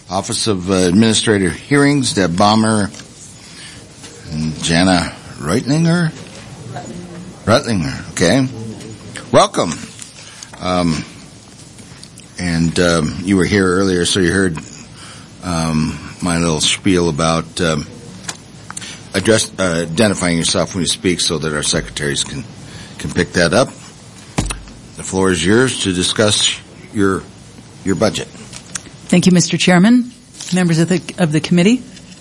Office of Administrative Hearings, Deb Baumer and Jana Reutlinger. Okay. Welcome. You were here earlier, so you heard my little spiel about identifying yourself when you speak so that our secretaries can pick that up. The floor is yours to discuss your budget. Thank you, Mr. Chairman, members of the committee.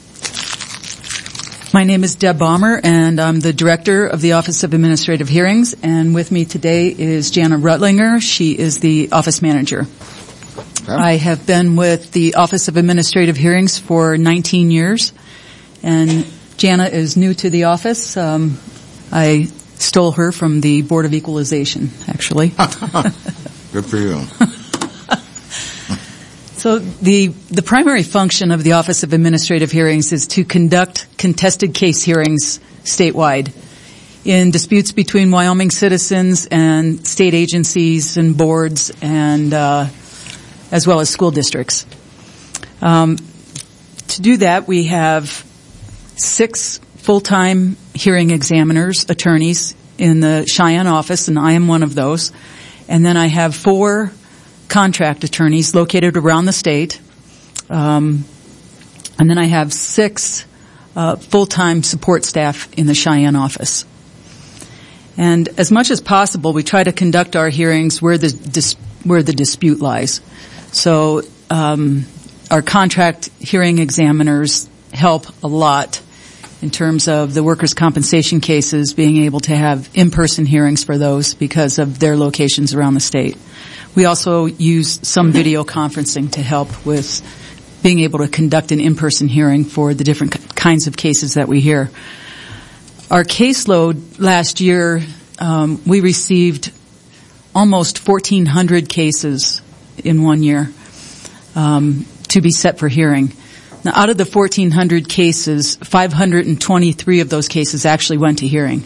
My name is Deb Baumer, and I'm the Director of the Office of Administrative Hearings, and with me today is Jana Reutlinger. She is the Office Manager. Okay. I have been with the Office of Administrative Hearings for 19 years, and Jana is new to the office. I stole her from the Board of Equalization, actually. Good for you. So the primary function of the Office of Administrative Hearings is to conduct contested case hearings statewide in disputes between Wyoming citizens and state agencies and boards and as well as school districts. To do that, we have 6 full-time hearing examiners, attorneys in the Cheyenne office, and I am one of those. And then I have 4 contract attorneys located around the state. And then I have 6 full-time support staff in the Cheyenne office. And as much as possible, we try to conduct our hearings where the dispute lies. So our contract hearing examiners help a lot in terms of the workers' compensation cases, being able to have in-person hearings for those because of their locations around the state. We also use some video conferencing to help with being able to conduct an in-person hearing for the different kinds of cases that we hear. Our caseload last year, we received almost 1,400 cases in one year to be set for hearing. Now, out of the 1,400 cases, 523 of those cases actually went to hearing.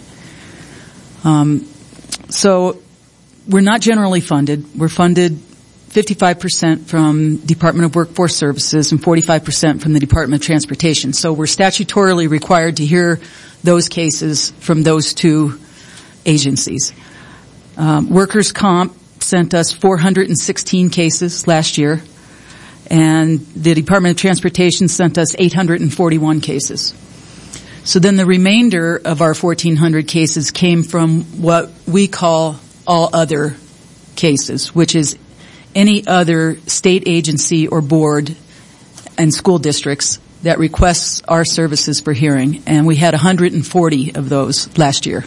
So we're not generally funded. We're funded 55% from Department of Workforce Services and 45% from the Department of Transportation. So we're statutorily required to hear those cases from those 2 agencies. Workers' Comp sent us 416 cases last year, and the Department of Transportation sent us 841 cases. So then the remainder of our 1,400 cases came from what we call all other cases, which is any other state agency or board and school districts that requests our services for hearing. And we had 140 of those last year.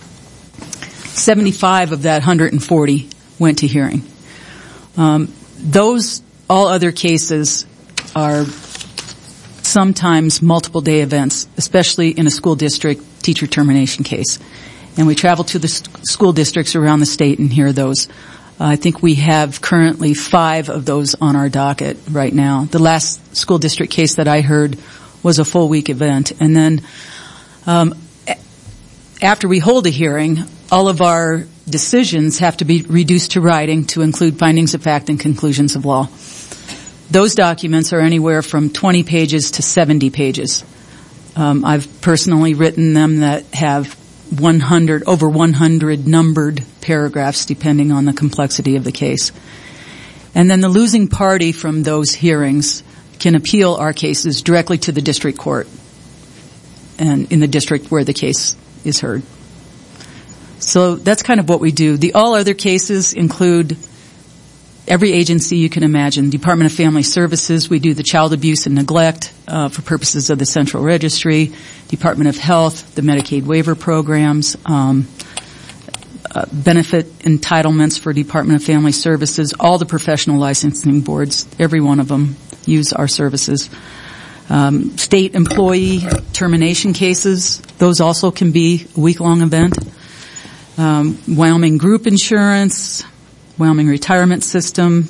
75 of that 140 went to hearing. Those all other cases are sometimes multiple day events, especially in a school district teacher termination case. And we travel to the school districts around the state and hear those. I think we have currently 5 of those on our docket right now. The last school district case that I heard was a full week event. And then after we hold a hearing, all of our decisions have to be reduced to writing to include findings of fact and conclusions of law. Those documents are anywhere from 20 pages to 70 pages. I've personally written them that have over 100 numbered paragraphs depending on the complexity of the case. And then the losing party from those hearings can appeal our cases directly to the district court and in the district where the case is heard. So that's kind of what we do. The all other cases include every agency you can imagine. Department of Family Services, we do the child abuse and neglect for purposes of the Central Registry. Department of Health, the Medicaid waiver programs, benefit entitlements for Department of Family Services, all the professional licensing boards, every one of them use our services. State employee termination cases, those also can be a week-long event. Wyoming group insurance, Wyoming retirement system,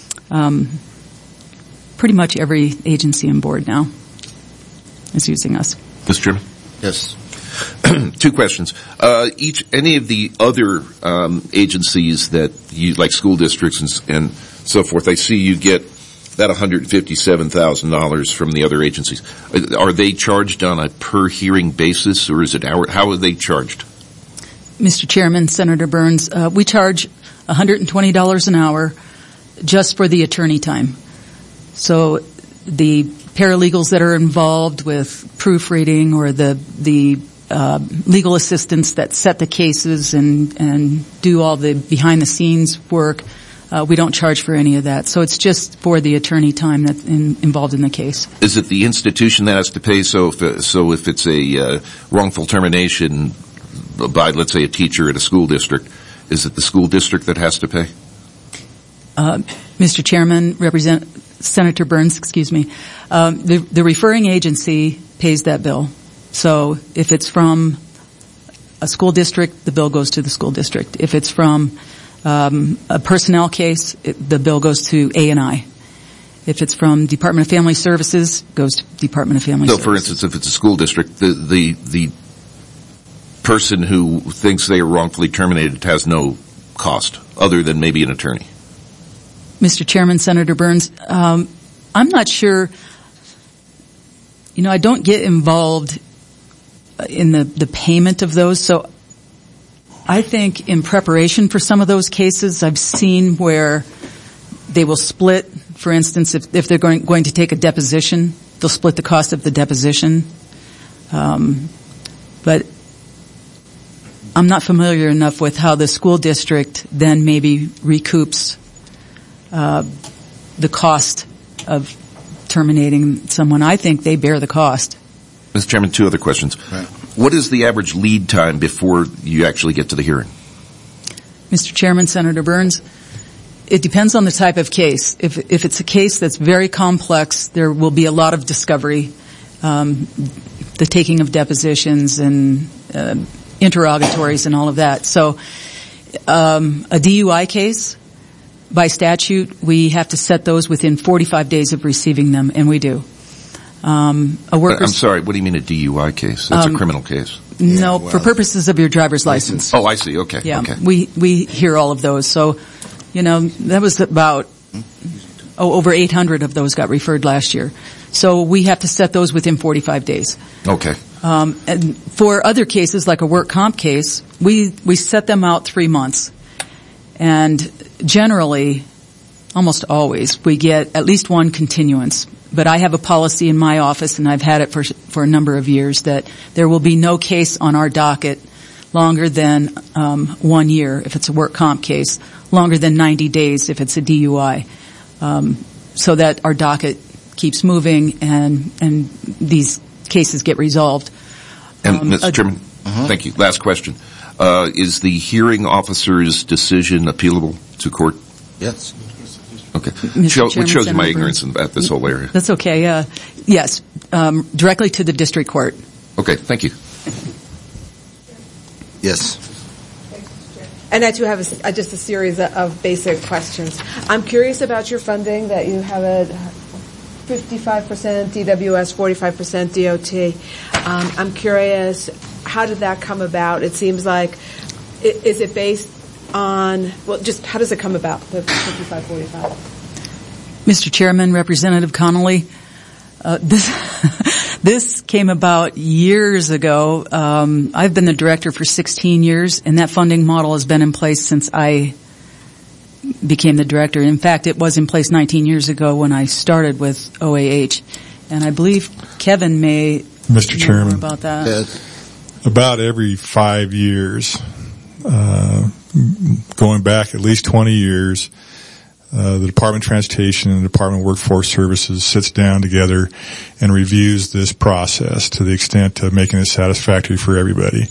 pretty much every agency and board now is using us. Mr. Chairman? Yes. 2 questions. Any of the other agencies that you, like school districts and so forth, I see you get that $157,000 from the other agencies, are they charged on a per hearing basis, or is it how are they charged? Mr. Chairman, Senator Burns, we charge $120 an hour just for the attorney time. So the paralegals that are involved with proofreading or the legal assistants that set the cases and do all the behind the scenes work, we don't charge for any of that. So it's just for the attorney time that's involved in the case. Is it the institution that has to pay? So if it's a wrongful termination by, let's say, a teacher at a school district, is it the school district that has to pay? Mr. Chairman, Senator Burns, the referring agency pays that bill. So if it's from a school district, the bill goes to the school district. If it's from a personnel case, the bill goes to A&I. If it's from Department of Family Services, it goes to Department of Family Services. So, for instance, if it's a school district, the person who thinks they are wrongfully terminated has no cost other than maybe an attorney. Mr. Chairman, Senator Burns, I'm not sure. I don't get involved in the payment of those. So I think in preparation for some of those cases, I've seen where they will split. For instance, if they're going to take a deposition, they'll split the cost of the deposition. But I'm not familiar enough with how the school district then maybe recoups the cost of terminating someone. I think they bear the cost. Mr. Chairman, two other questions. Right. What is the average lead time before you actually get to the hearing? Mr. Chairman, Senator Burns, it depends on the type of case. If it's a case that's very complex, there will be a lot of discovery, the taking of depositions and interrogatories and all of that. So a DUI case, by statute, we have to set those within 45 days of receiving them, and we do. I'm sorry, what do you mean a DUI case? That's a criminal case. No, for purposes of your driver's license. Oh, I see. Okay. Yeah, okay. We hear all of those. So, that was about over 800 of those got referred last year. So we have to set those within 45 days. Okay. And for other cases, like a work comp case, we set them out 3 months. And generally, almost always, we get at least one continuance. But I have a policy in my office, and I've had it for a number of years, that there will be no case on our docket longer than 1 year if it's a work comp case, longer than 90 days if it's a DUI, so that our docket keeps moving and these cases get resolved. And Mr. Chairman, thank you. Last question. Is the hearing officer's decision appealable to court? Yes. Okay. Which shows you my ignorance about this whole area. That's okay. Yes. Directly to the district court. Okay. Thank you. Yes. And I do have just a series of basic questions. I'm curious about your funding, that you have a 55% DWS, 45% DOT. I'm curious, how did that come about? It seems like, is it based on, just how does it come about, the 55-45? Mr. Chairman, Representative Connolly, this came about years ago. I've been the director for 16 years, and that funding model has been in place since I became the director. In fact, it was in place 19 years ago when I started with OAH. And I believe Kevin may Mr. know Chairman, more about that. Yes. About every 5 years, going back at least 20 years, the Department of Transportation and the Department of Workforce Services sits down together and reviews this process to the extent of making it satisfactory for everybody.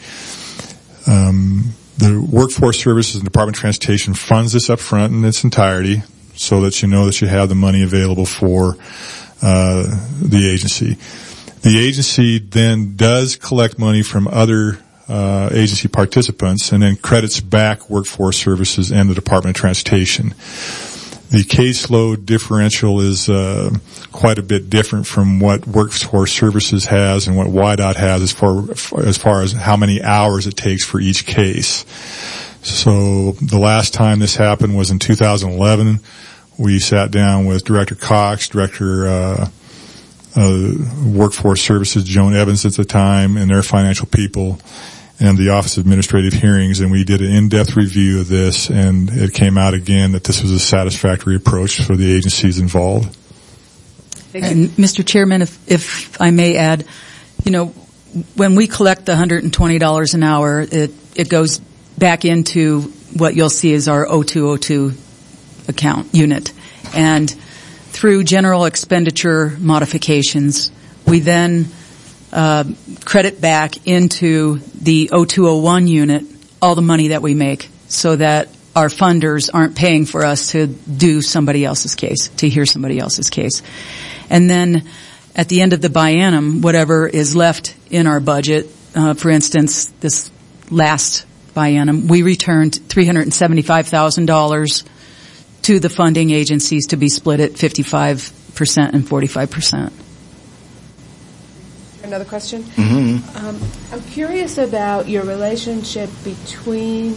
The Workforce Services and Department of Transportation funds this up front in its entirety so that you know that you have the money available for the agency. The agency then does collect money from other agency participants and then credits back Workforce Services and the Department of Transportation. The caseload differential is quite a bit different from what Workforce Services has and what WYDOT has as far as how many hours it takes for each case. So the last time this happened was in 2011 we sat down with Director Cox, Director Workforce Services, Joan Evans at the time, and their financial people, and the Office of Administrative Hearings, and we did an in-depth review of this, and it came out again that this was a satisfactory approach for the agencies involved. And Mr. Chairman, if I may add, when we collect the $120 an hour, it goes back into what you'll see as our 0202 account unit. And through general expenditure modifications, we then credit back into the 0201 unit all the money that we make, so that our funders aren't paying for us to do somebody else's case, to hear somebody else's case. And then at the end of the biennium, whatever is left in our budget, for instance, this last biennium, we returned $375,000 to the funding agencies to be split at 55% and 45%. Another question? Mm-hmm. I'm curious about your relationship between...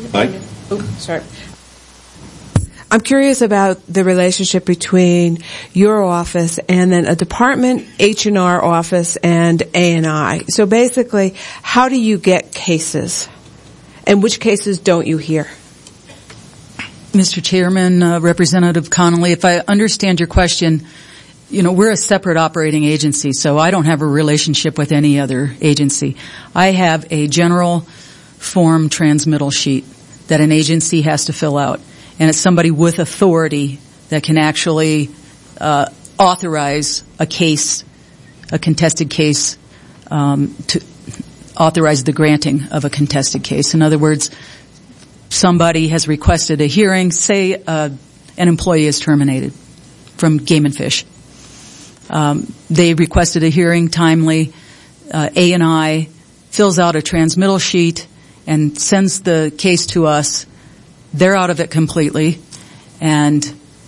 I'm curious about the relationship between your office and then a department, H&R office, and A&I. So basically, how do you get cases? And which cases don't you hear? Mr. Chairman, Representative Connolly, if I understand your question, we're a separate operating agency, so I don't have a relationship with any other agency. I have a general form transmittal sheet that an agency has to fill out. And it's somebody with authority that can actually authorize a case, a contested case, to authorize the granting of a contested case. In other words, somebody has requested a hearing, say an employee is terminated from Game and Fish. They requested a hearing timely. A&I fills out a transmittal sheet and sends the case to us. They're out of it completely, and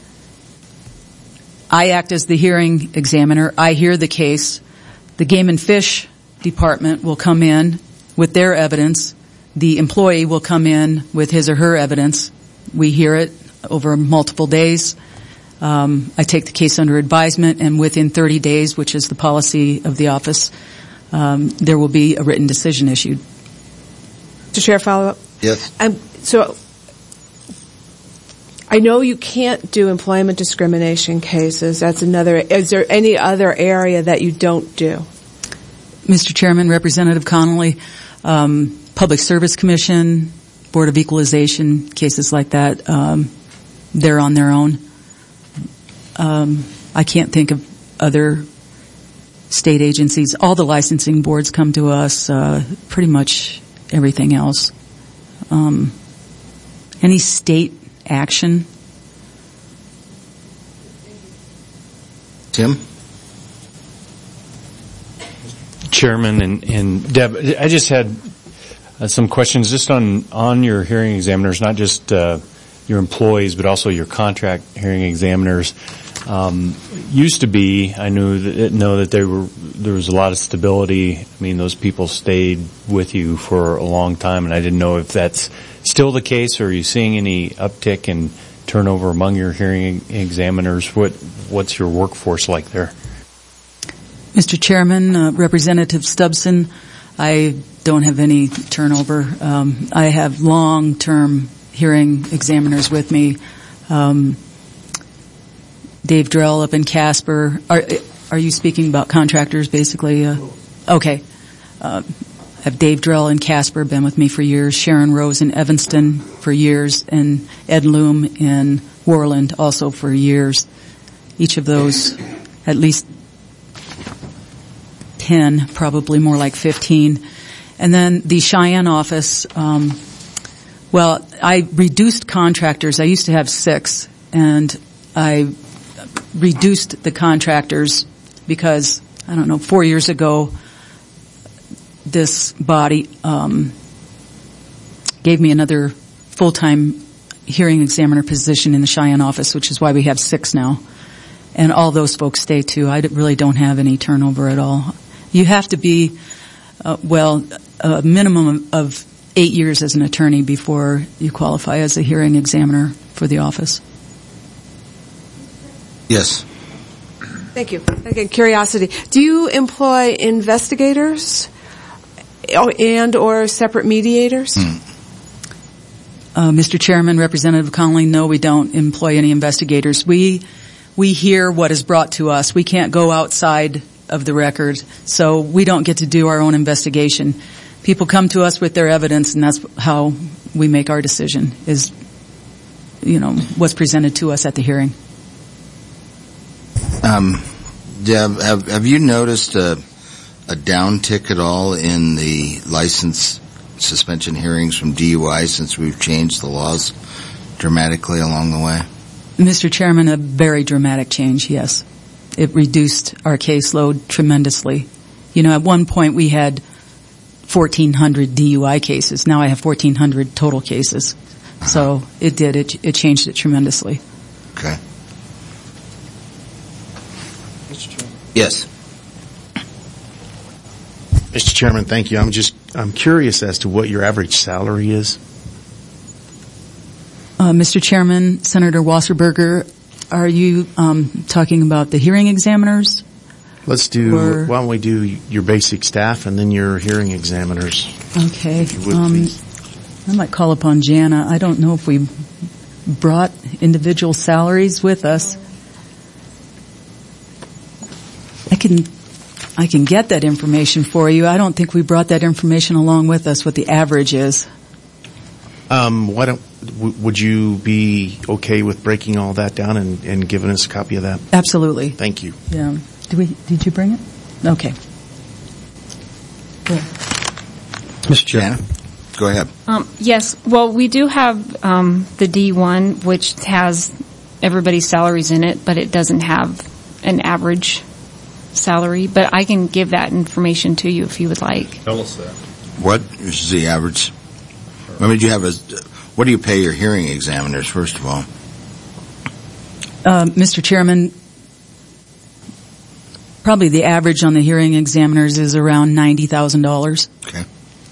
I act as the hearing examiner. I hear the case. The Game and Fish department will come in with their evidence. The employee will come in with his or her evidence. We hear it over multiple days. I take the case under advisement, and within 30 days, which is the policy of the office, there will be a written decision issued. Mr. Chair, follow-up? Yes. So I know you can't do employment discrimination cases. That's another. Is there any other area that you don't do? Mr. Chairman, Representative Connolly, Public Service Commission, Board of Equalization, cases like that, they're on their own. I can't think of other state agencies. All the licensing boards come to us, pretty much everything else. Any state action? Tim? Chairman and Deb, I just had some questions just on your hearing examiners, not just your employees, but also your contract hearing examiners. Used to be, I know that there was a lot of stability. I mean, those people stayed with you for a long time, and I didn't know if that's still the case, or are you seeing any uptick in turnover among your hearing examiners? What's your workforce like there? Mr. Chairman, Representative Stubson, I don't have any turnover. I have long-term hearing examiners with me. Dave Drell up in Casper. Are you speaking about contractors, basically? Okay. I have Dave Drell in Casper, been with me for years. Sharon Rose in Evanston for years, and Ed Loom in Worland also for years. Each of those, at least 10, probably more like 15. And then the Cheyenne office, I reduced contractors. I used to have 6, and I reduced the contractors because, 4 years ago, this body gave me another full-time hearing examiner position in the Cheyenne office, which is why we have 6 now. And all those folks stay too. I really don't have any turnover at all. You have to be, a minimum of 8 years as an attorney before you qualify as a hearing examiner for the office. Yes. Thank you. Again, curiosity. Do you employ investigators and or separate mediators? Mr. Chairman, Representative Connolly, no, we don't employ any investigators. We hear what is brought to us. We can't go outside of the record, so we don't get to do our own investigation. People come to us with their evidence, and that's how we make our decision, is, what's presented to us at the hearing. Deb, have you noticed a downtick at all in the license suspension hearings from DUI since we've changed the laws dramatically along the way? Mr. Chairman, a very dramatic change, yes. It reduced our caseload tremendously. At one point we had 1,400 DUI cases. Now I have 1,400 total cases. So it did. It changed it tremendously. Okay. Mr. Chairman. Yes. Mr. Chairman, thank you. I'm curious as to what your average salary is. Mr. Chairman, Senator Wasserberger, are you talking about the hearing examiners? Why don't we do your basic staff and then your hearing examiners? Okay. If you would, please. I might call upon Jana. I don't know if we brought individual salaries with us. I can get that information for you. I don't think we brought that information along with us, what the average is. Would you be okay with breaking all that down and giving us a copy of that? Absolutely. Thank you. Yeah. Did you bring it? Okay. Cool. Mr. Chairman. Go ahead. Yes. Well, we do have the D1, which has everybody's salaries in it, but it doesn't have an average salary. But I can give that information to you if you would like. Tell us that. What is the average? What do you pay your hearing examiners, first of all? Mr. Chairman, probably the average on the hearing examiners is around $90,000. Okay.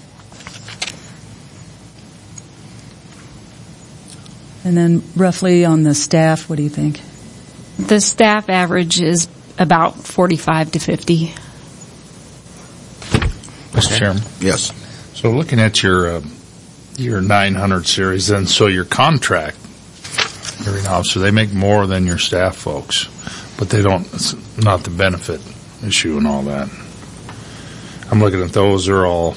And then roughly on the staff, what do you think? The staff average is about 45 to 50. Mr. Chairman. Yes. So looking at your 900 series, then, so your contract hearing officer, they make more than your staff folks, but they don't, it's not the benefit issue and all that. I'm looking at those, they're all,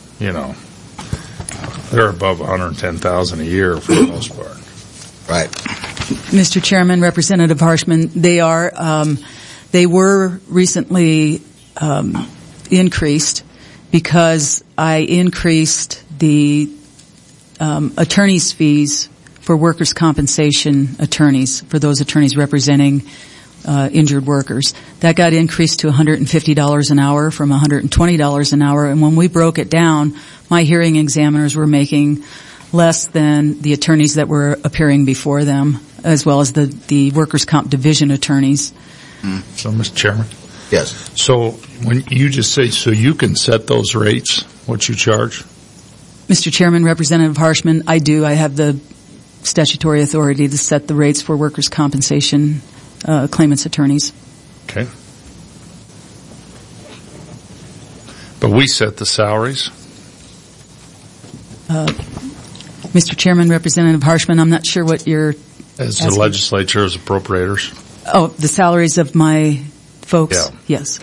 they're above $110,000 a year for the most part. Right. Mr. Chairman, Representative Harshman, they were recently increased because I increased the attorney's fees for workers' compensation attorneys, for those attorneys representing injured workers. That got increased to $150 an hour from $120 an hour, and when we broke it down, my hearing examiners were making less than the attorneys that were appearing before them, as well as the workers' comp division attorneys. So, Mr. Chairman? Yes. So when you just say, so you can set those rates, what you charge? Mr. Chairman, Representative Harshman, I do. I have the statutory authority to set the rates for workers' compensation claimants' attorneys. Okay. But we set the salaries? Mr. Chairman, Representative Harshman, I'm not sure what you're As asking. the legislature, as appropriators? Oh, the salaries of my folks? Yeah. Yes.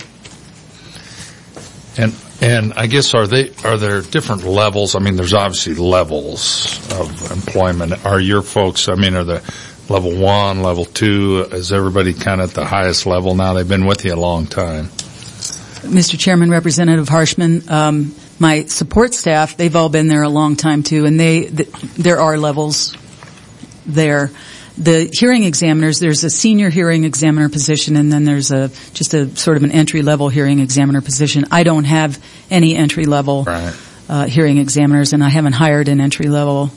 And I guess are there different levels? I mean, there's obviously levels of employment. Are your folks, are they level 1, level 2? Is everybody kind of at the highest level now? They've been with you a long time. Mr. Chairman, Representative Harshman, my support staff, they've all been there a long time too, and there are levels there. The hearing examiners, there's a senior hearing examiner position, and then there's just a sort of an entry-level hearing examiner position. I don't have any entry-level hearing examiners, and I haven't hired an entry-level,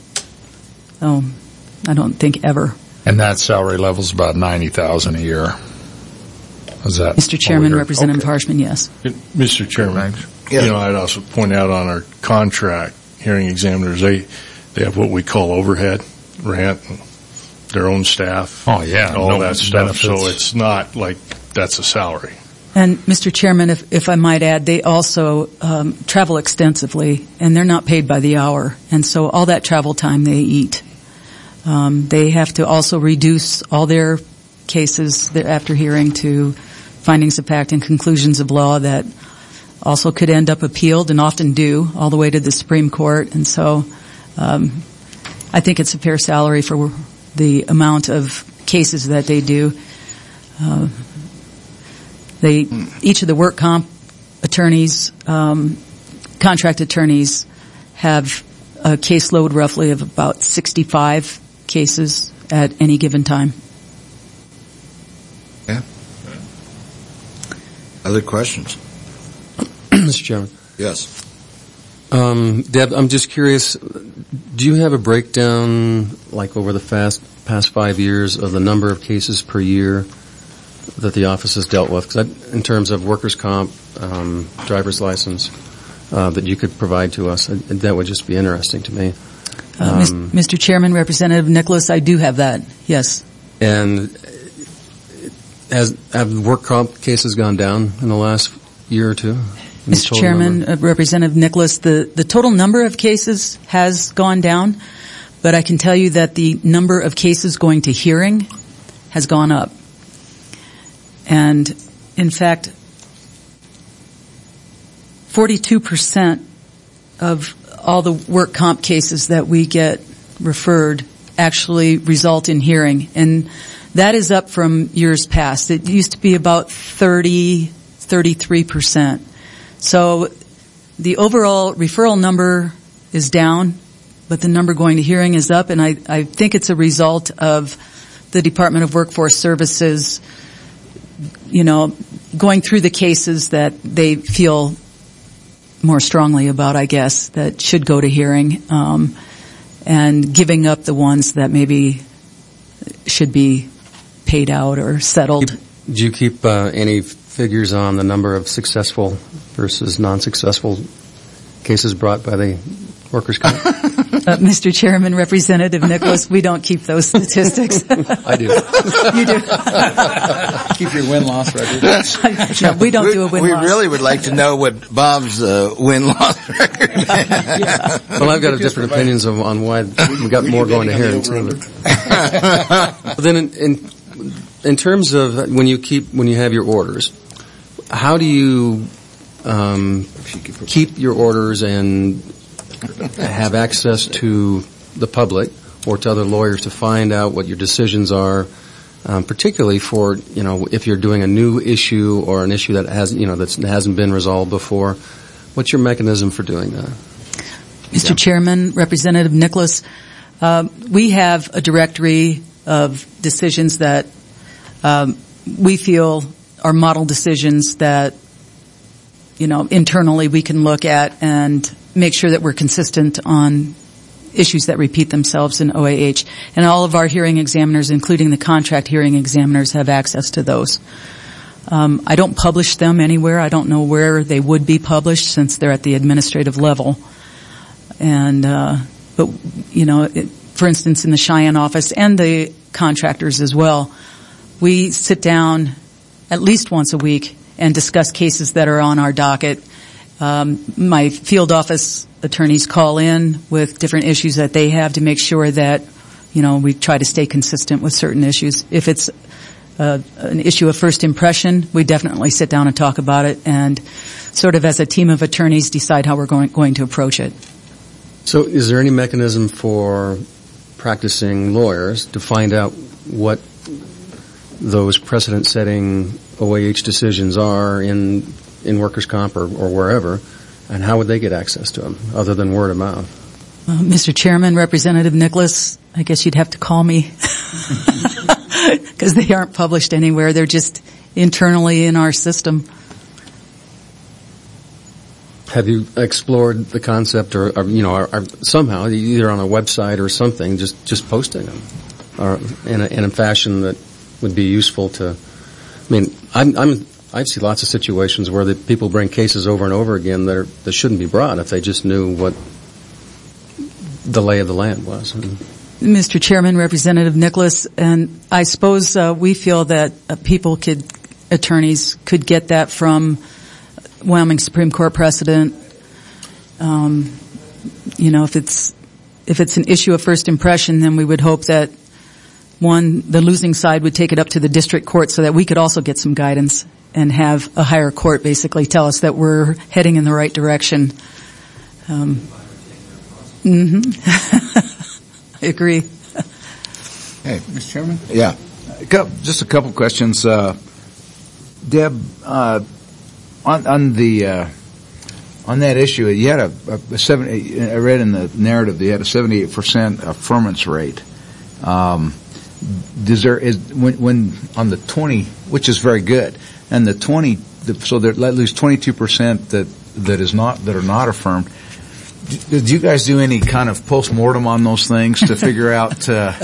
I don't think ever. And that salary level is about $90,000 a year. Is that Mr. Chairman, Representative Harshman, yes. Mr. Chairman, I'd also point out on our contract hearing examiners, they have what we call overhead, rent, their own staff. Oh, yeah, all no that stuff. benefits. So it's not like that's a salary. And Mr. Chairman, if I might add, they also travel extensively, and they're not paid by the hour. And so all that travel time they eat. They have to also reduce all their cases after hearing to findings of fact and conclusions of law that also could end up appealed, and often do, all the way to the Supreme Court. And so I think it's a fair salary for the amount of cases that they do. Each of the work comp attorneys, contract attorneys, have a caseload roughly of about 65 cases at any given time. Yeah. Other questions? Mr. Chairman. Yes. Deb, I'm just curious, do you have a breakdown, like over the past 5 years, of the number of cases per year that the office has dealt with? 'Cause in terms of workers' comp, driver's license, that you could provide to us, that would just be interesting to me. Mr. Chairman, Representative Nicholas, I do have that, yes. And have work comp cases gone down in the last year or two? Mr. Chairman, Representative Nicholas, the total number of cases has gone down, but I can tell you that the number of cases going to hearing has gone up. And in fact, 42% of all the work comp cases that we get referred actually result in hearing. And that is up from years past. It used to be about 33%. So the overall referral number is down, but the number going to hearing is up, and I think it's a result of the Department of Workforce Services, going through the cases that they feel more strongly about, I guess, that should go to hearing, and giving up the ones that maybe should be paid out or settled. Do you keep any figures on the number of successful versus non-successful cases brought by the workers' comp? Mr. Chairman, Representative Nicholas, we don't keep those statistics. I do. You do. Keep your win-loss record. No, we don't do a win-loss. We really would like to know what Bob's win-loss record is. Yeah. Well, I've got different opinions on why we got more going to hearing too. But then in terms of when you have your orders, how do you keep your orders and have access to the public or to other lawyers to find out what your decisions are, particularly for, if you're doing a new issue or an issue that hasn't been resolved before? What's your mechanism for doing that? Mr. Chairman, Representative Nicholas, we have a directory of decisions that we feel are model decisions that, internally we can look at and make sure that we're consistent on issues that repeat themselves in OAH. And all of our hearing examiners, including the contract hearing examiners, have access to those. I don't publish them anywhere. I don't know where they would be published since they're at the administrative level. And, but, for instance, in the Cheyenne office and the contractors as well, we sit down at least once a week and discuss cases that are on our docket. My field office attorneys call in with different issues that they have to make sure that, we try to stay consistent with certain issues. If it's an issue of first impression, we definitely sit down and talk about it and sort of as a team of attorneys decide how we're going to approach it. So is there any mechanism for practicing lawyers to find out what those precedent-setting OAH decisions are in workers' comp or wherever, and how would they get access to them other than word of mouth? Mr. Chairman, Representative Nicholas, I guess you'd have to call me because they aren't published anywhere. They're just internally in our system. Have you explored the concept or somehow, either on a website or something, just posting them or in a fashion that would be useful to, I see lots of situations where the people bring cases over and over again that shouldn't be brought if they just knew what the lay of the land was. Mr. Chairman, Representative Nicholas, and I suppose we feel that attorneys could get that from Wyoming Supreme Court precedent. If it's an issue of first impression, then we would hope that the losing side would take it up to the district court so that we could also get some guidance and have a higher court basically tell us that we're heading in the right direction. I agree. Hey, Mr. Chairman? Yeah. Just a couple questions. Deb, on that issue, you had I read in the narrative that you had a 78% affirmance rate. When on the 20, which is very good, and the 20, so there at least 22% that are not affirmed. Did you guys do any kind of post-mortem on those things to figure out,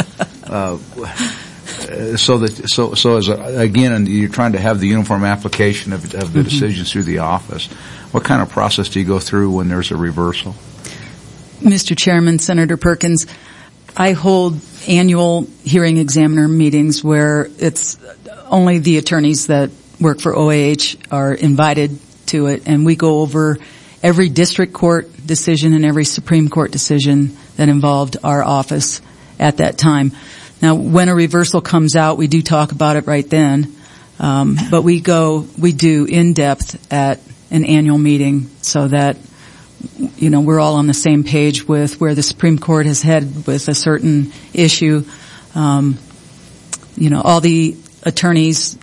again, you're trying to have the uniform application of the decisions through the office. What kind of process do you go through when there's a reversal? Mr. Chairman, Senator Perkins, I hold annual hearing examiner meetings where it's only the attorneys that work for OAH are invited to it, and we go over every district court decision and every Supreme Court decision that involved our office at that time. Now, when a reversal comes out, we do talk about it right then, but we do in depth at an annual meeting so that, we're all on the same page with where the Supreme Court has headed with a certain issue. All the attorneys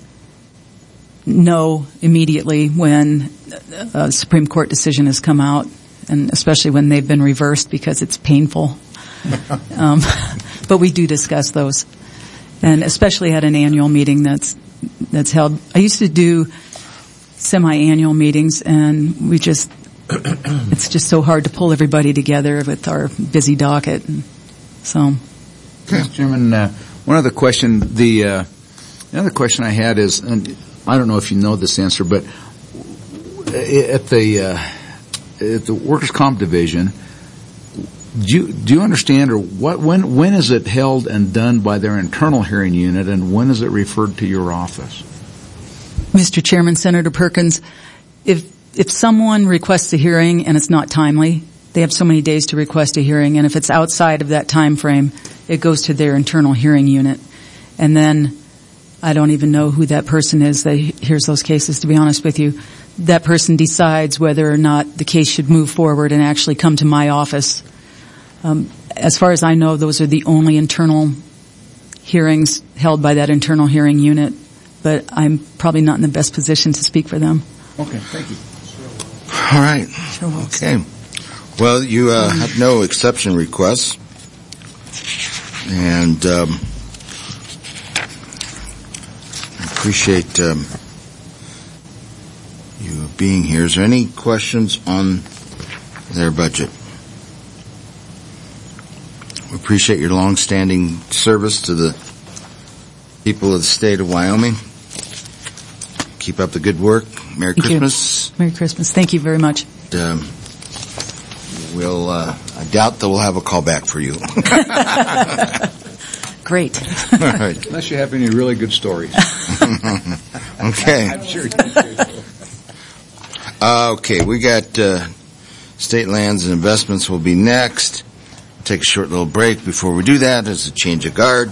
know immediately when a Supreme Court decision has come out, and especially when they've been reversed because it's painful. But we do discuss those, and especially at an annual meeting that's held. I used to do semi-annual meetings, and it's just so hard to pull everybody together with our busy docket. So, Mr. Chairman, one other question. The other question I had is, and I don't know if you know this answer, but at the Workers' Comp Division, do you understand, or when is it held and done by their internal hearing unit, and when is it referred to your office? Mr. Chairman, Senator Perkins, if someone requests a hearing and it's not timely, they have so many days to request a hearing, and if it's outside of that time frame, it goes to their internal hearing unit. And then I don't even know who that person is that hears those cases, to be honest with you. That person decides whether or not the case should move forward and actually come to my office. As far as I know, those are the only internal hearings held by that internal hearing unit, but I'm probably not in the best position to speak for them. Okay, thank you. All right. Okay. Well, you have no exception requests, and I appreciate you being here. Is there any questions on their budget? We appreciate your long-standing service to the people of the state of Wyoming. Keep up the good work. Merry Christmas. Merry Christmas. Thank you very much. I doubt that we'll have a call back for you. Great. All right. Unless you have any really good stories. Okay. I'm sure you do. Okay, we got State Lands and Investments will be next. We'll take a short little break. Before we do that, there's a change of guard.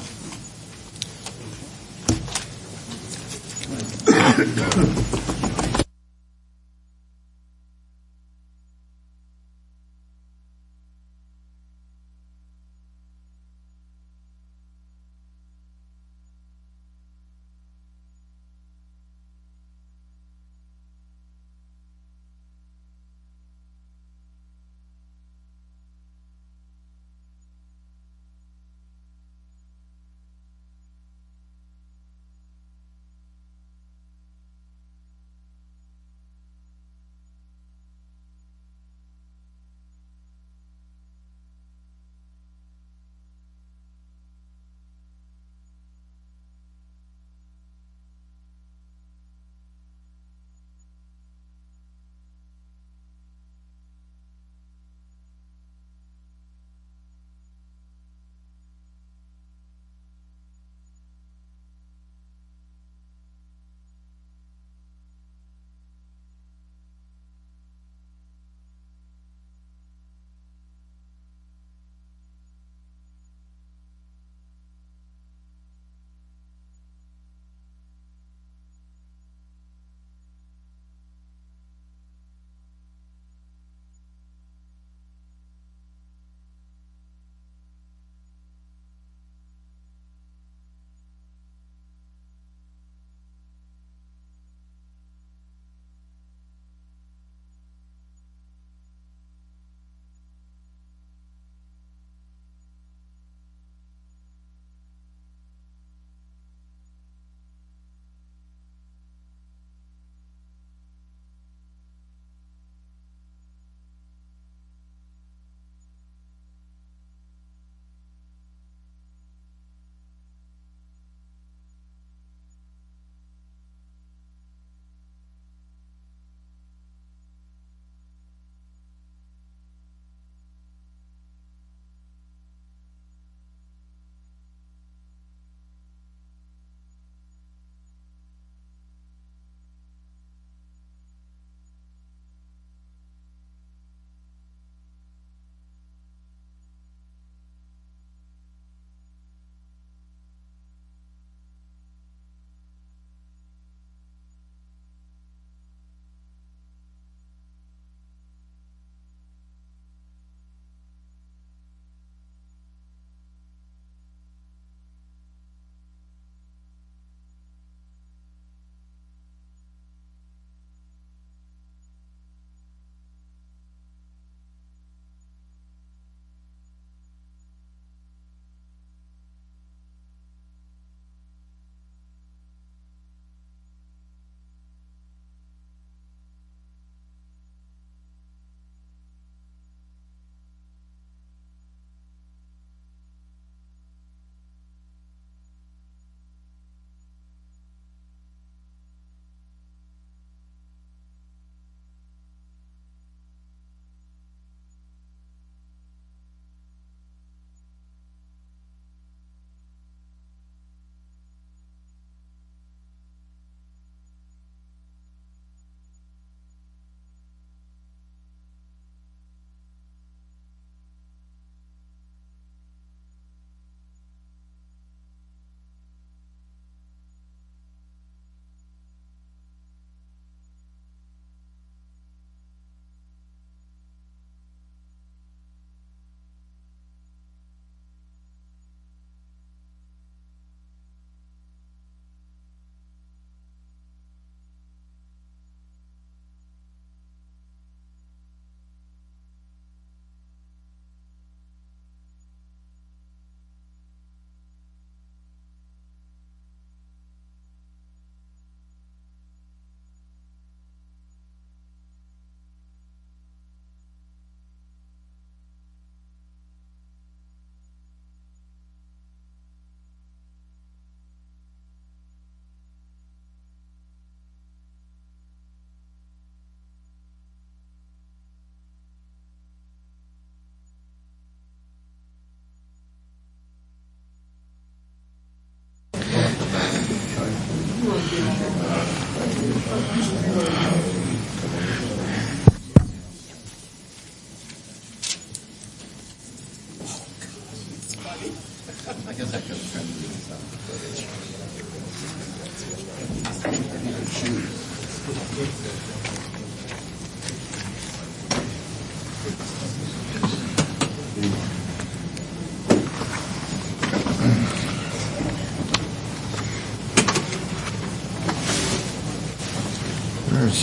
There's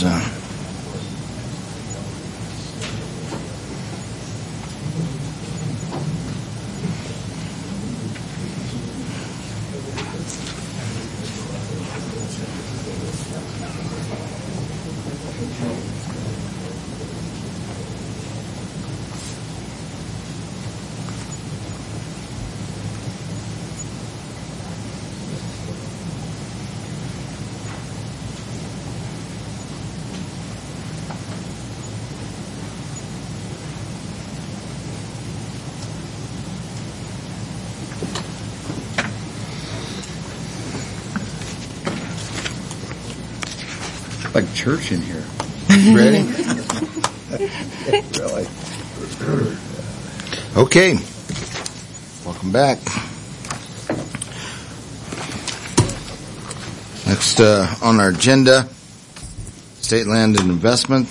like church in here. ready? Really? Okay. Welcome back. Next on our agenda, state land and investment.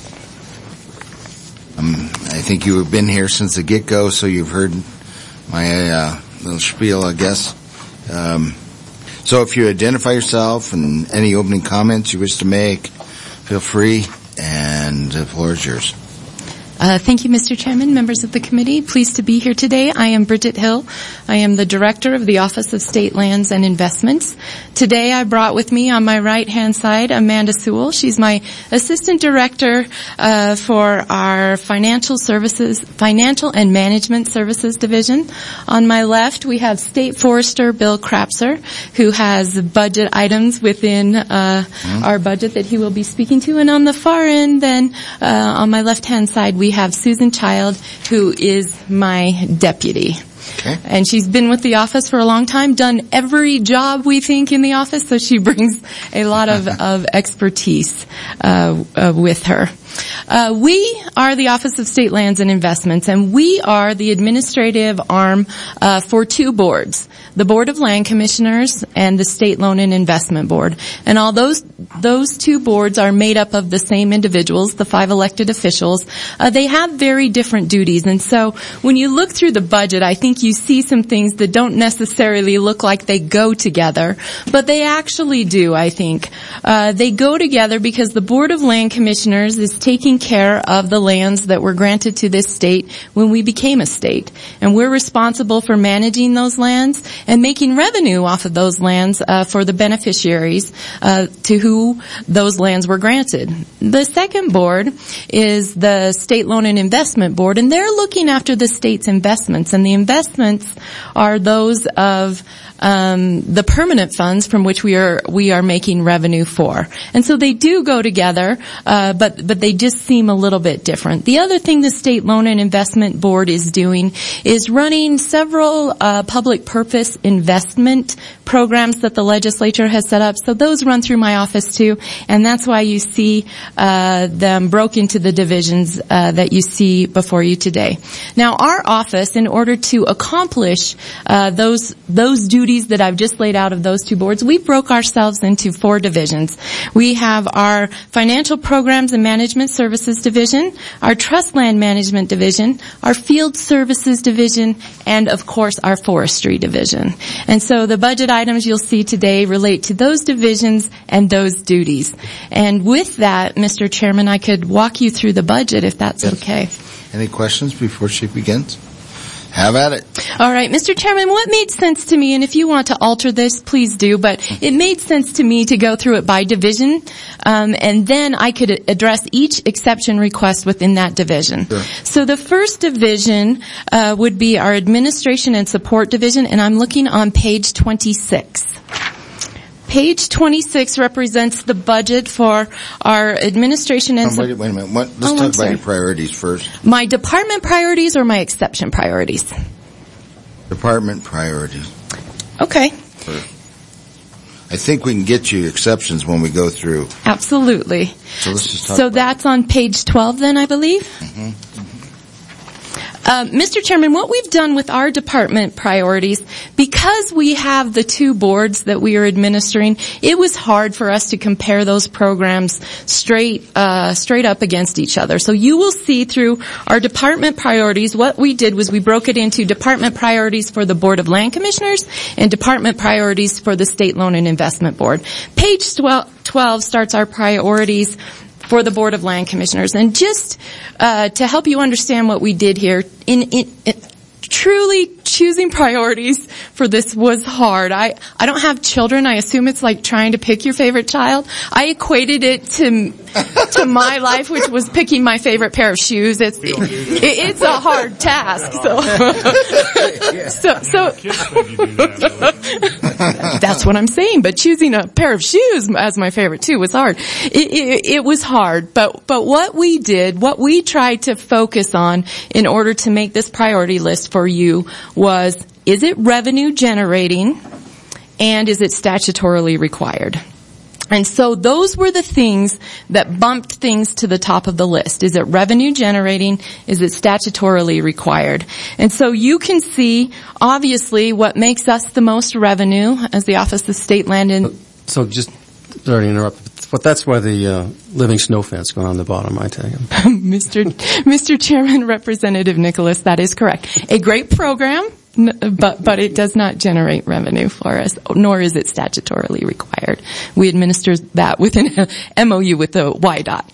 I think you have been here since the get-go, so you've heard my little spiel, I guess. So if you identify yourself and any opening comments you wish to make, feel free, and the floor is yours. Thank you, Mr. Chairman, members of the committee. Pleased to be here today. I am Bridget Hill. I am the Director of the Office of State Lands and Investments. Today I brought with me on my right-hand side Amanda Sewell. She's my Assistant Director for our Financial and Management Services Division. On my left we have State Forester Bill Crapser, who has budget items within our budget that he will be speaking to. And on the far end then, on my left-hand side, we have Susan Child, who is my deputy. Okay. And she's been with the office for a long time, done every job we think in the office, so she brings a lot of expertise with her. We are the Office of State Lands and Investments, and we are the administrative arm for two boards, the Board of Land Commissioners and the State Loan and Investment Board. And all those two boards are made up of the same individuals, the 5 elected officials. They have very different duties, and so when you look through the budget, I think you see some things that don't necessarily look like they go together, but they actually do, I think. They go together because the Board of Land Commissioners is taking care of the lands that were granted to this state when we became a state. And we're responsible for managing those lands and making revenue off of those lands for the beneficiaries to who those lands were granted. The second board is the State Loan and Investment Board, and they're looking after the state's investments. And the investments are those of the permanent funds from which we are making revenue for. And so they do go together, but they just seem a little bit different. The other thing the State Loan and Investment Board is doing is running several public purpose investment programs that the legislature has set up. So those run through my office too, and that's why you see them broke into the divisions that you see before you today. Now, our office, in order to accomplish those duties that I've just laid out of those two boards, we broke ourselves into 4 divisions. We have our Financial Programs and Management Services Division, our Trust Land Management Division, our Field Services Division, and of course our Forestry Division. And so the budget items you'll see today relate to those divisions and those duties. And with that, Mr. Chairman, I could walk you through the budget if that's okay. Any questions before she begins? Have at it. All right, Mr. Chairman, what made sense to me, and if you want to alter this, please do, but it made sense to me to go through it by division, and then I could address each exception request within that division. Sure. So the first division would be our Administration and Support Division, and I'm looking on page 26. Page 26 represents the budget for our administration and... Wait a minute. Let's talk about your priorities first. My department priorities or my exception priorities? Department priorities. Okay. I I think we can get you exceptions when we go through. Absolutely. So let's just talk So about that's on page 12 then, I believe? Mm-hmm. Mr. Chairman, what we've done with our department priorities, because we have the two boards that we are administering, it was hard for us to compare those programs straight up against each other. So you will see through our department priorities, what we did was we broke it into department priorities for the Board of Land Commissioners and department priorities for the State Loan and Investment Board. Page 12 starts our priorities for the Board of Land Commissioners. And just to help you understand what we did here, truly choosing priorities for this was hard. I don't have children. I assume it's like trying to pick your favorite child. I equated it to my life, which was picking my favorite pair of shoes. It's a hard task. So that's what I'm saying. But choosing a pair of shoes as my favorite too was hard. It was hard. But what we did, what we tried to focus on in order to make this priority list for you was, is it revenue generating and is it statutorily required? And so those were the things that bumped things to the top of the list. Is it revenue generating? Is it statutorily required? And so you can see, obviously, what makes us the most revenue as the Office of State Land and... So just, sorry to interrupt, but that's why the living snow fence going on the bottom, I take it. Mr. Chairman, Representative Nicholas, that is correct. A great program, but it does not generate revenue for us, nor is it statutorily required. We administer that with an MOU with the YDOT.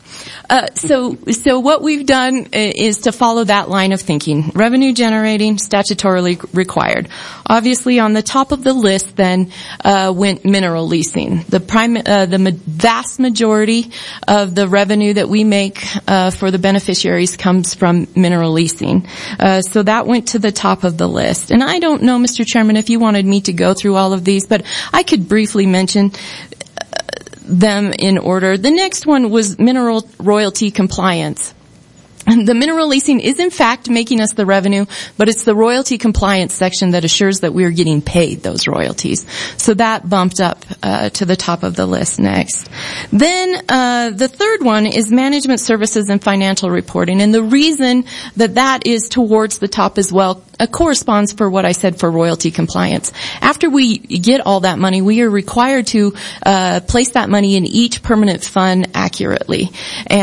So what we've done is to follow that line of thinking. Revenue generating, statutorily required. Obviously on the top of the list then, went mineral leasing. The vast majority of the revenue that we make, for the beneficiaries comes from mineral leasing. So that went to the top of the list. And I don't know, Mr. Chairman, if you wanted me to go through all of these, but I could briefly mention them in order. The next one was mineral royalty compliance. The mineral leasing is in fact making us the revenue, but it's the royalty compliance section that assures that we're getting paid those royalties. So that bumped up to the top of the list next. Then the third one is management services and financial reporting. And the reason that is towards the top as well corresponds for what I said for royalty compliance. After we get all that money, we are required to place that money in each permanent fund accurately.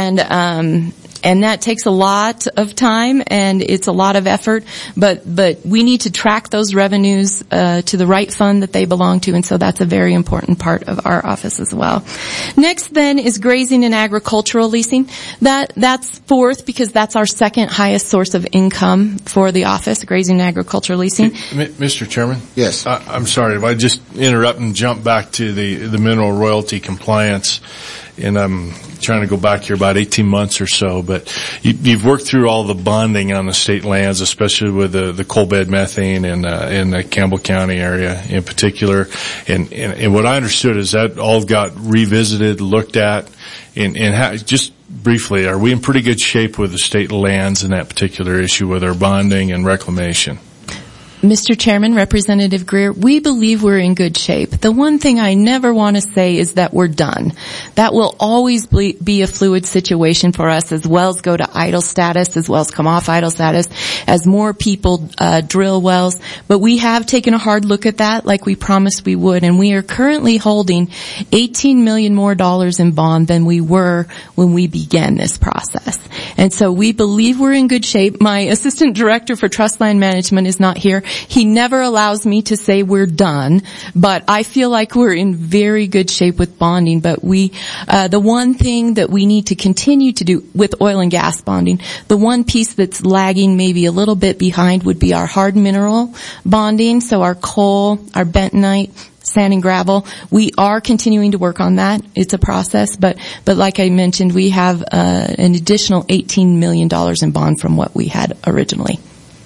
And that takes a lot of time and it's a lot of effort, but we need to track those revenues to the right fund that they belong to, and so that's a very important part of our office as well. Next then is grazing and agricultural leasing. That's fourth because that's our second highest source of income for the office, grazing and agricultural leasing. Mr. Chairman? Yes. I'm sorry if I just interrupt and jump back to the mineral royalty compliance. And I'm trying to go back here about 18 months or so, but you've worked through all the bonding on the state lands, especially with the coal bed methane in the Campbell County area in particular. And what I understood is that all got revisited, looked at, and how, just briefly, are we in pretty good shape with the state lands in that particular issue with our bonding and reclamation? Mr. Chairman, Representative Greer, we believe we're in good shape. The one thing I never want to say is that we're done. That will always be a fluid situation for us, as wells go to idle status, as wells come off idle status, as more people drill wells. But we have taken a hard look at that like we promised we would, and we are currently holding $18 million more in bond than we were when we began this process. And so we believe we're in good shape. My Assistant Director for Trust Land Management is not here. He never allows me to say we're done, but I feel like we're in very good shape with bonding. But the one thing that we need to continue to do with oil and gas bonding, the one piece that's lagging maybe a little bit behind would be our hard mineral bonding. So our coal, our bentonite, sand and gravel. We are continuing to work on that. It's a process, but like I mentioned, we have an additional $18 million in bond from what we had originally.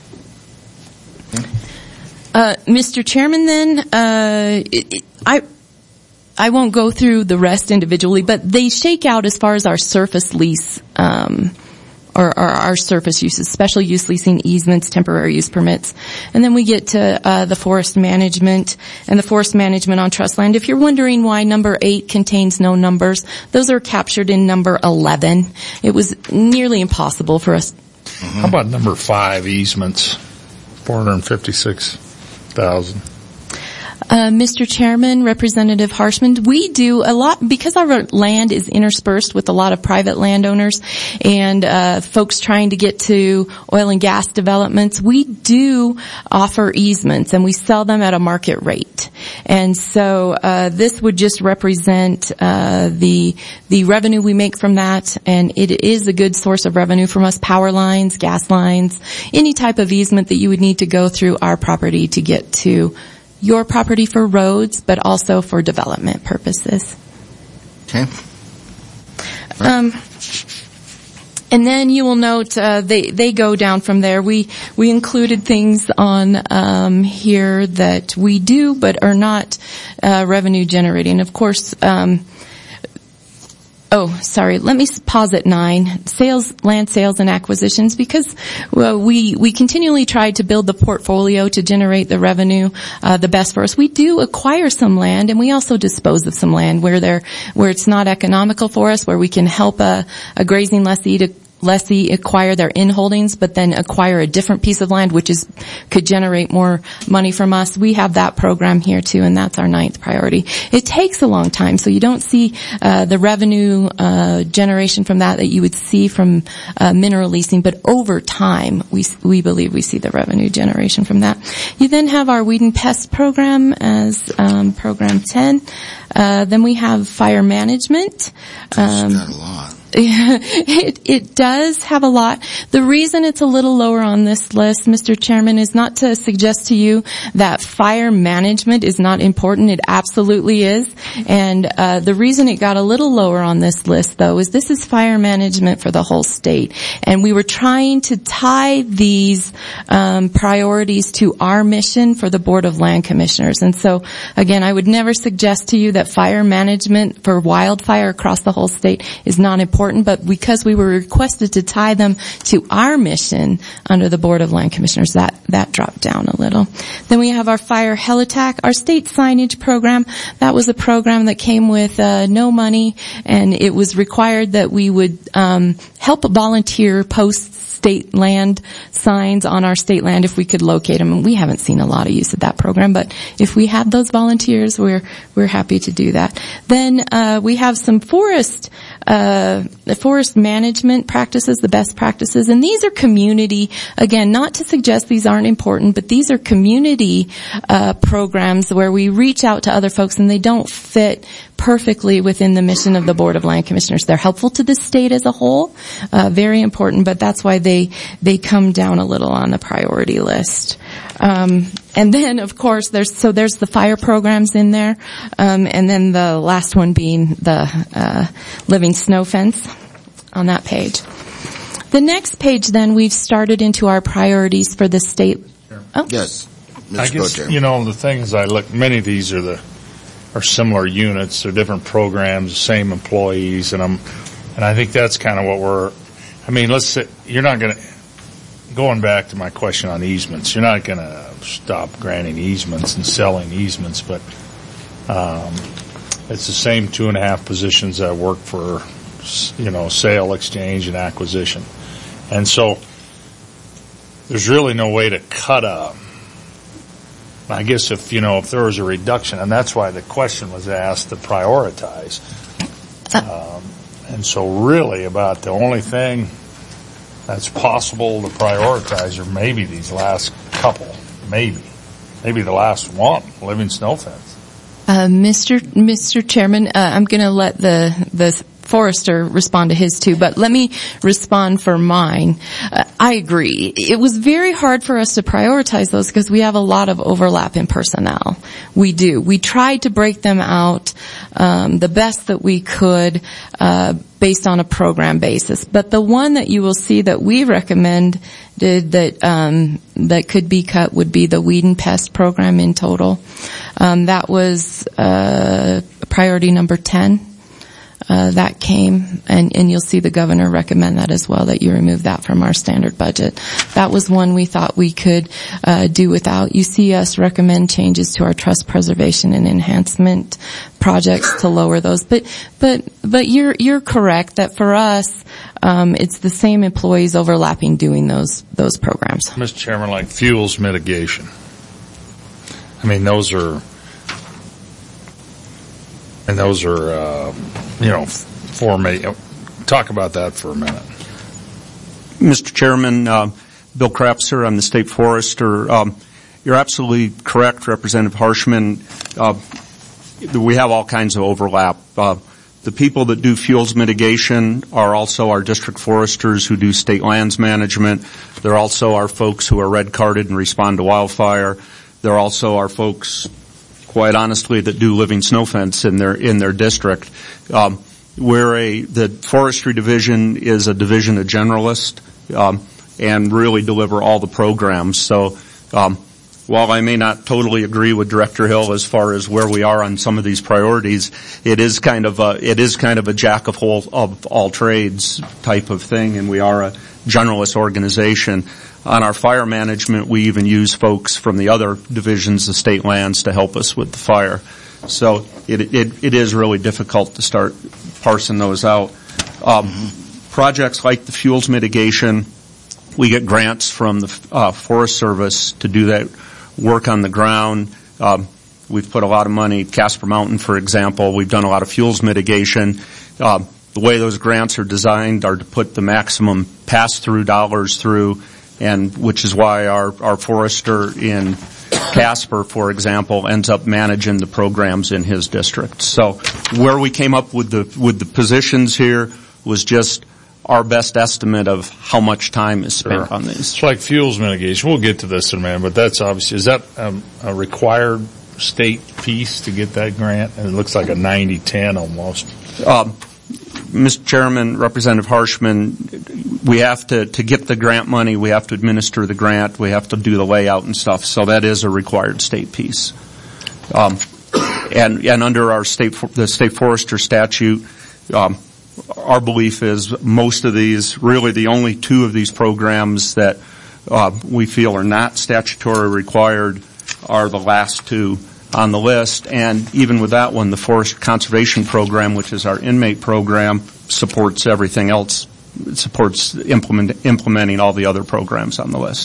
Mr. Chairman, then, I won't go through the rest individually, but they shake out as far as our surface lease or our surface uses, special use leasing easements, temporary use permits. And then we get to the forest management and the forest management on trust land. If you're wondering why number 8 contains no numbers, those are captured in number 11. It was nearly impossible for us. How about number 5, easements, $456,000? Mr. Chairman, Representative Harshman, we do a lot, because our land is interspersed with a lot of private landowners and folks trying to get to oil and gas developments, we do offer easements and we sell them at a market rate. And so this would just represent the revenue we make from that, and it is a good source of revenue from us, power lines, gas lines, any type of easement that you would need to go through our property to get to your property for roads, but also for development purposes. Okay. And then you will note they go down from there. We included things on here that we do but are not revenue generating. Of course, let me pause at 9. Land sales and acquisitions, because we continually try to build the portfolio to generate the revenue the best for us. We do acquire some land, and we also dispose of some land where it's not economical for us, where we can help a grazing lessee acquire their in-holdings, but then acquire a different piece of land, which could generate more money from us. We have that program here too, and that's our 9th priority. It takes a long time, so you don't see the revenue generation from that you would see from mineral leasing, but over time, we believe we see the revenue generation from that. You then have our weed and pest program as program 10. Then we have fire management. It's got a lot. It does have a lot. The reason it's a little lower on this list, Mr. Chairman, is not to suggest to you that fire management is not important. It absolutely is. And the reason it got a little lower on this list, though, is this is fire management for the whole state. And we were trying to tie these priorities to our mission for the Board of Land Commissioners. And so, again, I would never suggest to you that fire management for wildfire across the whole state is not important, but because we were requested to tie them to our mission under the Board of Land Commissioners, that dropped down a little. Then we have our fire heliTAC, our state signage program. That was a program that came with no money, and it was required that we would help volunteer post state land signs on our state land if we could locate them. And we haven't seen a lot of use of that program, but if we have those volunteers, we're happy to do that. Then we have some forest management practices, the best practices, and these are community, again, not to suggest these aren't important, but these are community programs where we reach out to other folks and they don't fit perfectly within the mission of the Board of Land Commissioners. They're helpful to the state as a whole, very important, but that's why they come down a little on the priority list. And then, of course, there's the fire programs in there, and then the last one being the living snow fence on that page. The next page, then, we've started into our priorities for the state. Oh. Yes. I guess, the things I look, many of these are similar units, they're different programs, same employees, and I think that's kind of what let's say, you're not gonna, going back to my question on easements, you're not gonna stop granting easements and selling easements, but, it's the same 2.5 positions that work for, sale, exchange, and acquisition. And so, there's really no way to cut I guess if there was a reduction, and that's why the question was asked to prioritize. And so really about the only thing that's possible to prioritize are maybe these last couple, maybe the last one, living snow fence. Mr. Chairman, I'm going to let the Forester respond to his too, but let me respond for mine. I agree. It was very hard for us to prioritize those because we have a lot of overlap in personnel. We do. We tried to break them out the best that we could based on a program basis. But the one that you will see that we recommended that could be cut would be the weed and pest program in total. That was priority number 10. that came, and you'll see the governor recommend that as well, that you remove that from our standard budget. That was one we thought we could do without. You see us recommend changes to our trust preservation and enhancement projects to lower those. But you're correct that for us, it's the same employees overlapping doing those programs. Mr. Chairman, like fuels mitigation. I mean, those are talk about that for a minute. Mr. Chairman, Bill Krapser, I'm the state forester. You're absolutely correct, Representative Harshman. We have all kinds of overlap. The people that do fuels mitigation are also our district foresters who do state lands management. They're also our folks who are red carded and respond to wildfire. They're also our folks, quite honestly, that do living snow fence in their district. The forestry division is a division of generalists, and really deliver all the programs. So, while I may not totally agree with Director Hill as far as where we are on some of these priorities, it is kind of a jack of all trades type of thing, and we are a generalist organization. On our fire management, we even use folks from the other divisions of state lands to help us with the fire. So it is really difficult to start parsing those out. Projects like the fuels mitigation, we get grants from the Forest Service to do that work on the ground. We've put a lot of money, Casper Mountain, for example, we've done a lot of fuels mitigation. The way those grants are designed are to put the maximum pass-through dollars through, and which is why our forester in Casper, for example, ends up managing the programs in his district. So where we came up with the positions here was just our best estimate of how much time is spent on these. It's like fuels mitigation. We'll get to this in a minute, but that's obviously, is that a required state piece to get that grant? And it looks like a 90-10 almost. Mr. Chairman, Representative Harshman, we have to get the grant money, we have to administer the grant, we have to do the layout and stuff, so that is a required state piece. And under the state forester statute, our belief is most of these, really the only two of these programs that we feel are not statutorily required are the last two on the list. And even with that one, the Forest Conservation Program, which is our inmate program, supports everything else. It supports implementing all the other programs on the list.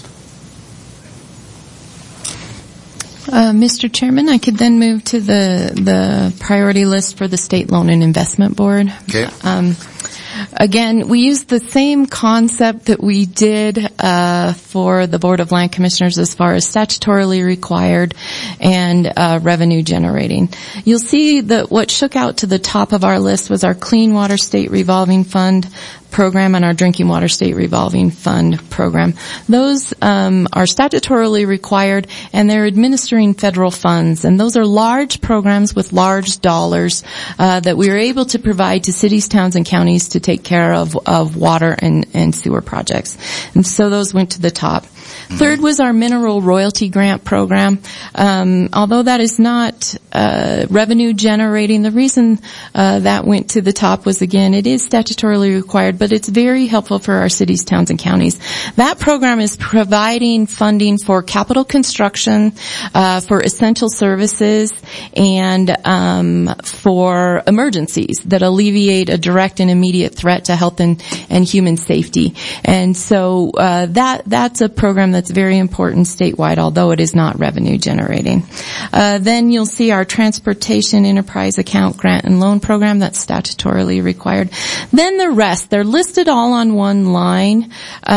Mr. Chairman, I could then move to the priority list for the State Loan and Investment Board. Okay. Again, we used the same concept that we did for the Board of Land Commissioners as far as statutorily required and revenue generating. You'll see that what shook out to the top of our list was our Clean Water State Revolving Fund program and our Drinking Water State Revolving Fund program. Those are statutorily required, and they're administering federal funds. And those are large programs with large dollars that we are able to provide to cities, towns, and counties to take care of water and sewer projects. And so those went to the top. Third was our mineral royalty grant program. Although that is not revenue generating, the reason that went to the top was, again, it is statutorily required, but it's very helpful for our cities, towns, and counties. That program is providing funding for capital construction, for essential services, and for emergencies that alleviate a direct and immediate threat to health and human safety. And so that's a program that's very important statewide, although it is not revenue generating. Then you'll see our Transportation Enterprise Account Grant and Loan Program that's statutorily required. Then the rest, they're listed all on one line.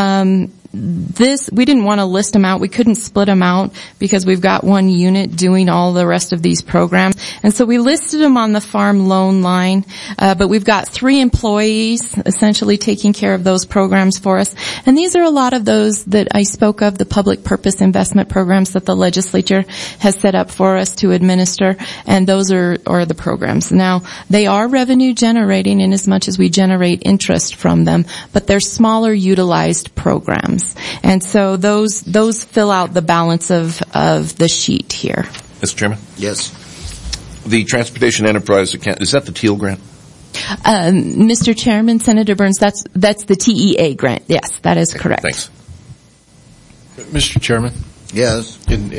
We didn't want to list them out. We couldn't split them out because we've got one unit doing all the rest of these programs. And so we listed them on the farm loan line, but we've got 3 employees essentially taking care of those programs for us. And these are a lot of those that I spoke of, the public purpose investment programs that the legislature has set up for us to administer, and those are the programs. Now, they are revenue generating in as much as we generate interest from them, but they're smaller utilized programs. And so those fill out the balance of the sheet here. Mr. Chairman? Yes. The Transportation Enterprise Account, is that the Teal grant? Mr. Chairman, Senator Burns, that's the TEA grant. Yes, that is correct. Thanks. Mr. Chairman? Yes.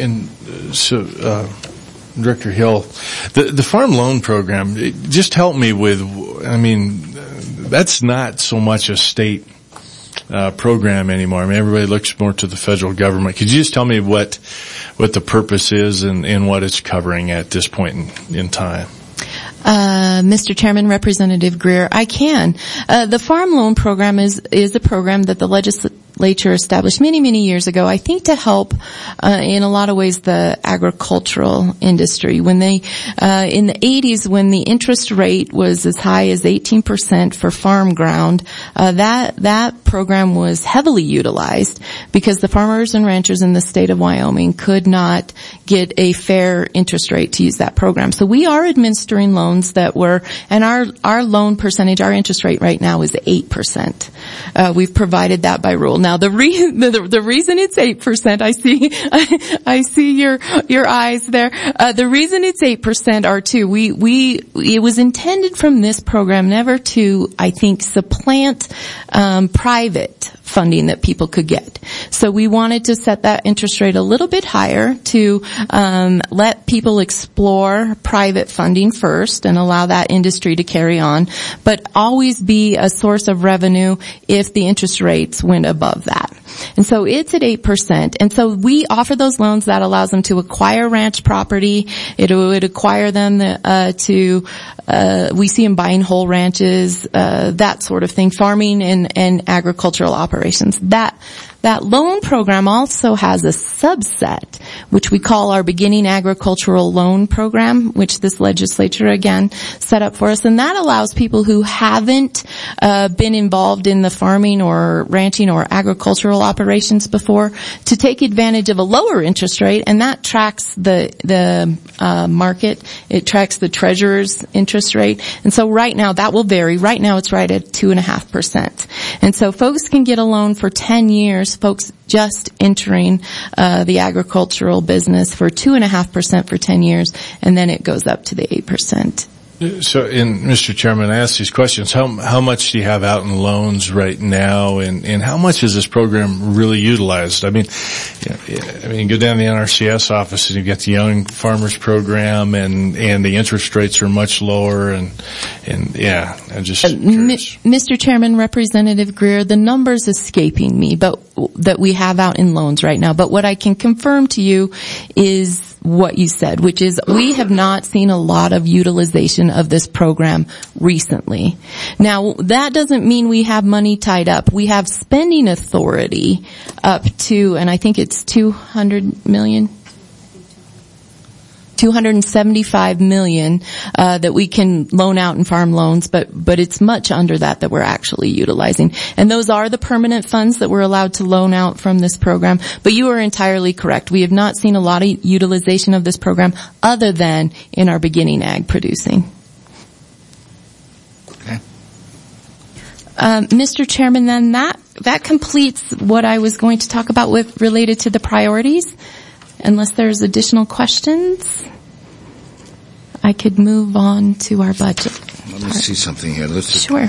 Director Hill, the farm loan program, just help me with, that's not so much a state program anymore. Everybody looks more to the federal government. Could you just tell me what the purpose is and what it's covering at this point in time? Mr. Chairman, Representative Greer, I can. The farm loan program is a program that the legislature established many years ago, I think to help, in a lot of ways, the agricultural industry. When they, in the 80s, when the interest rate was as high as 18% for farm ground, that program was heavily utilized because the farmers and ranchers in the state of Wyoming could not get a fair interest rate to use that program. So we are administering loans that were, and our loan percentage, our interest rate right now is 8%. We've provided that by rule. Now the reason it's 8%, I see your eyes there. The reason it's 8% are two. It was intended from this program never to, I think, supplant, private funding that people could get. So we wanted to set that interest rate a little bit higher to let people explore private funding first and allow that industry to carry on, but always be a source of revenue if the interest rates went above that. And so it's at 8%. And so we offer those loans that allows them to acquire ranch property. It would acquire them we see them buying whole ranches, that sort of thing, farming and agricultural operations. That loan program also has a subset, which we call our Beginning Agricultural Loan Program, which this legislature, again, set up for us. And that allows people who haven't been involved in the farming or ranching or agricultural operations before to take advantage of a lower interest rate, and that tracks the market. It tracks the treasurer's interest rate. And so right now, that will vary. Right now, it's right at 2.5%. And so folks can get a loan for 10 years, folks just entering the agricultural business for 2.5% for 10 years, and then it goes up to the 8%. So, Mr. Chairman, I ask these questions. How much do you have out in loans right now, and how much is this program really utilized? You go down to the NRCS office and you get the Young Farmers Program, and the interest rates are much lower, and I'm just curious. Mr. Chairman, Representative Greer, the numbers escaping me, but that we have out in loans right now. But what I can confirm to you is what you said, which is we have not seen a lot of utilization of this program recently. Now, that doesn't mean we have money tied up. We have spending authority up to, and I think it's $275 million that we can loan out in farm loans, but it's much under that we're actually utilizing. And those are the permanent funds that we're allowed to loan out from this program. But you are entirely correct. We have not seen a lot of utilization of this program other than in our beginning ag producing. Okay. Mr. Chairman, then that completes what I was going to talk about related to the priorities. Unless there's additional questions, I could move on to our budget. Let me see something here. Sure.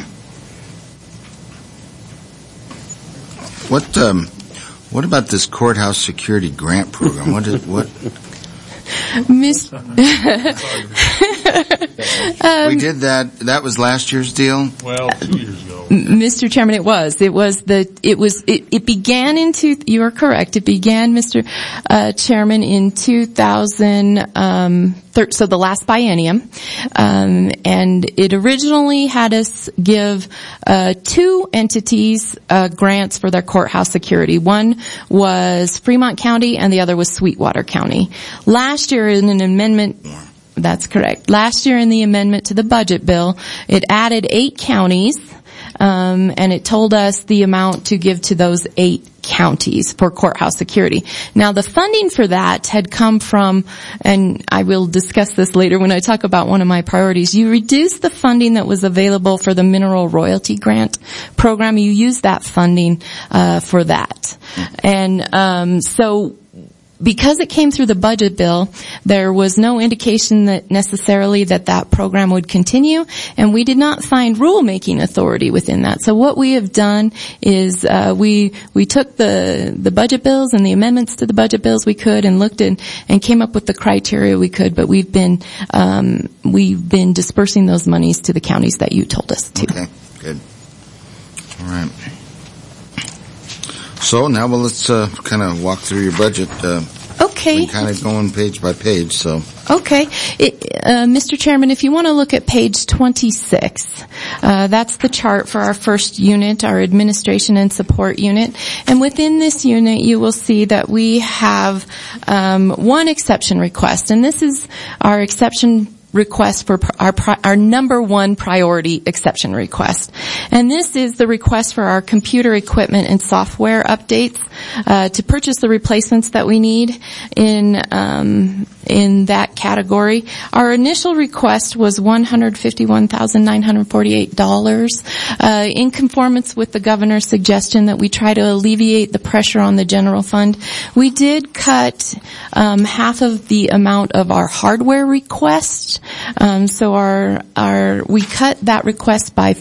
What about this courthouse security grant program? What? We did that. That was last year's deal? Well, 2 years ago. Mr. Chairman, it began you are correct. It began, Mr. Chairman, in 2013, so the last biennium. And it originally had us give, two entities, grants for their courthouse security. One was Fremont County and the other was Sweetwater County. Last year in an amendment, that's correct. Last year in the amendment to the budget bill, it added 8 counties, and it told us the amount to give to those 8 counties for courthouse security. Now the funding for that had come from, and I will discuss this later when I talk about one of my priorities, you reduced the funding that was available for the mineral royalty grant program. You used that funding for that. And so because it came through the budget bill, there was no indication that necessarily that program would continue, and we did not find rulemaking authority within that. So what we have done is we took the budget bills and the amendments to the budget bills we could and looked and came up with the criteria we could, but we've been dispersing those monies to the counties that you told us to. Okay, good. All right. So now let's kind of walk through your budget. Okay. We're kind of going page by page, so. Okay. Mr. Chairman, if you want to look at page 26, that's the chart for our first unit, our administration and support unit. And within this unit, you will see that we have one exception request, and this is our exception request for our number one priority exception request. And this is the request for our computer equipment and software updates to purchase the replacements that we need in that category. Our initial request was $151,948 in conformance with the governor's suggestion that we try to alleviate the pressure on the general fund. We did cut half of the amount of our hardware request. So we cut that request by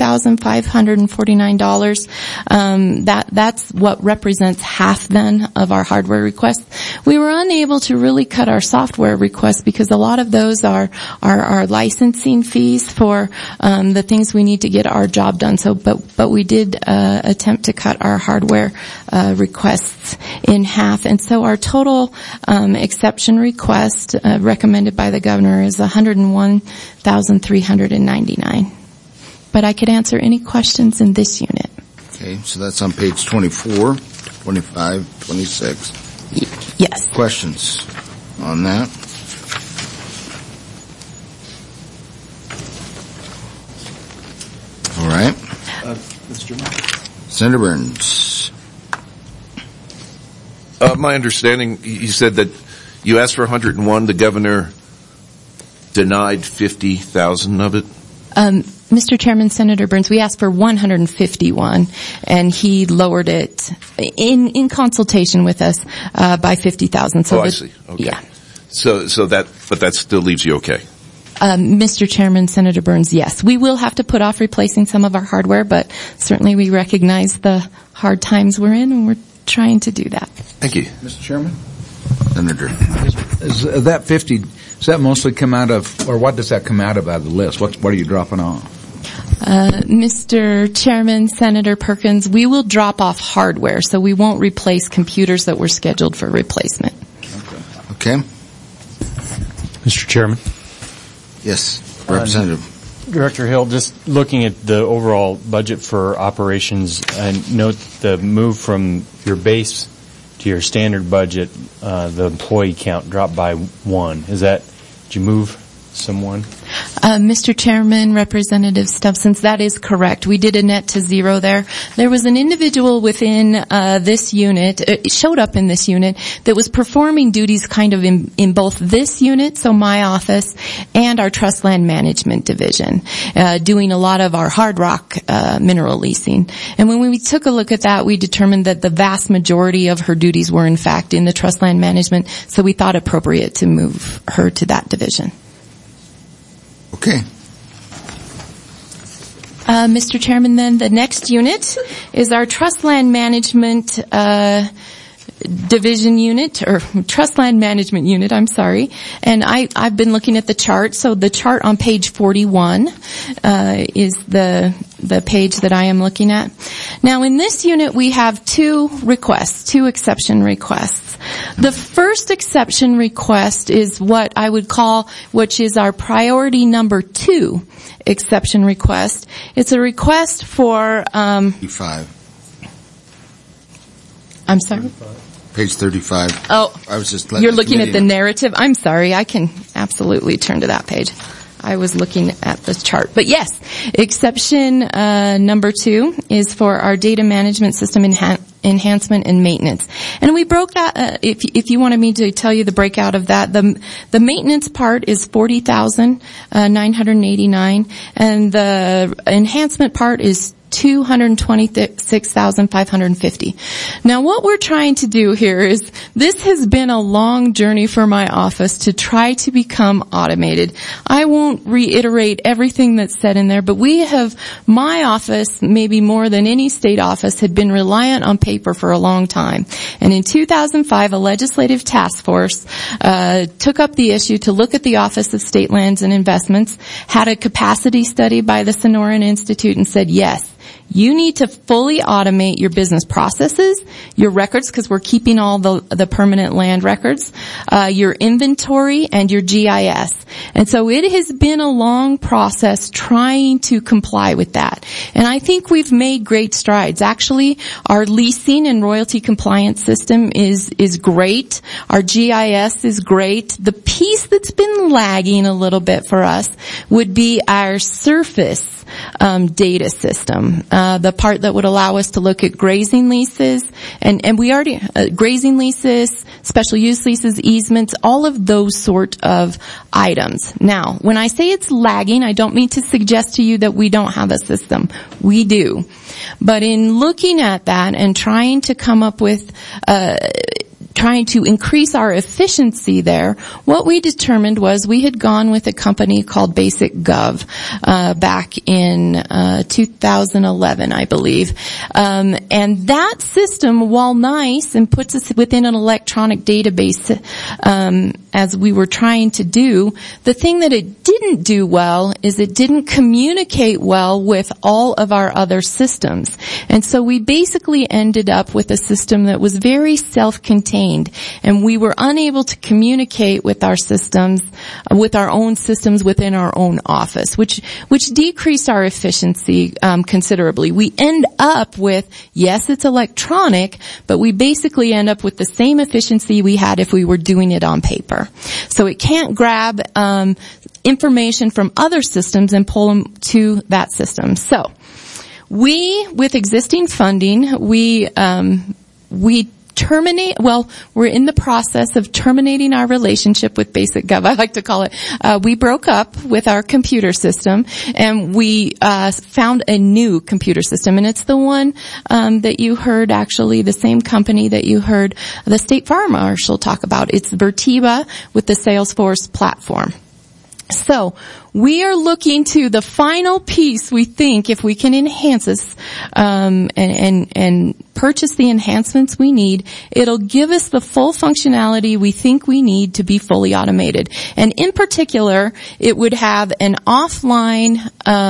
$50,549. That's what represents half then of our hardware request. We were unable to really cut our software requests because a lot of those are licensing fees for the things we need to get our job done. So, but we did attempt to cut our hardware requests in half, and so our total exception request recommended by the governor is $101,399. But I could answer any questions in this unit. Okay, so that's on page 24, 25, 26. Yes. Questions on that? All right. Mr. Chairman. Senator Burns. My understanding, you said that you asked for 101, the governor denied 50,000 of it? Mr. Chairman, Senator Burns, we asked for 151, and he lowered it in consultation with us by 50,000. So I see. Okay. Yeah. But that still leaves you okay. Mr. Chairman, Senator Burns, yes. We will have to put off replacing some of our hardware, but certainly we recognize the hard times we're in, and we're trying to do that. Thank you. Mr. Chairman? Senator. Is that 50, does that mostly come out of, or what does that come out of the list? What are you dropping off? Mr. Chairman, Senator Perkins, we will drop off hardware, so we won't replace computers that were scheduled for replacement. Okay. Mr. Chairman. Yes, Representative. Director Hill, just looking at the overall budget for operations, and note the move from your base to your standard budget, the employee count dropped by 1. Did you move someone? Mr. Chairman, Representative Stubbs, that is correct. We did a net to 0 there. There was an individual within this unit, it showed up in this unit, that was performing duties kind of in both this unit, so my office, and our trust land management division, doing a lot of our hard rock mineral leasing. And when we took a look at that, we determined that the vast majority of her duties were in fact in the trust land management, so we thought appropriate to move her to that division. Okay. Mr. Chairman, then the next unit is our trust land management division unit, or trust land management unit, I'm sorry. And I've been looking at the chart. So the chart on page 41 is the page that I am looking at. Now in this unit we have two exception requests. The first exception request is what I would call, which is our priority number 2 exception request. It's a request for 35. I'm sorry? Page 35. Oh, I was just you're looking at the narrative? I'm sorry, I can absolutely turn to that page. I was looking at the chart. But yes, exception number 2 is for our data management system enhancement and maintenance. And we broke that, if you wanted me to tell you the breakout of that, the maintenance part is $40,989, and the enhancement part is $226,550. Now what we're trying to do here is, this has been a long journey for my office to try to become automated. I won't reiterate everything that's said in there, but my office, maybe more than any state office, had been reliant on paper for a long time. And in 2005, a legislative task force took up the issue to look at the Office of State Lands and Investments, had a capacity study by the Sonoran Institute, and said, yes, you need to fully automate your business processes, your records, because we're keeping all the permanent land records, your inventory, and your GIS. And so it has been a long process trying to comply with that. And I think we've made great strides. Actually, our leasing and royalty compliance system is great. Our GIS is great. The piece that's been lagging a little bit for us would be our surface data system, the part that would allow us to look at grazing leases, and we already grazing leases, special use leases, easements, all of those sort of items. Now, when I say it's lagging, I don't mean to suggest to you that we don't have a system. We do. But in looking at that and trying to come up with trying to increase our efficiency there, what we determined was we had gone with a company called Basic Gov back in 2011, I believe. And that system, while nice and puts us within an electronic database, as we were trying to do, the thing that it didn't do well is it didn't communicate well with all of our other systems. And so we basically ended up with a system that was very self-contained, and we were unable to communicate with our systems, with our own systems within our own office, which decreased our efficiency considerably. We end up with, yes, it's electronic, but we basically end up with the same efficiency we had if we were doing it on paper. So it can't grab information from other systems and pull them to that system. So with existing funding, we're in the process of terminating our relationship with Basic Gov, I like to call it. We broke up with our computer system, and we found a new computer system, and it's the one that you heard, actually, the same company that you heard the State Fire Marshal talk about. It's Verteba with the Salesforce platform. So we are looking to the final piece. We think if we can enhance this and purchase the enhancements we need, it'll give us the full functionality we think we need to be fully automated. And in particular, it would have an offline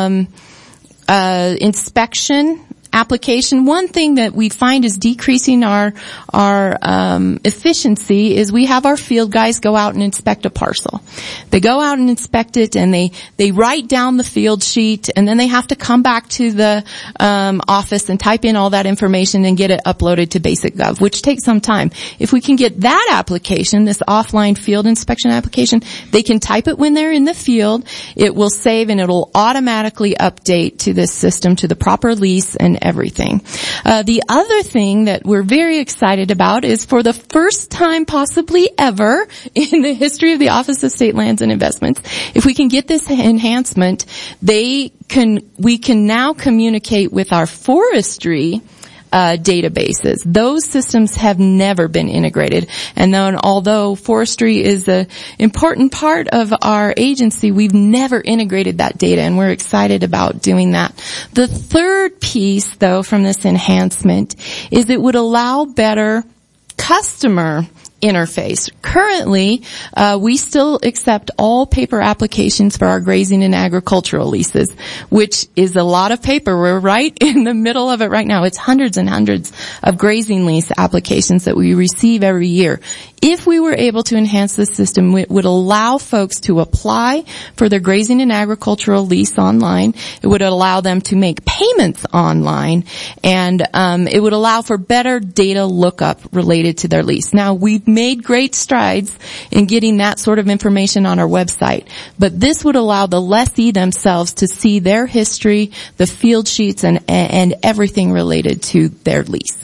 inspection application. One thing that we find is decreasing our efficiency is we have our field guys go out and inspect a parcel. They go out and inspect it, and they write down the field sheet, and then they have to come back to the office and type in all that information and get it uploaded to Basic Gov, which takes some time. If we can get that application, this offline field inspection application, they can type it when they're in the field. It will save, and it'll automatically update to this system, to the proper lease and everything. The other thing that we're very excited about is, for the first time possibly ever in the history of the Office of State Lands and Investments, if we can get this enhancement, we can now communicate with our forestry databases. Those systems have never been integrated. And then, although forestry is an important part of our agency, we've never integrated that data, and we're excited about doing that. The third piece, though, from this enhancement is it would allow better customer interface. Currently, we still accept all paper applications for our grazing and agricultural leases, which is a lot of paper. We're right in the middle of it right now. It's hundreds and hundreds of grazing lease applications that we receive every year. If we were able to enhance the system, it would allow folks to apply for their grazing and agricultural lease online. It would allow them to make payments online, and it would allow for better data lookup related to their lease. Now, we've made great strides in getting that sort of information on our website, but this would allow the lessee themselves to see their history, the field sheets, and everything related to their lease.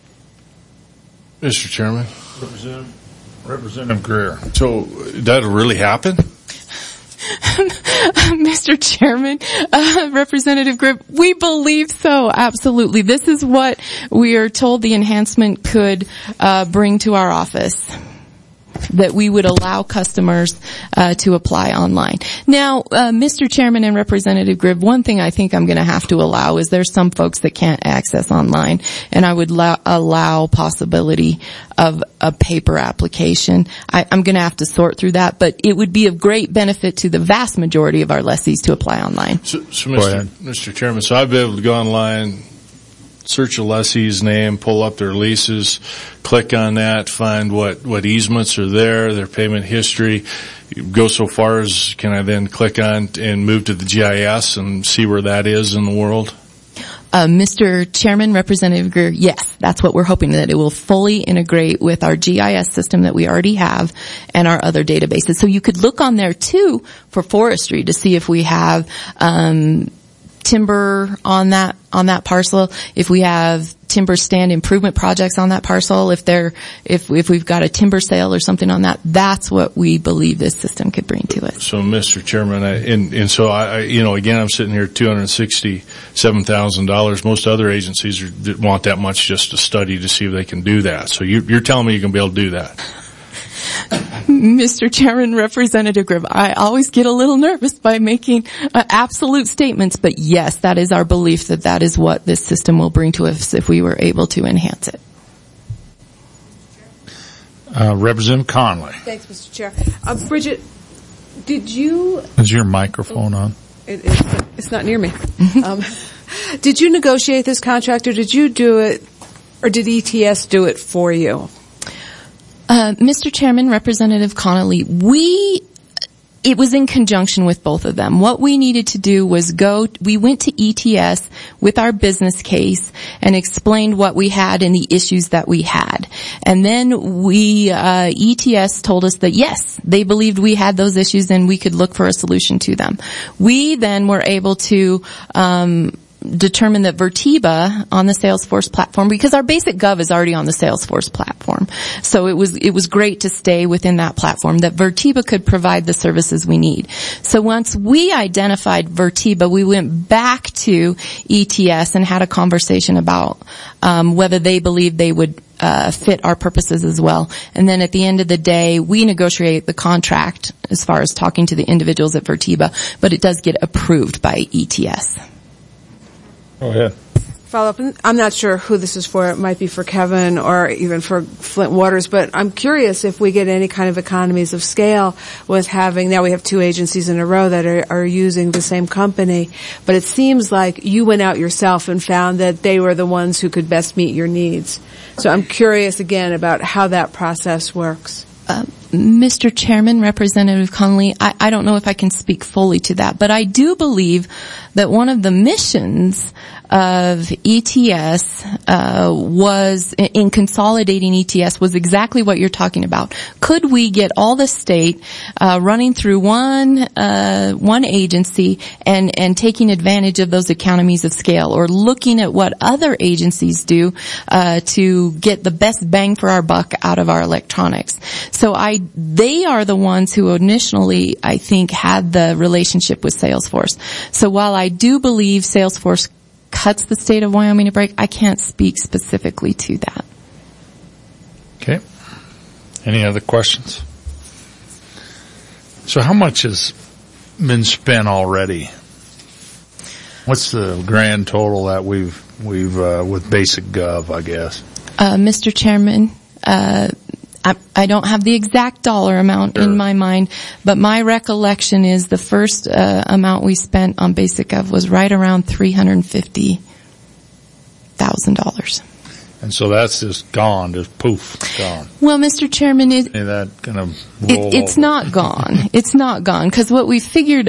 Mr. Chairman. Representative Greer. So that'll really happen? Mr. Chairman, Representative Gribb, we believe so, absolutely. This is what we are told the enhancement could bring to our office, that we would allow customers to apply online. Now, Mr. Chairman and Representative Gribb, one thing I think I'm going to have to allow is there's some folks that can't access online, and I would allow possibility of a paper application. I'm going to have to sort through that, but it would be of great benefit to the vast majority of our lessees to apply online. So Mr. Chairman, so I'd be able to go online, search a lessee's name, pull up their leases, click on that, find what easements are there, their payment history, go so far as can I then click on and move to the GIS and see where that is in the world? Mr. Chairman, Representative Greer, yes, that's what we're hoping, that it will fully integrate with our GIS system that we already have and our other databases. So you could look on there too for forestry to see if we have timber on that parcel, if we have timber stand improvement projects on that parcel, if we've got a timber sale or something on that. That's what we believe this system could bring to it. So, Mr. Chairman, so again, I'm sitting here $267,000. Most other agencies want that much just to study to see if they can do that. So you're telling me you can be able to do that? Mr. Chairman, Representative Gribb, I always get a little nervous by making absolute statements, but yes, that is our belief that is what this system will bring to us if we were able to enhance it. Representative Conley. Thanks, Mr. Chair. Bridget, did you... Is your microphone on? It's not near me. Did you negotiate this contract, or did you do it, or did ETS do it for you? Mr. Chairman, Representative Connolly, it was in conjunction with both of them. What we needed to do was we went to ETS with our business case and explained what we had and the issues that we had. And then ETS told us that yes, they believed we had those issues and we could look for a solution to them. We then were able to, determine that Vertiba on the Salesforce platform, because our basic gov is already on the Salesforce platform. So it was great to stay within that platform, that Vertiba could provide the services we need. So once we identified Vertiba, we went back to ETS and had a conversation about whether they believed they would fit our purposes as well. And then at the end of the day, we negotiate the contract as far as talking to the individuals at Vertiba, but it does get approved by ETS. Go ahead. Follow up. I'm not sure who this is for. It might be for Kevin or even for Flint Waters, but I'm curious if we get any kind of economies of scale with now we have two agencies in a row that are using the same company, but it seems like you went out yourself and found that they were the ones who could best meet your needs. So I'm curious again about how that process works. Mr. Chairman, Representative Conley, I don't know if I can speak fully to that, but I do believe that one of the missions of ETS was, in consolidating ETS, was exactly what you're talking about. Could we get all the state running through one agency and taking advantage of those economies of scale, or looking at what other agencies do to get the best bang for our buck out of our electronics? So they are the ones who initially, I think, had the relationship with Salesforce. So while I do believe Salesforce cuts the state of Wyoming a break, I can't speak specifically to that. Okay. Any other questions? So how much has been spent already? What's the grand total that we've with Basic Gov, I guess? Mr. Chairman, I don't have the exact dollar amount in my mind, but my recollection is the first amount we spent on Basic Gov was right around $350,000. And so that's just gone, just poof, gone. Well, Mr. Chairman, it's not gone. It's not gone, because what we figured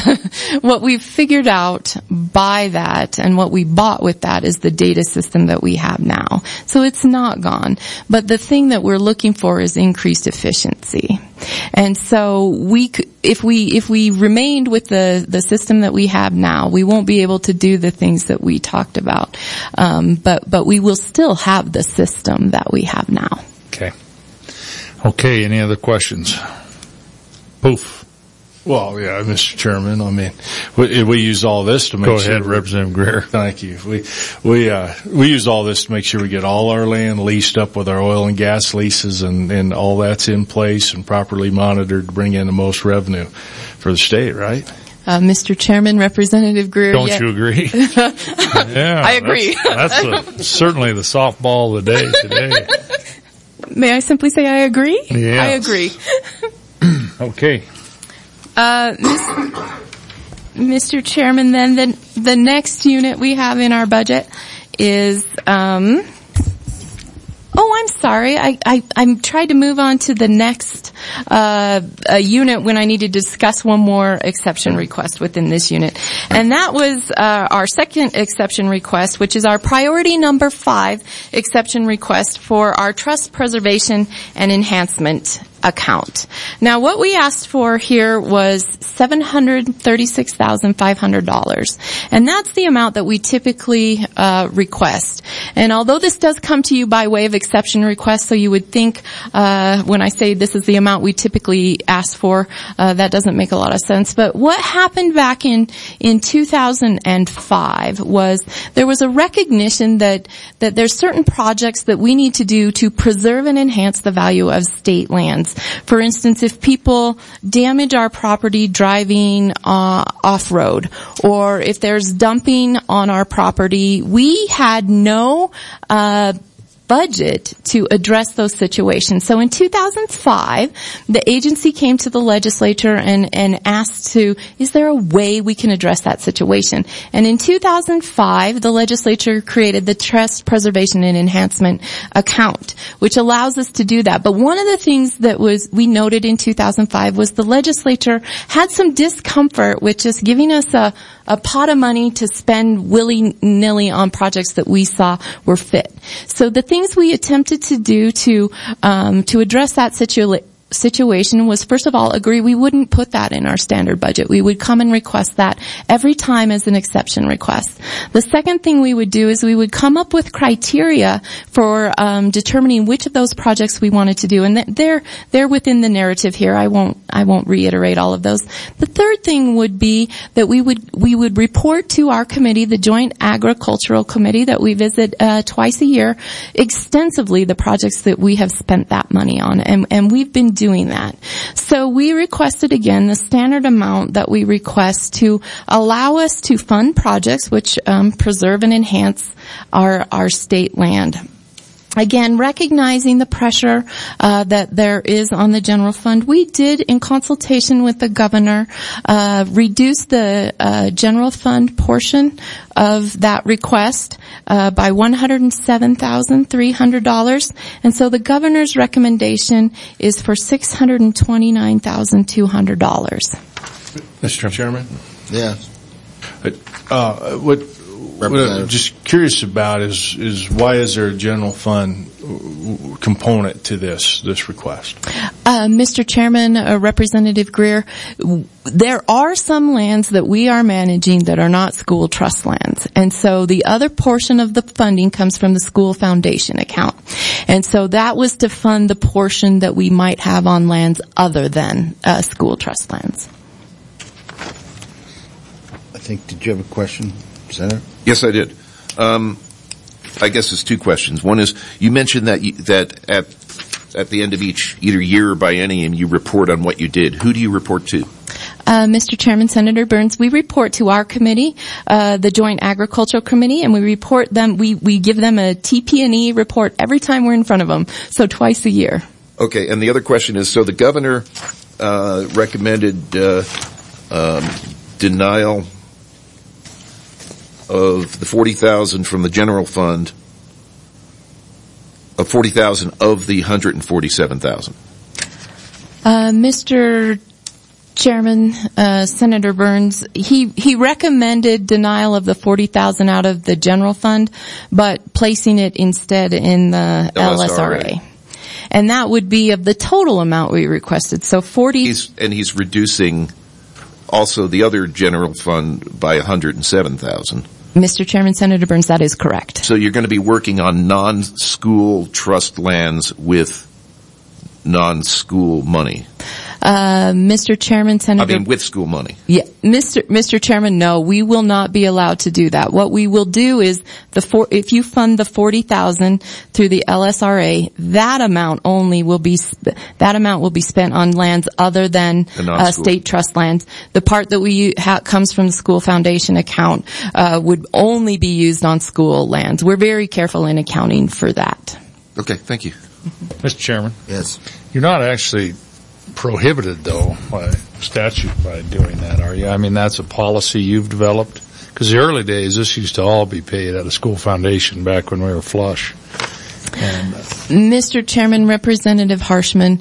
out by that and what we bought with that is the data system that we have now. So it's not gone. But the thing that we're looking for is increased efficiency. And so if we remained with the system that we have now, we won't be able to do the things that we talked about. But we will still have the system that we have now. Okay, any other questions? Poof. Well, yeah, Mr. Chairman, I mean, we use all this to make Go sure. ahead, Representative Greer. Thank you. We use all this to make sure we get all our land leased up with our oil and gas leases and all that's in place and properly monitored to bring in the most revenue for the state, right? Mr. Chairman, Representative Greer. Don't you agree? Yeah. I agree. That's certainly the softball of the day today. May I simply say I agree? Yes. I agree. Okay. Mr. Chairman, then the next unit we have in our budget is, I'm sorry. I'm trying to move on to the next unit when I need to discuss one more exception request within this unit. And that was our second exception request, which is our priority number 5 exception request for our trust preservation and enhancement account. Now, what we asked for here was $736,500, and that's the amount that we typically request. And although this does come to you by way of exception request, so you would think when I say this is the amount we typically ask for, that doesn't make a lot of sense. But what happened back in 2005 was there was a recognition that there's certain projects that we need to do to preserve and enhance the value of state lands. For instance, if people damage our property driving off-road, or if there's dumping on our property, we had no budget to address those situations. So in 2005, the agency came to the legislature and asked is there a way we can address that situation? And in 2005, the legislature created the Trust Preservation and Enhancement Account, which allows us to do that. But one of the things that we noted in 2005 was the legislature had some discomfort with just giving us a pot of money to spend willy-nilly on projects that we saw were fit. So the things we attempted to do to address that situation was, first of all, agree we wouldn't put that in our standard budget. We would come and request that every time as an exception request. The second thing we would do is we would come up with criteria for determining which of those projects we wanted to do, and they're within the narrative here. I won't reiterate all of those. The third thing would be that we would report to our committee, the Joint Agricultural Committee that we visit twice a year, extensively the projects that we have spent that money on, and we've been doing that. So we requested again the standard amount that we request to allow us to fund projects which preserve and enhance our state land. Again, recognizing the pressure that there is on the general fund, we did, in consultation with the governor, reduce the general fund portion of that request by $107,300, and so the governor's recommendation is for $629,200. Mr. Chairman? Yeah. What I'm just curious about is why is there a general fund component to this request? Mr. Chairman, Representative Greer, there are some lands that we are managing that are not school trust lands. And so the other portion of the funding comes from the school foundation account. And so that was to fund the portion that we might have on lands other than school trust lands. Did you have a question, Senator? Yes, I did. I guess it's two questions. One is, you mentioned that at the end of each either year or biennium you report on what you did. Who do you report to? Mr. Chairman, Senator Burns, we report to our committee, the Joint Agricultural Committee, and we report them. We give them a TP&E report every time we're in front of them, so twice a year. Okay, and the other question is, so the governor recommended denial of the $40,000 from the general fund, of $40,000 of the $147,000. Mr. Chairman, Senator Burns, he recommended denial of the $40,000 out of the general fund, but placing it instead in the LSRA. And that would be of the total amount we requested. So 40. He's reducing also the other general fund by $107,000. Mr. Chairman, Senator Burns, that is correct. So you're going to be working on non-school trust lands with non-school money? Mr. Chairman, Senator. I mean, with school money. Yeah, Mr. Chairman, no, we will not be allowed to do that. What we will do is if you fund the $40,000 through the LSRA, that amount will be spent on lands other than state trust lands. The part that comes from the school foundation account would only be used on school lands. We're very careful in accounting for that. Okay, thank you. Mr. Chairman. Yes. You're not actually prohibited, though, by statute by doing that, are you? I mean, that's a policy you've developed? Because the early days, this used to all be paid at a school foundation back when we were flush. And, Mr. Chairman, Representative Harshman,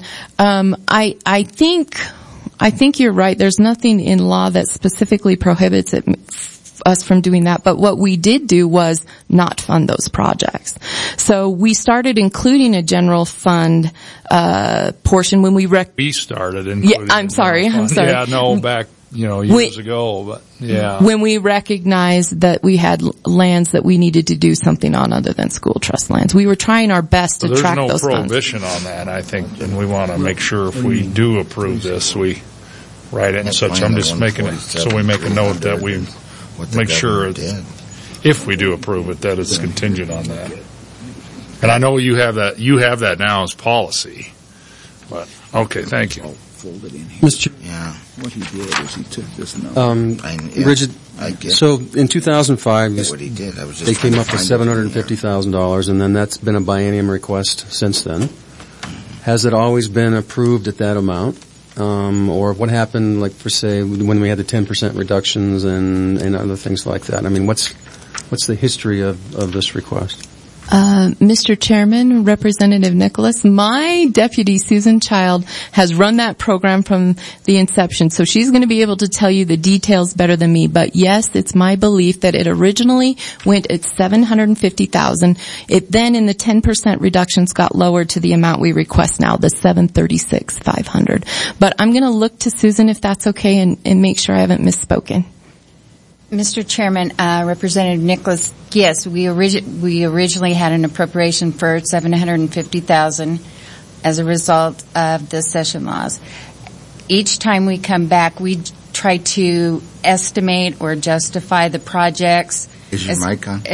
I think you're right. There's nothing in law that specifically prohibits us from doing that, but what we did do was not fund those projects. So we started including a general fund portion when we started including. Yeah, I'm sorry. Yeah, no, back years ago, but yeah. When we recognized that we had lands that we needed to do something on other than school trust lands, we were trying our best to track those funds. There's no prohibition on that, I think, and we want to make sure if we do approve this, we write it and such. I'm just making it so we make a note that we make sure if we do approve it, that it's contingent on that. And I know you have that now as policy. But okay, thank you. Yeah. What he did is he took this number. Bridget, so in 2005, they came up with $750,000, and then that's been a biennium request since then. Has it always been approved at that amount? Or what happened, like, for say, when we had the 10% reductions and other things like that? I mean, what's the history of this request? Mr. Chairman, Representative Nicholas, my deputy Susan Child has run that program from the inception, so she's going to be able to tell you the details better than me. But yes, it's my belief that it originally went at $750,000. It then, in the 10% reductions, got lowered to the amount we request now, the $736,500. But I'm going to look to Susan if that's okay and make sure I haven't misspoken. Mr. Chairman, Representative Nicholas, yes, we originally had an appropriation for $750,000 as a result of the session laws. Each time we come back, we try to estimate or justify the projects. Is your mic on?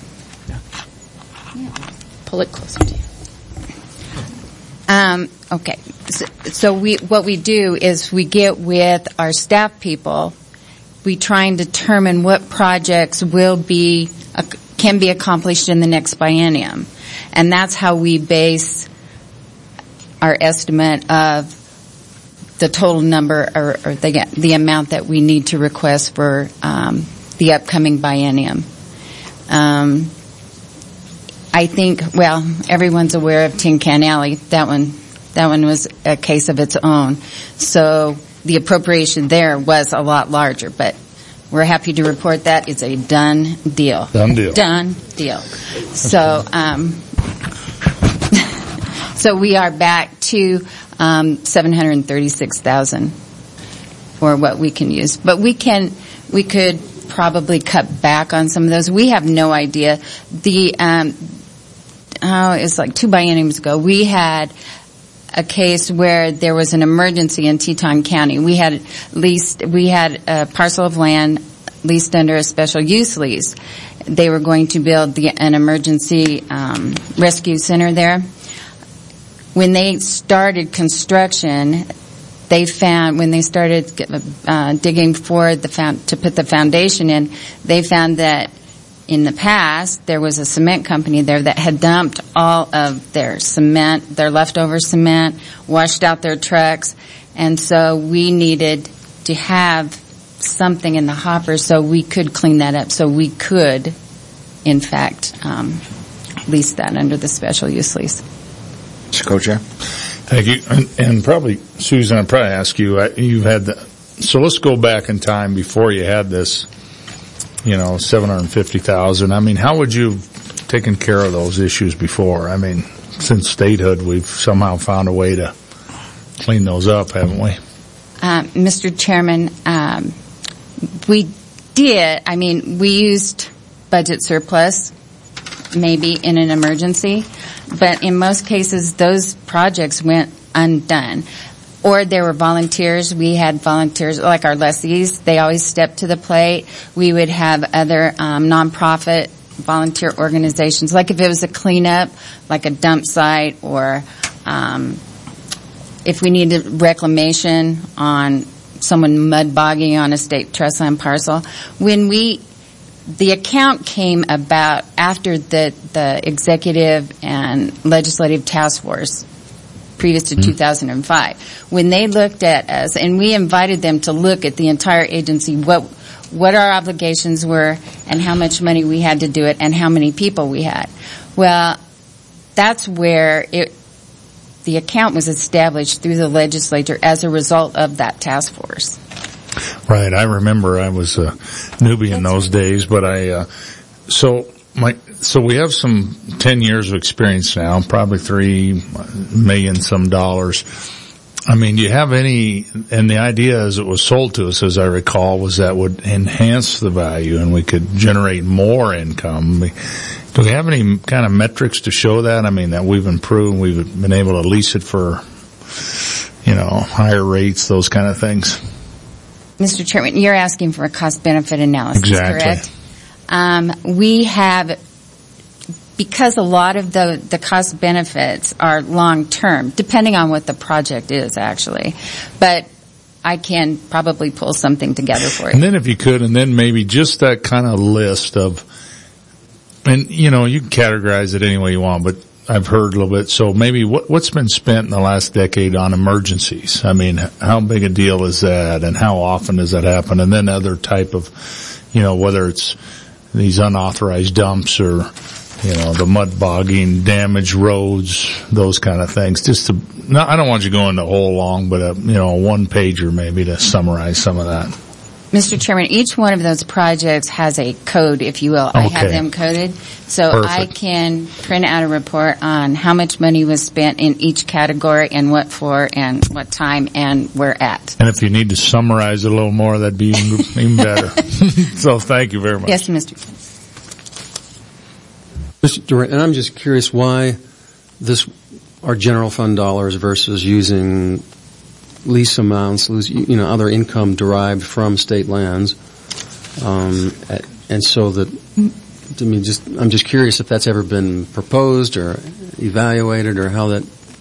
Pull it closer to you. Okay. So what we do is we get with our staff people. We try and determine what projects can be accomplished in the next biennium. And that's how we base our estimate of the total number or the amount that we need to request for the upcoming biennium. I think, everyone's aware of Tin Can Alley. That one was a case of its own. So the appropriation there was a lot larger, but we're happy to report that it's a done deal. Done deal. Done deal. So, so we are back to $736,000 for what we can use, but we could probably cut back on some of those. We have no idea. It's like 2 bienniums ago, we had a case where there was an emergency in Teton County. We had a parcel of land leased under a special use lease. They were going to build an emergency rescue center there. When they started construction, they found, when they started digging for to put the foundation in, they found that in the past, there was a cement company there that had dumped all of their cement, their leftover cement, washed out their trucks, and so we needed to have something in the hopper so we could clean that up, so we could, in fact, lease that under the special use lease. Mr. Co-Chair. Thank you. And probably, Susan, I'd probably ask you, you've had so let's go back in time before you had this, $750,000. I mean, how would you have taken care of those issues before? I mean, since statehood, we've somehow found a way to clean those up, haven't we? Mr. Chairman, we did. I mean, we used budget surplus, maybe in an emergency, but in most cases, those projects went undone. or there were volunteers. We had volunteers like our lessees. They always stepped to the plate. We would have other nonprofit volunteer organizations, like if it was a cleanup, like a dump site, or if we needed reclamation on someone mud bogging on a state trust land parcel. The account came about after the executive and legislative task force previous to 2005. When they looked at us, and we invited them to look at the entire agency, what our obligations were and how much money we had to do it and how many people we had. Well, that's where the account was established through the legislature as a result of that task force. Right. I remember I was a newbie in those days, but so we have some 10 years of experience now, probably $3 million some dollars. I mean, do you have any, and the idea as it was sold to us, as I recall, was that would enhance the value and we could generate more income. Do we have any kind of metrics to show that? I mean, that we've improved, we've been able to lease it for, higher rates, those kind of things? Mr. Chairman, you're asking for a cost-benefit analysis, correct? We have, because a lot of the cost benefits are long-term, depending on what the project is, actually. But I can probably pull something together for you. And then if you could, and then maybe just that kind of list of, and you can categorize it any way you want, but I've heard a little bit. So maybe what's been spent in the last decade on emergencies? I mean, how big a deal is that, and how often does that happen? And then other type of, whether it's these unauthorized dumps or, the mud bogging, damaged roads, those kind of things. I don't want you going the whole long, but a one pager maybe to summarize some of that. Mr. Chairman, each one of those projects has a code, if you will. Okay. I have them coded. So perfect. I can print out a report on how much money was spent in each category and what for and what time and where at. And if you need to summarize it a little more, that'd be even better. So thank you very much. Yes, Mr. Durant, and I'm just curious why our general fund dollars versus using lease amounts, other income derived from state lands, and so I'm just curious if that's ever been proposed or evaluated or how that.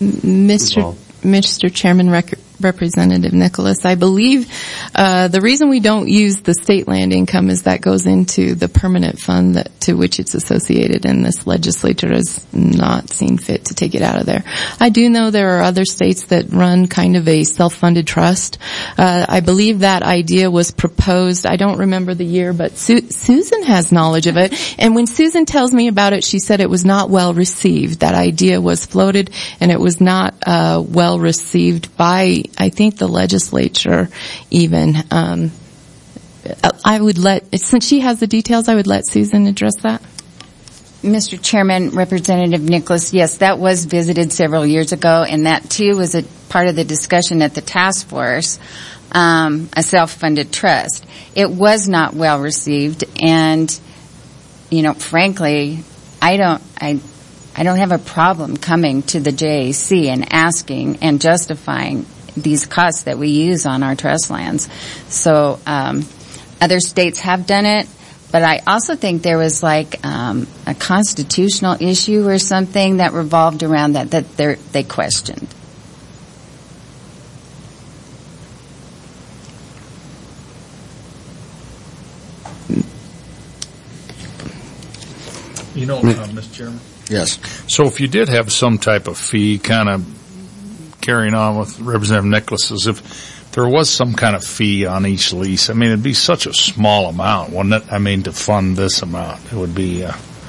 Mr. Chairman, Representative Nicholas, I believe the reason we don't use the state land income is that goes into the permanent fund to which it's associated, and this legislature has not seen fit to take it out of there. I do know there are other states that run kind of a self-funded trust. I believe that idea was proposed, I don't remember the year, but Susan has knowledge of it, and when Susan tells me about it, she said it was not well received. That idea was floated, and it was not well received by, I think, the legislature even. Since she has the details, I would let Susan address that. Mr. Chairman, Representative Nicholas, yes, that was visited several years ago, and that too was a part of the discussion at the task force, a self-funded trust. It was not well received, and, frankly, I don't have a problem coming to the JAC and asking and justifying these costs that we use on our trust lands. So other states have done it, but I also think there was like a constitutional issue or something that revolved around that they questioned. Mr. Chairman? Yes. So if you did have some type of fee, kind of carrying on with Representative Nicholas's, if there was some kind of fee on each lease, I mean, it'd be such a small amount, wouldn't it? I mean, to fund this amount, it would be,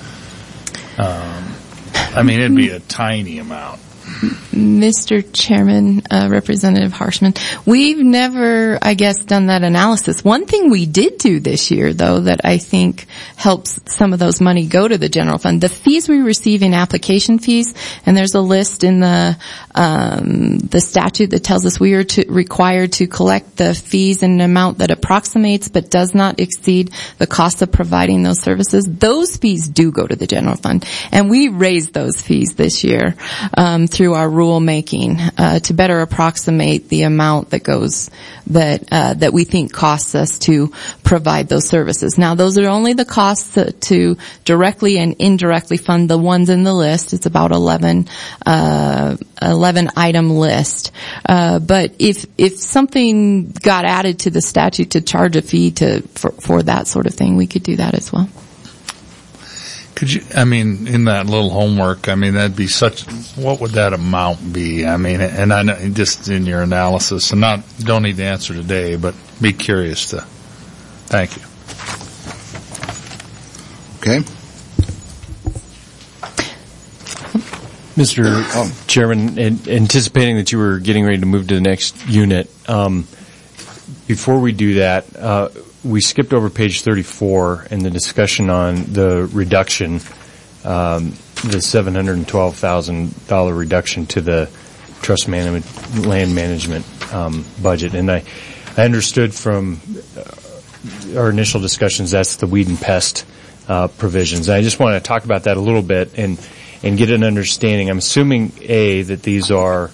it'd be a tiny amount. Mr. Chairman, Representative Harshman, we've never, I guess, done that analysis. One thing we did do this year, though, that I think helps some of those money go to the general fund, the fees we receive in application fees, and there's a list in the statute that tells us we are required to collect the fees in an amount that approximates but does not exceed the cost of providing those services. Those fees do go to the general fund, and we raised those fees this year through our Rule rulemaking to better approximate the amount that goes that we think costs us to provide those services. Now, those are only the costs to directly and indirectly fund the ones in the list. It's about 11 item list. But if something got added to the statute to charge a fee for that sort of thing, we could do that as well. Could you, in that little homework, that'd be what would that amount be? And I know, just in your analysis, and don't need the answer today, but be curious to. Thank you. Okay. Mr. Chairman, anticipating that you were getting ready to move to the next unit, before we do that, we skipped over page 34 in the discussion on the reduction, the $712,000 reduction to the trust land management budget. And I understood from our initial discussions that's the weed and pest provisions. And I just want to talk about that a little bit and get an understanding. I'm assuming, that these are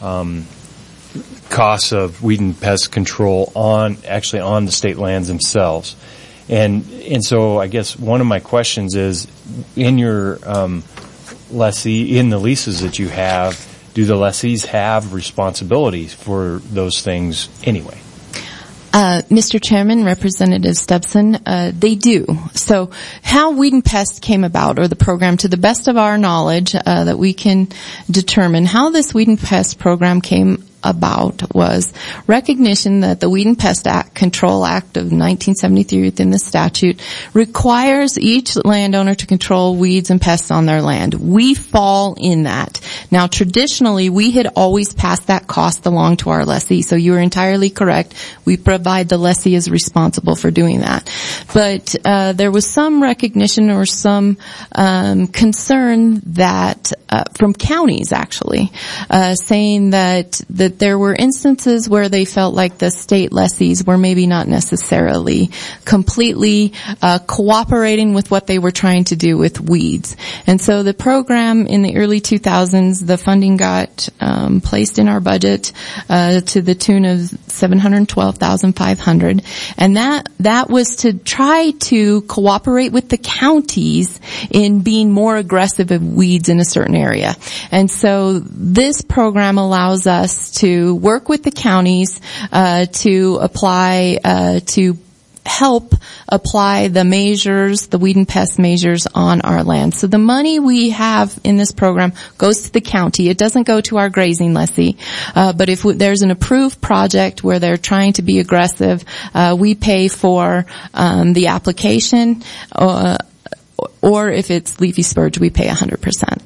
costs of weed and pest control on the state lands themselves. And so I guess one of my questions is, in your lessee, in the leases that you have, do the lessees have responsibilities for those things anyway? Mr. Chairman, Representative Stubson, they do. So how Weed and Pest came about, or the program, to the best of our knowledge that we can determine, how this Weed and Pest program came about was recognition that the Weed and Pest Control Act of 1973 within the statute requires each landowner to control weeds and pests on their land. We fall in that. Now, traditionally, we had always passed that cost along to our lessee, so you are entirely correct. We provide the lessee is responsible for doing that. But there was some recognition or some concern that from counties, actually, saying that there were instances where they felt like the state lessees were maybe not necessarily completely cooperating with what they were trying to do with weeds. And so the program in the early 2000s, the funding got placed in our budget to the tune of $712,500, and that was to try to cooperate with the counties in being more aggressive of weeds in a certain area. And so this program allows us to work with the counties to apply to help apply the measures, the weed and pest measures on our land. So the money we have in this program goes to the county. It doesn't go to our grazing lessee. But if there's an approved project where they're trying to be aggressive, we pay for the application, or if it's leafy spurge, we pay 100%.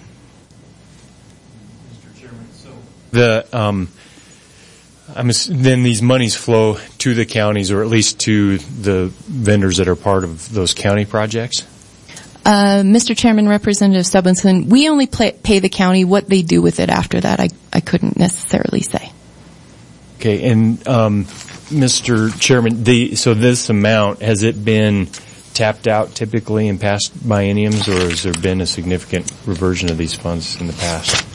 Then these monies flow to the counties, or at least to the vendors that are part of those county projects? Mr. Chairman, Representative Stubbenson, we only pay the county. What they do with it after that, I couldn't necessarily say. Okay, and Mr. Chairman, so this amount, has it been tapped out typically in past bienniums, or has there been a significant reversion of these funds in the past?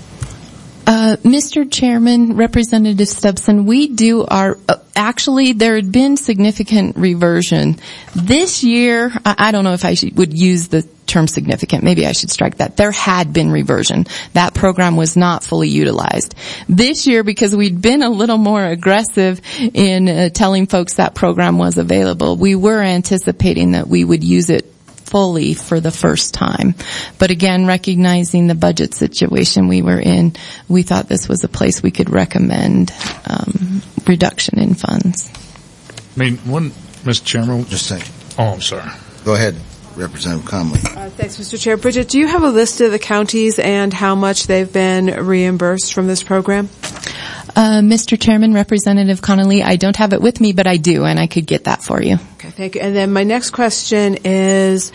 Mr. Chairman, Representative Stubson, we do actually there had been significant reversion. This year, I don't know if I would use the term significant. Maybe I should strike that. There had been reversion. That program was not fully utilized. This year, because we'd been a little more aggressive in telling folks that program was available, we were anticipating that we would use it fully for the first time. But again, recognizing the budget situation we were in, we thought this was a place we could recommend reduction in funds. Mr. Chairman. Just a second. Oh, I'm sorry. Go ahead, Representative Conley. Thanks, Mr. Chair. Bridget, do you have a list of the counties and how much they've been reimbursed from this program? Mr. Chairman, Representative Connolly, I don't have it with me, but I do, and I could get that for you. Okay, thank you. And then my next question is,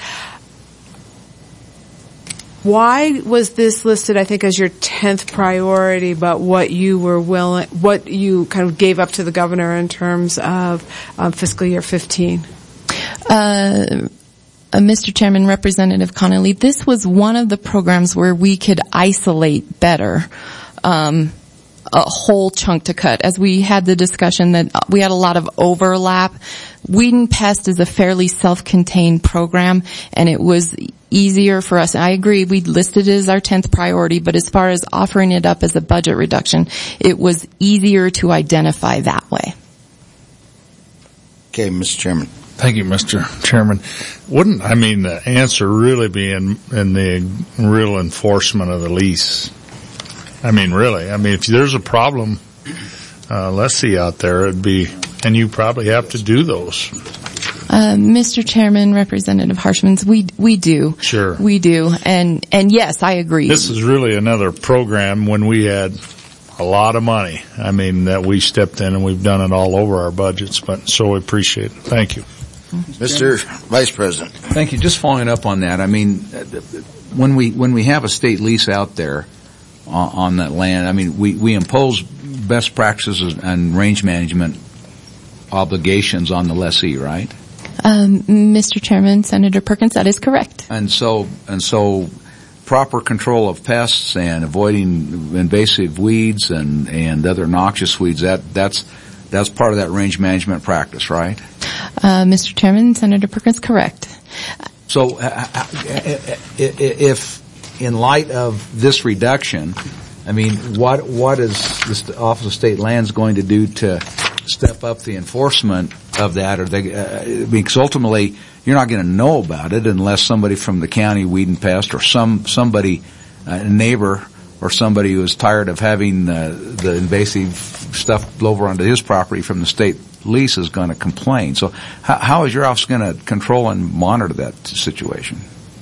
why was this listed, I think, as your 10th priority, but what you kind of gave up to the governor in terms of fiscal year 15? Mr. Chairman, Representative Connolly, this was one of the programs where we could isolate better a whole chunk to cut. As we had the discussion that we had a lot of overlap, Weed and Pest is a fairly self-contained program, and it was easier for us. I agree, we listed it as our 10th priority, but as far as offering it up as a budget reduction, it was easier to identify that way. Okay, Mr. Chairman. Thank you, Mr. Chairman. Wouldn't, the answer really be in the real enforcement of the lease? Really. If there's a problem, lessee out there, it'd be, and you probably have to do those. Mr. Chairman, Representative Harshman, we do. Sure. We do. And yes, I agree. This is really another program when we had a lot of money. That we stepped in and we've done it all over our budgets, but so we appreciate it. Thank you. Mr. Vice President. Thank you. Just following up on that, when we have a state lease out there on that land, we impose best practices and range management obligations on the lessee, right? Mr. Chairman, Senator Perkins, that is correct. And so proper control of pests and avoiding invasive weeds and other noxious weeds, that's part of that range management practice, right? Mr. Chairman, Senator Perkins, correct. So if in light of this reduction, what is the Office of State Lands going to do to step up the enforcement of that? Or because ultimately you're not going to know about it unless somebody from the county Weed and Pest or somebody, a neighbor or somebody who is tired of having the invasive stuff blow over onto his property from the state lease is going to complain. So how is your office going to control and monitor that situation?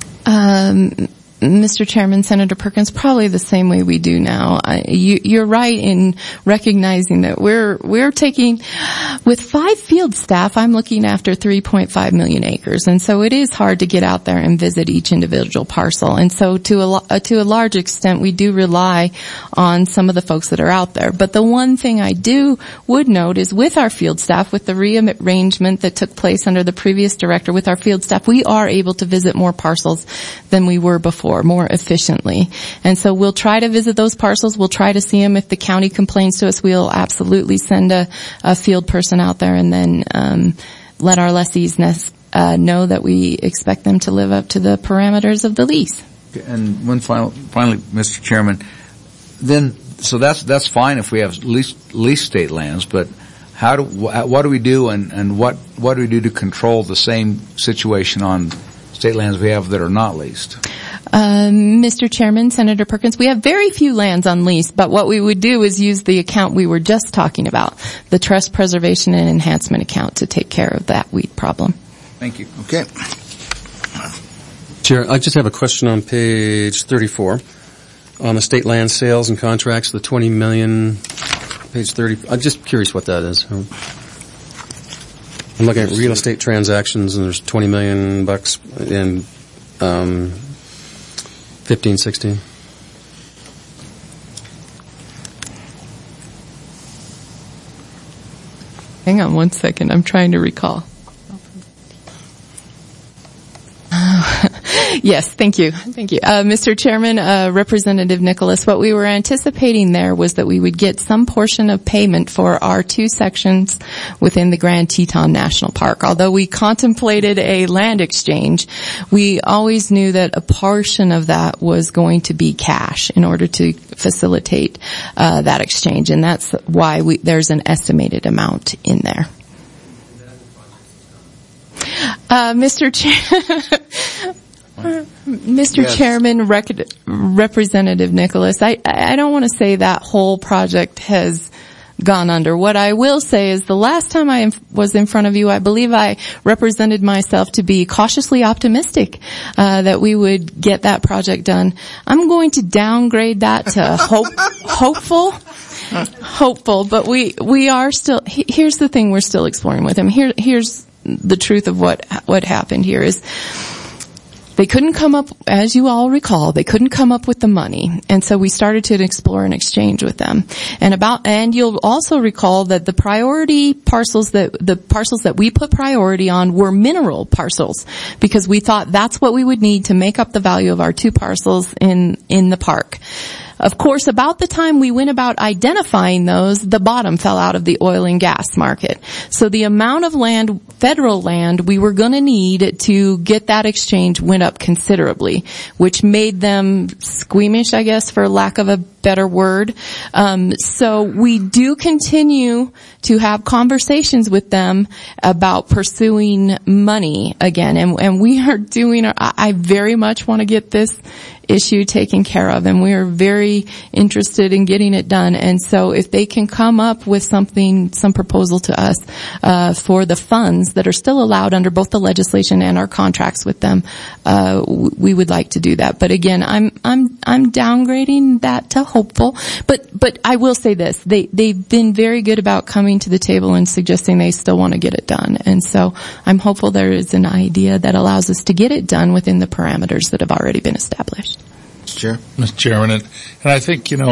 Mr. Chairman, Senator Perkins, probably the same way we do now. You're right in recognizing that we're taking, with 5 field staff, I'm looking after 3.5 million acres, and so it is hard to get out there and visit each individual parcel. And so to a large extent, we do rely on some of the folks that are out there. But the one thing I would note is with our field staff, with the rearrangement that took place under the previous director with our field staff, we are able to visit more parcels than we were before, more efficiently. And so we'll try to visit those parcels. We'll try to see them. If the county complains to us, we'll absolutely send a field person out there and then let our lessees know that we expect them to live up to the parameters of the lease. And finally, Mr. Chairman, so that's fine if we have leased state lands, but what do we do and what do we do to control the same situation on state lands we have that are not leased? Mr. Chairman, Senator Perkins, we have very few lands on lease, but what we would do is use the account we were just talking about, the Trust Preservation and Enhancement account, to take care of that weed problem. Thank you. Okay. Chair, I just have a question on page 34 on the state land sales and contracts, the $20 million, page 30. I'm just curious what that is. I'm looking at real estate transactions, and there's $20 million in 15-16. Hang on one second. I'm trying to recall. Yes, thank you. Mr. Chairman, Representative Nicholas, what we were anticipating there was that we would get some portion of payment for our 2 sections within the Grand Teton National Park. Although we contemplated a land exchange, we always knew that a portion of that was going to be cash in order to facilitate that exchange, and that's why there's an estimated amount in there. Mr. Yes. Chairman, Representative Nicholas, I don't want to say that whole project has gone under. What I will say is the last time I was in front of you, I believe I represented myself to be cautiously optimistic that we would get that project done. I'm going to downgrade that to hopeful, but we are still, here's the thing we're still exploring with him. Here's the truth of what happened here is They couldn't come up, as you all recall, they couldn't come up with the money. And so we started to explore an exchange with them. And you'll also recall that the parcels that we put priority on were mineral parcels, because we thought that's what we would need to make up the value of our 2 parcels in the park. Of course, about the time we went about identifying those, the bottom fell out of the oil and gas market. So the amount of land, federal land, we were going to need to get that exchange went up considerably, which made them squeamish, I guess, for lack of a better word. So we do continue to have conversations with them about pursuing money again. And we are I very much want to get this issue taken care of, and we are very interested in getting it done. And so if they can come up with some proposal to us for the funds that are still allowed under both the legislation and our contracts with them, we would like to do that. But again, I'm downgrading that to hopeful. But I will say this, they've been very good about coming to the table and suggesting they still want to get it done. And so I'm hopeful there is an idea that allows us to get it done within the parameters that have already been established. Mr. Chairman, and I think, and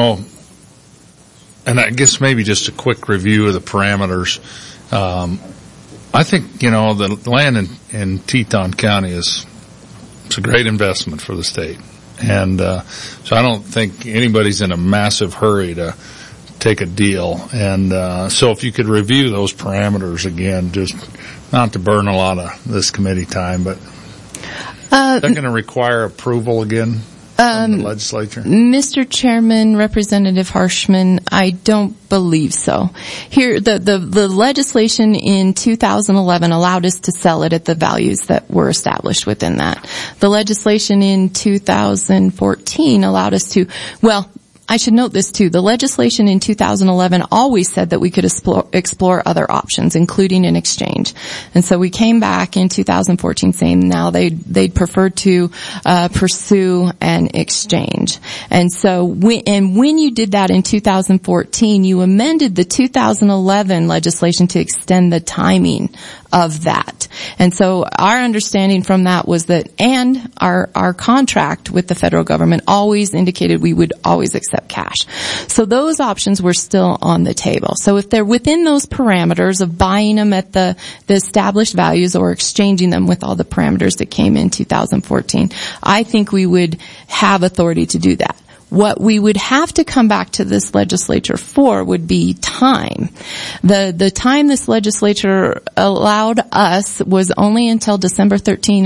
I guess maybe just a quick review of the parameters. I think, the land in Teton County it's a great investment for the state. And so I don't think anybody's in a massive hurry to take a deal. And so if you could review those parameters again, just not to burn a lot of this committee time, but is that going to require approval again? From the legislature? Mr. Chairman, Representative Harshman, I don't believe so. Here, the legislation in 2011 allowed us to sell it at the values that were established within that. The legislation in 2014 allowed us to, I should note this too. The legislation in 2011 always said that we could explore other options, including an exchange. And so we came back in 2014 saying now they'd prefer to pursue an exchange. And so when you did that in 2014, you amended the 2011 legislation to extend the timing of that. And so our understanding from that was that, and our contract with the federal government always indicated we would always accept cash. So those options were still on the table. So if they're within those parameters of buying them at the established values or exchanging them with all the parameters that came in 2014, I think we would have authority to do that. What we would have to come back to this legislature for would be time. The time this legislature allowed us was only until December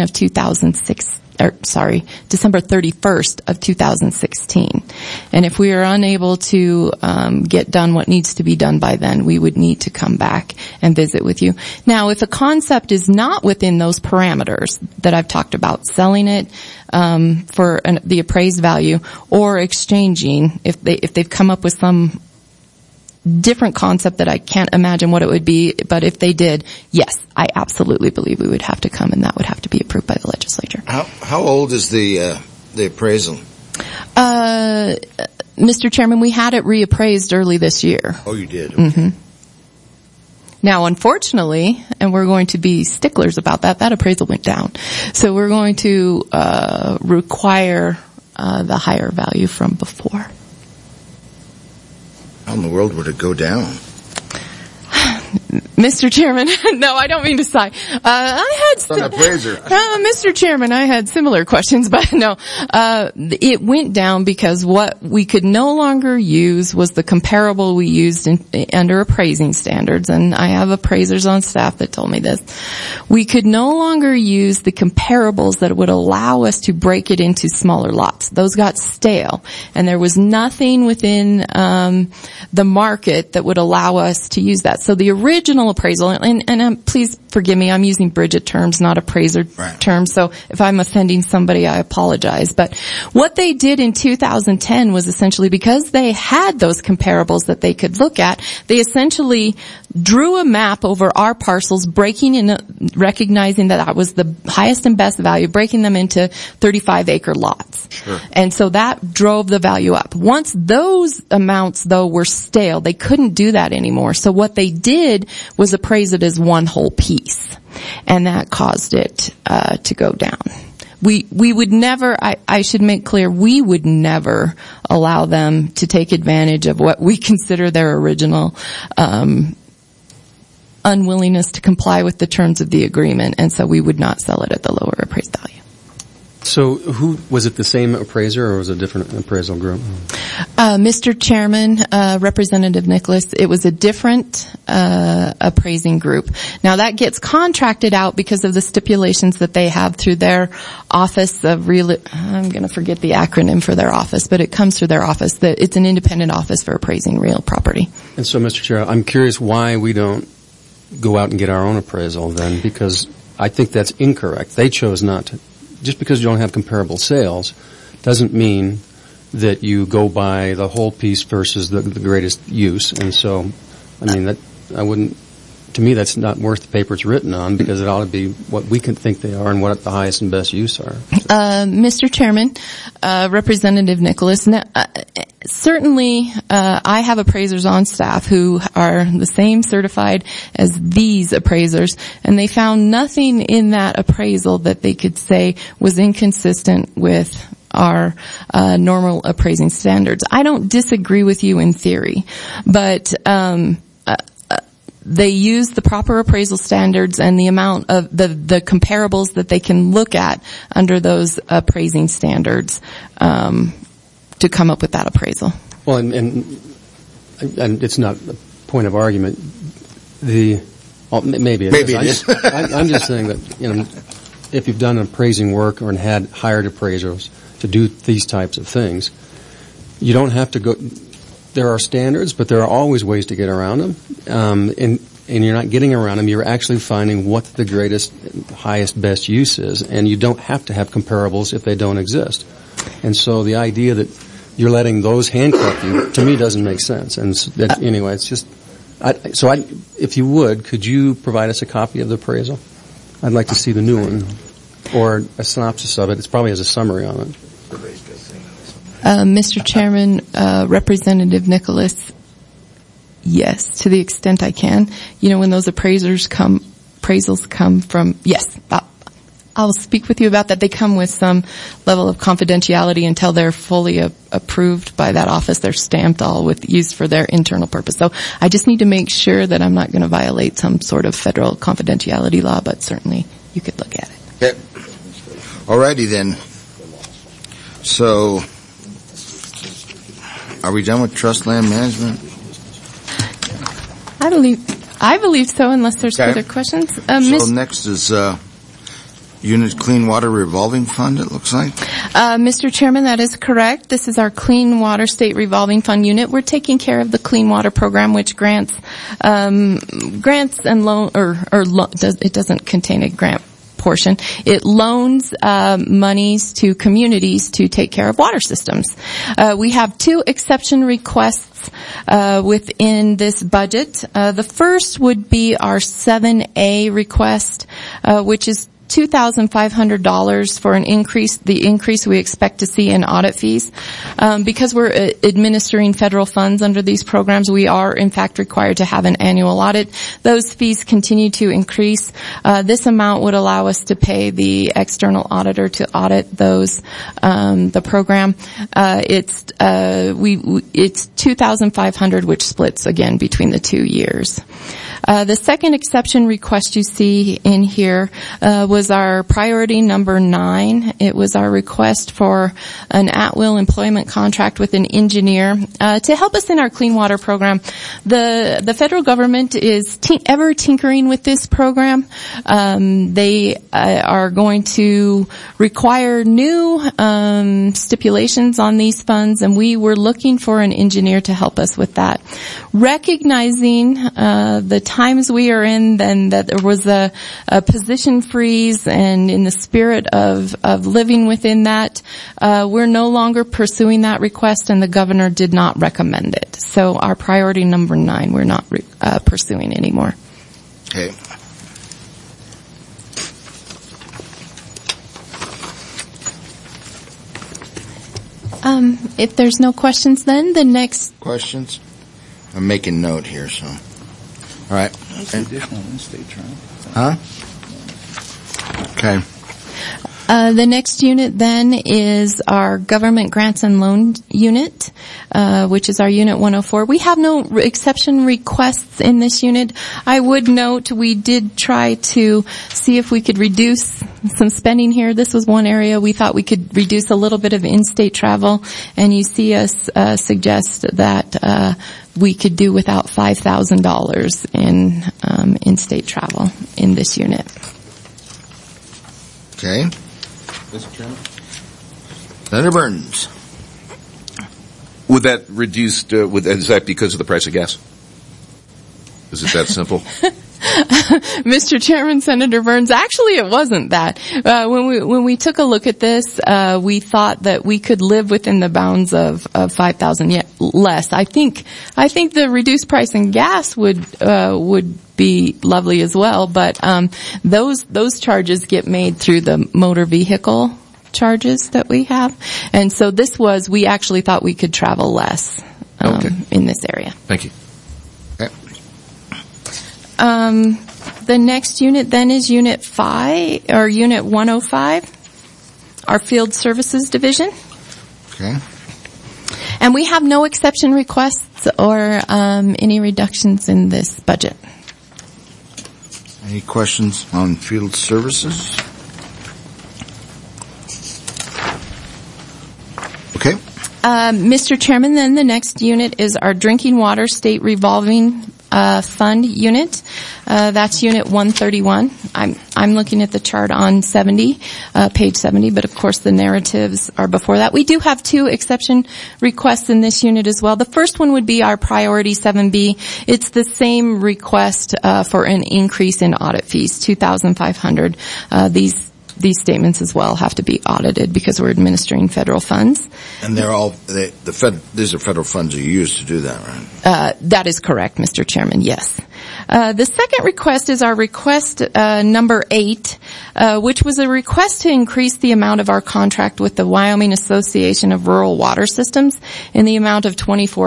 31st of 2016. And if we are unable to get done what needs to be done by then, we would need to come back and visit with you. Now, if a concept is not within those parameters that I've talked about, selling it for the appraised value or exchanging, if they've come up with some different concept that I can't imagine what it would be, but if they did, yes, I absolutely believe we would have to come, and that would have to be approved by the legislature. How old is the appraisal? Mr. Chairman, we had it reappraised early this year. Oh, you did? Okay. Mm-hmm. Now, unfortunately, and we're going to be sticklers about that appraisal went down. So we're going to require the higher value from before. How in the world would it go down? Mr. Chairman, no, I don't mean to sigh. Mr. Chairman, I had similar questions, but no. It went down because what we could no longer use was the comparable we used under appraising standards, and I have appraisers on staff that told me this. We could no longer use the comparables that would allow us to break it into smaller lots. Those got stale, and there was nothing within the market that would allow us to use that. So the original appraisal, and please forgive me, I'm using Bridget terms, not appraiser terms, so if I'm offending somebody, I apologize. But what they did in 2010 was essentially, because they had those comparables that they could look at, they essentially drew a map over our parcels, recognizing that was the highest and best value, breaking them into 35-acre lots. Sure. And so that drove the value up. Once those amounts, though, were stale, they couldn't do that anymore. So what they did was appraise it as one whole piece, and that caused it to go down. we would never, I should make clear, we would never allow them to take advantage of what we consider their original, unwillingness to comply with the terms of the agreement, and so we would not sell it at the lower appraised value. So was it the same appraiser or was it a different appraisal group? Mr. Chairman, Representative Nicholas, it was a different appraising group. Now that gets contracted out because of the stipulations that they have through their office of I'm going to forget the acronym for their office, but it comes through their office. It's an independent office for appraising real property. And so, Mr. Chair, I'm curious why we don't go out and get our own appraisal then, because I think that's incorrect. They chose not to. Just because you don't have comparable sales doesn't mean that you go by the whole piece versus the greatest use. And so, I mean, to me, that's not worth the paper it's written on, because it ought to be what we can think they are and what the highest and best use are. Mr. Chairman, Representative Nicholas, certainly, I have appraisers on staff who are the same certified as these appraisers, and they found nothing in that appraisal that they could say was inconsistent with our normal appraising standards. I don't disagree with you in theory, but they use the proper appraisal standards and the amount of the comparables that they can look at under those appraising standards to come up with that appraisal. Well, and it's not a point of argument. Maybe it is. I'm just saying that, if you've done appraising work or had hired appraisers to do these types of things, you don't have to go. There are standards, but there are always ways to get around them. And you're not getting around them. You're actually finding what the greatest, highest, best use is. And you don't have to have comparables if they don't exist. And so the idea that you're letting those handcuff you, to me, doesn't make sense. And anyway, it's just, if you would, could you provide us a copy of the appraisal? I'd like to see the new one, or a synopsis of it. It probably has a summary on it. Mr. Chairman, Representative Nicholas, yes, to the extent I can. When those appraisals come from, yes, I'll speak with you about that. They come with some level of confidentiality until they're fully approved by that office. They're stamped all with used for their internal purpose. So I just need to make sure that I'm not going to violate some sort of federal confidentiality law, but certainly you could look at it. Okay. Alrighty then. So, are we done with trust land management? I believe so, unless there's further questions. So next is Unit Clean Water Revolving Fund, it looks like. Mr. Chairman, that is correct. This is our Clean Water State Revolving Fund unit. We're taking care of the Clean Water Program, which grants and loan, it doesn't contain a grant portion. It loans monies to communities to take care of water systems. We have 2 exception requests within this budget. The first would be our 7A request, which is $2,500 for the increase we expect to see in audit fees. Because we're administering federal funds under these programs, we are in fact required to have an annual audit. Those fees continue to increase. This amount would allow us to pay the external auditor to audit the program. It's $2,500, which splits again between the 2 years. The second exception request you see in here was our priority number 9. It was our request for an at-will employment contract with an engineer to help us in our clean water program. The federal government is ever tinkering with this program. They are going to require new stipulations on these funds, and we were looking for an engineer to help us with that. Recognizing the times we are in, then that there was a position freeze, and in the spirit of living within that, we're no longer pursuing that request, and the governor did not recommend it. So our priority number 9, we're not pursuing anymore. Okay. If there's no questions, then the next questions. I'm making note here, so. All right. What's the additional in-state trial? Huh? Okay. The next unit then is our government grants and loan unit, which is our unit 104. We have no exception requests in this unit. I would note we did try to see if we could reduce some spending here. This was one area we thought we could reduce a little bit of in-state travel, and you see us suggest that we could do without $5,000 in in-state travel in this unit. Okay. Mr. Chairman? Senator Burns. Would that reduced, is that because of the price of gas? Is it that simple? Mr. Chairman, Senator Burns, actually it wasn't that. When we took a look at this, we thought that we could live within the bounds of 5,000 less. I think the reduced price in gas would be lovely as well, but those charges get made through the motor vehicle charges that we have. And so we actually thought we could travel less in this area. Thank you. The next unit then is Unit 5, or Unit 105, our Field Services Division. Okay. And we have no exception requests or any reductions in this budget. Any questions on Field Services? Okay. Mr. Chairman, then the next unit is our Drinking Water State Revolving Fund unit. That's Unit 131. I'm looking at the chart on 70, page 70, but of course the narratives are before that. We do have two exception requests in this unit as well. The first one would be our Priority 7B. It's the same request for an increase in audit fees, $2,500. These statements as well have to be audited because we're administering federal funds. And they're all, these are federal funds you use to do that, right? That is correct, Mr. Chairman, yes. The second request is our request number 8, which was a request to increase the amount of our contract with the Wyoming Association of Rural Water Systems in the amount of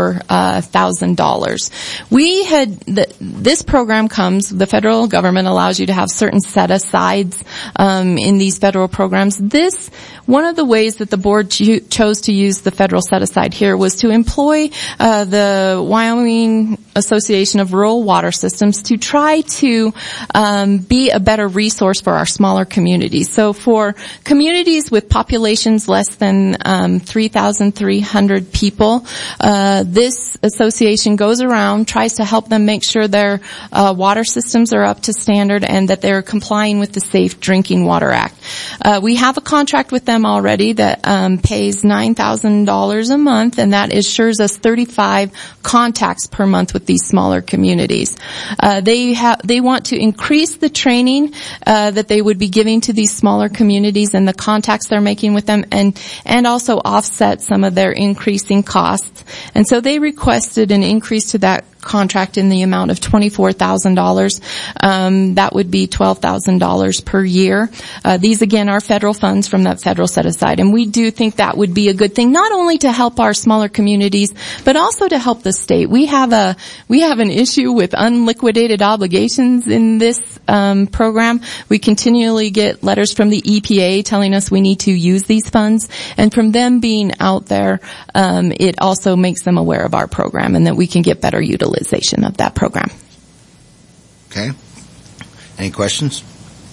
$24,000. This program the federal government allows you to have certain set-asides in these federal programs. One of the ways that the board chose to use the federal set-aside here was to employ the Wyoming Association of Rural Water Systems to try to be a better resource for our smaller communities. So for communities with populations less than 3,300 people, this association goes around, tries to help them make sure their water systems are up to standard and that they're complying with the Safe Drinking Water Act. We have a contract with them already that pays $9,000 a month, and that assures us 35 contacts per month with these smaller communities. They want to increase the training that they would be giving to these smaller communities and the contacts they're making with them, and also offset some of their increasing costs. And so they requested an increase to that contract in the amount of $24,000. That would be $12,000 per year. These again are federal funds from that federal set aside, and we do think that would be a good thing, not only to help our smaller communities, but also to help the state. We have an issue with unliquidated obligations in this program. We continually get letters from the EPA telling us we need to use these funds, and from them being out there, it also makes them aware of our program and that we can get better utilization of that program. Okay. Any questions?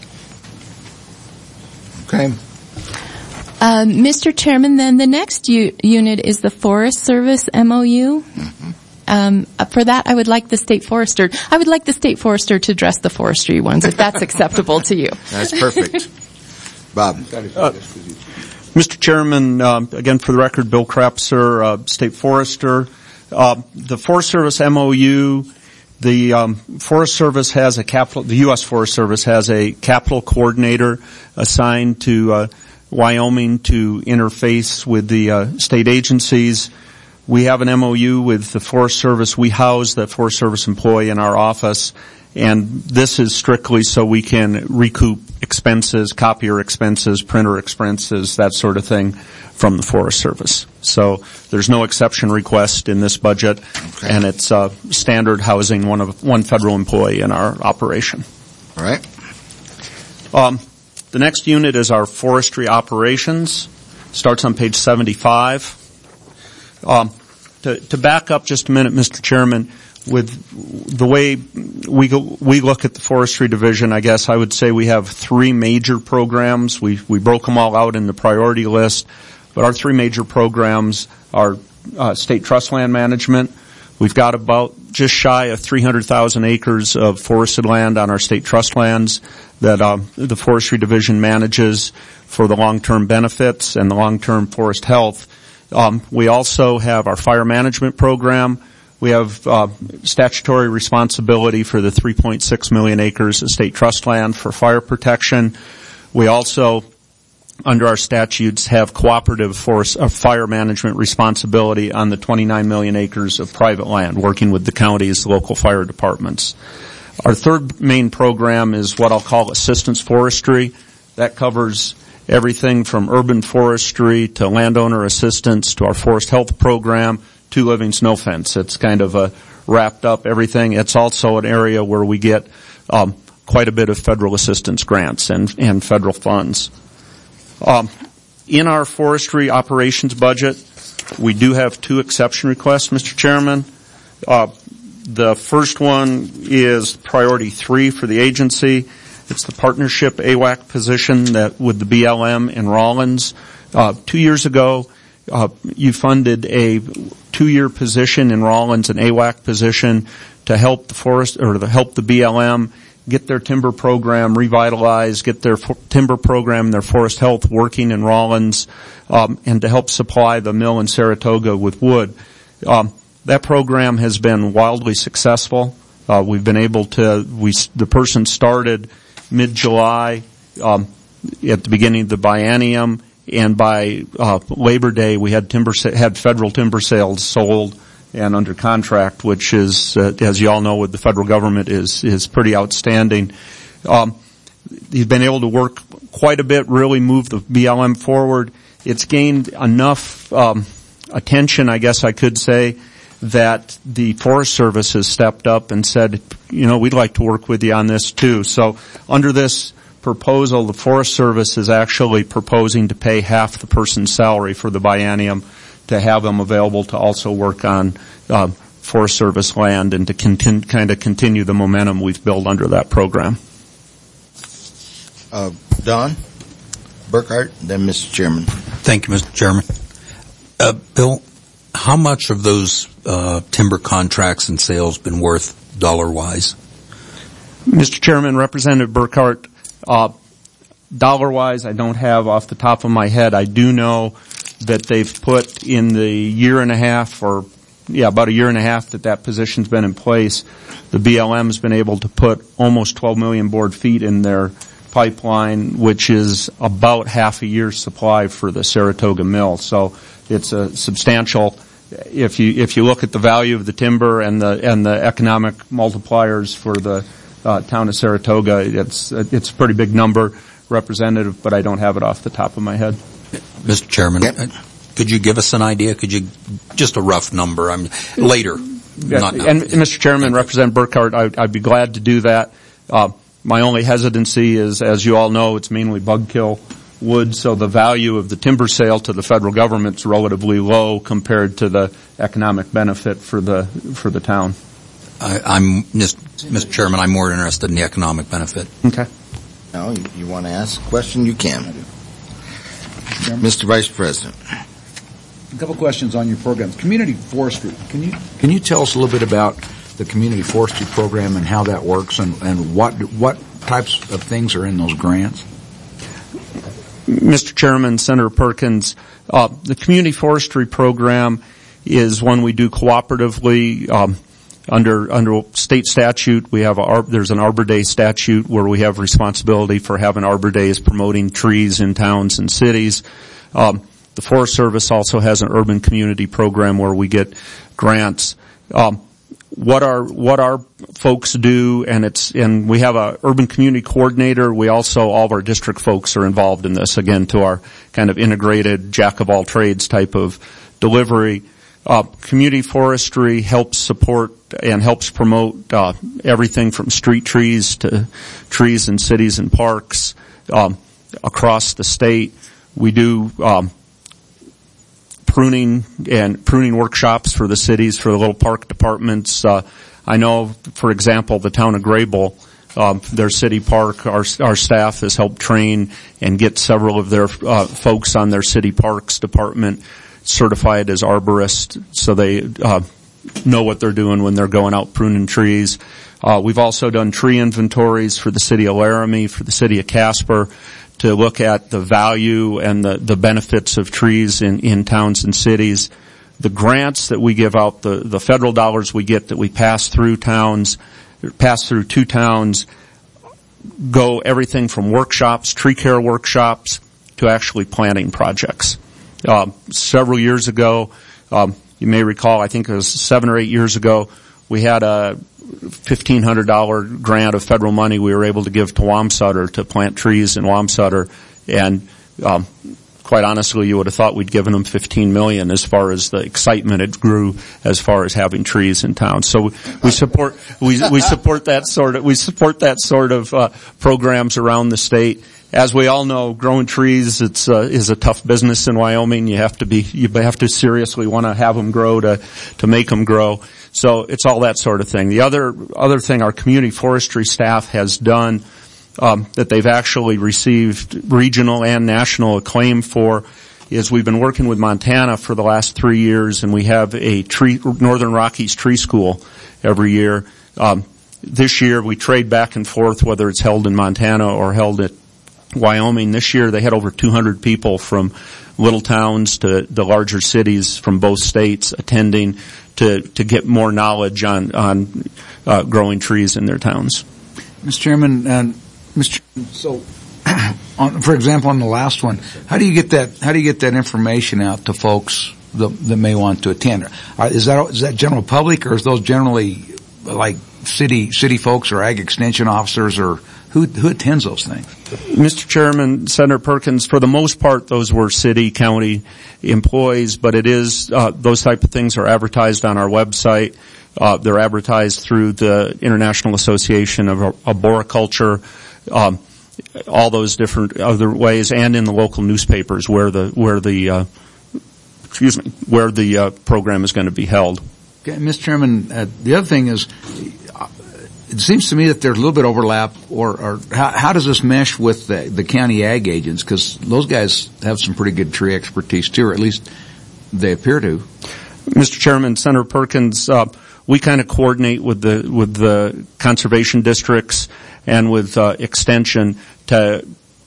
Okay. Mr. Chairman, then the next unit is the Forest Service MOU. Mm-hmm. For that, I would like the State Forester to address the forestry ones, if that's acceptable to you. That's perfect. Bob. Mr. Chairman, again for the record, Bill Krapser, State Forester. The Forest Service MOU, the Forest Service has the U.S. Forest Service has a capital coordinator assigned to Wyoming to interface with the state agencies. We have an MOU with the Forest Service. We house the Forest Service employee in our office, and this is strictly so we can recoup expenses, copier expenses, printer expenses, that sort of thing from the Forest Service. So there's no exception request in this budget, and it's standard housing one federal employee in our operation. All right. The next unit is our forestry operations. Starts on page 75. To back up just a minute, Mr. Chairman, with the way we look at the forestry division, I guess I would say we have three major programs. We broke them all out in the priority list, but our three major programs are state trust land management. We've got about just shy of 300,000 acres of forested land on our state trust lands that the forestry division manages for the long-term benefits and the long-term forest health. We also have our fire management program. We have statutory responsibility for the 3.6 million acres of state trust land for fire protection. We also, under our statutes, have cooperative fire management responsibility on the 29 million acres of private land, working with the counties, local fire departments. Our third main program is what I'll call assistance forestry. That covers everything from urban forestry to landowner assistance to our forest health program to living snow fence. It's kind of wrapped up everything. It's also an area where we get quite a bit of federal assistance grants and federal funds. In our forestry operations budget, we do have two exception requests, Mr. Chairman. The first one is priority 3 for the agency. It's the partnership AWAC position that with the BLM in Rawlins. 2 years ago, you funded a 2-year position in Rawlins, an AWAC position, to help the to help the BLM get their timber program revitalized, get their timber program, their forest health working in Rawlins, and to help supply the mill in Saratoga with wood. That program has been wildly successful. We've been able to, the person started mid-July, at the beginning of the biennium, and by Labor Day we had federal timber sales sold and under contract, which is, as you all know, with the federal government is pretty outstanding. He's been able to work quite a bit, really move the BLM forward. It's gained enough attention, I guess I could say, that the Forest Service has stepped up and said, we'd like to work with you on this too. So under this proposal, the Forest Service is actually proposing to pay half the person's salary for the biennium to have them available to also work on Forest Service land and to continue the momentum we've built under that program. Don Burkhart, then Mr. Chairman. Thank you, Mr. Chairman. Bill, how much of those timber contracts and sales been worth dollar-wise? Mr. Chairman, Representative Burkhart, dollar-wise, I don't have off the top of my head. I do know that they've put in the year and a half, about a year and a half that position's been in place, the BLM's been able to put almost 12 million board feet in their pipeline, which is about half a year's supply for the Saratoga mill. So it's a substantial. If you look at the value of the timber and the economic multipliers for the town of Saratoga, it's a pretty big number, Representative, but I don't have it off the top of my head. Mr. Chairman, could you give us an idea? Just a rough number? Later. Not now. And Mr. Chairman, Representative Burkhart, I'd be glad to do that. My only hesitancy is, as you all know, it's mainly bug kill wood, so the value of the timber sale to the federal government is relatively low compared to the economic benefit for the town. Mr. Chairman, I'm more interested in the economic benefit. Okay. No, you want to ask a question? You can. Mr. Vice President. A couple questions on your programs. Community forestry. Can you tell us a little bit about the community forestry program and how that works and what types of things are in those grants? Mr. Chairman, Senator Perkins, the community forestry program is one we do cooperatively. Under state statute, we have there's an Arbor Day statute where we have responsibility for having Arbor Days promoting trees in towns and cities. The Forest Service also has an urban community program where we get grants. What our folks do, and we have a urban community coordinator. We also, all of our district folks are involved in this, again, to our kind of integrated jack of all trades type of delivery. Community forestry helps support and helps promote everything from street trees to trees in cities and parks. across the state. We do pruning workshops for the cities, for the little park departments. I know, for example, the town of Grable, their city park, our staff has helped train and get several of their folks on their city parks department certified as arborists, so they know what they're doing when they're going out pruning trees. We've also done tree inventories for the city of Laramie, for the city of Casper, to look at the value and the benefits of trees in towns and cities. The grants that we give out, the federal dollars we get that we pass through two towns, go everything from workshops, tree care workshops, to actually planting projects. Several years ago, you may recall, I think it was 7 or 8 years ago, we had a $1,500 grant of federal money we were able to give to Wamsutter to plant trees in Wamsutter, and quite honestly, you would have thought we'd given them $15 million as far as the excitement it grew as far as having trees in town. So we support that sort of programs around the state. As we all know, growing trees is a tough business in Wyoming. You have to seriously want to have them grow to make them grow. So it's all that sort of thing. The other thing our community forestry staff has done that they've actually received regional and national acclaim for is we've been working with Montana for the last 3 years, and we have a Northern Rockies tree school every year. This year we trade back and forth whether it's held in Montana or held at Wyoming. This year they had over 200 people from little towns to the larger cities from both states attending to get more knowledge on growing trees in their towns. Mr. Chairman, so for example, on the last one, how do you get that information out to folks that may want to attend? Is that general public, or is those generally like city folks or ag extension officers, or who attends those things? Mr. Chairman, Senator Perkins, for the most part, those were city, county employees, but it is, those type of things are advertised on our website. They're advertised through the International Association of Arboriculture, all those different other ways, and in the local newspapers where the program is going to be held. Okay, Mr. Chairman, the other thing is, it seems to me that there's a little bit of overlap, or how does this mesh with the county ag agents? Because those guys have some pretty good tree expertise too, or at least they appear to. Mr. Chairman, Senator Perkins, we kind of coordinate with the conservation districts and with extension to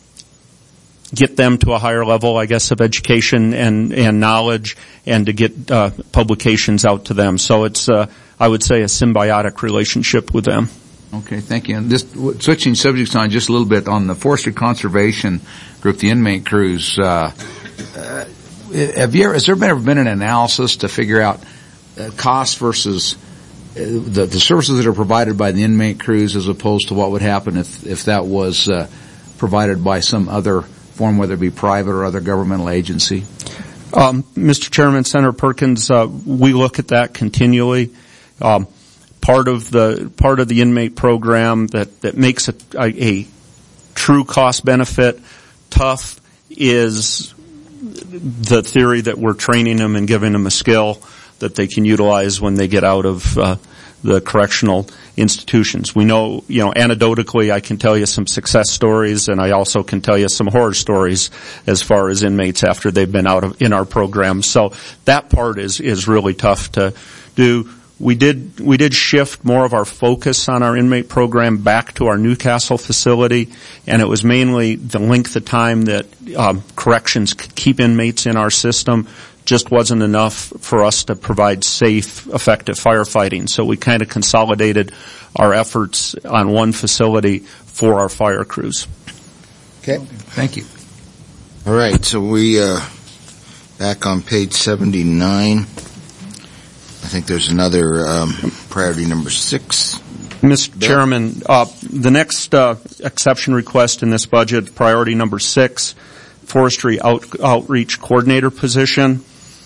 get them to a higher level, I guess, of education and knowledge, and to get publications out to them. So it's I would say a symbiotic relationship with them. Okay, thank you. And just switching subjects on just a little bit on the forestry conservation group, the inmate crews. Has there ever been an analysis to figure out cost versus the services that are provided by the inmate crews, as opposed to what would happen if that was provided by some other form, whether it be private or other governmental agency? Mr. Chairman, Senator Perkins, we look at that continually. Part of the inmate program that makes a true cost benefit tough is the theory that we're training them and giving them a skill that they can utilize when they get out of the correctional institutions. We know, anecdotally, I can tell you some success stories, and I also can tell you some horror stories as far as inmates after they've been in our program. So that part is really tough to do. We did shift more of our focus on our inmate program back to our Newcastle facility, and it was mainly the length of time that corrections could keep inmates in our system just wasn't enough for us to provide safe, effective firefighting. So we kind of consolidated our efforts on one facility for our fire crews. Okay, thank you. All right, so we back on page 79. I think there's another priority number 6. Mr. Chairman, the next exception request in this budget, priority number 6, forestry outreach coordinator position.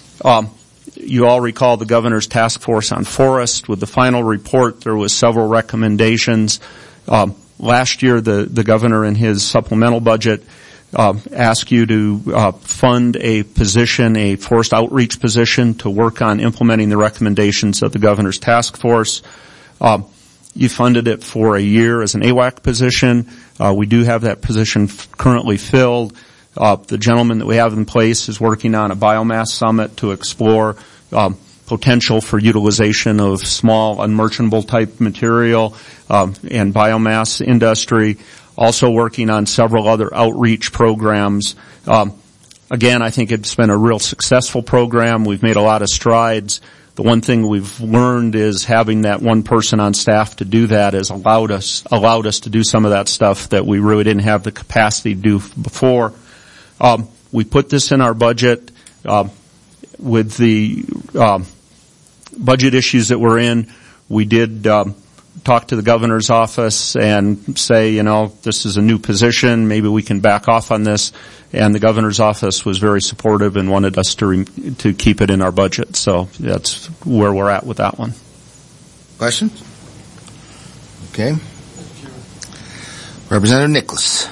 You all recall the governor's task force on forest. With the final report, there was several recommendations. Last year, the governor in his supplemental budget ask you to fund a position, a forest outreach position, to work on implementing the recommendations of the governor's task force. You funded it for a year as an AWAC position. We do have that position currently filled. The gentleman that we have in place is working on a biomass summit to explore potential for utilization of small unmerchantable type material and biomass industry. Also working on several other outreach programs. Again, I think it's been a real successful program. We've made a lot of strides. The one thing we've learned is having that one person on staff to do that has allowed us to do some of that stuff that we really didn't have the capacity to do before. We put this in our budget with the budget issues that we're in. We did talk to the governor's office and say, this is a new position. Maybe we can back off on this. And the governor's office was very supportive and wanted us to keep it in our budget. So that's where we're at with that one. Questions? Okay. Representative Nicholas.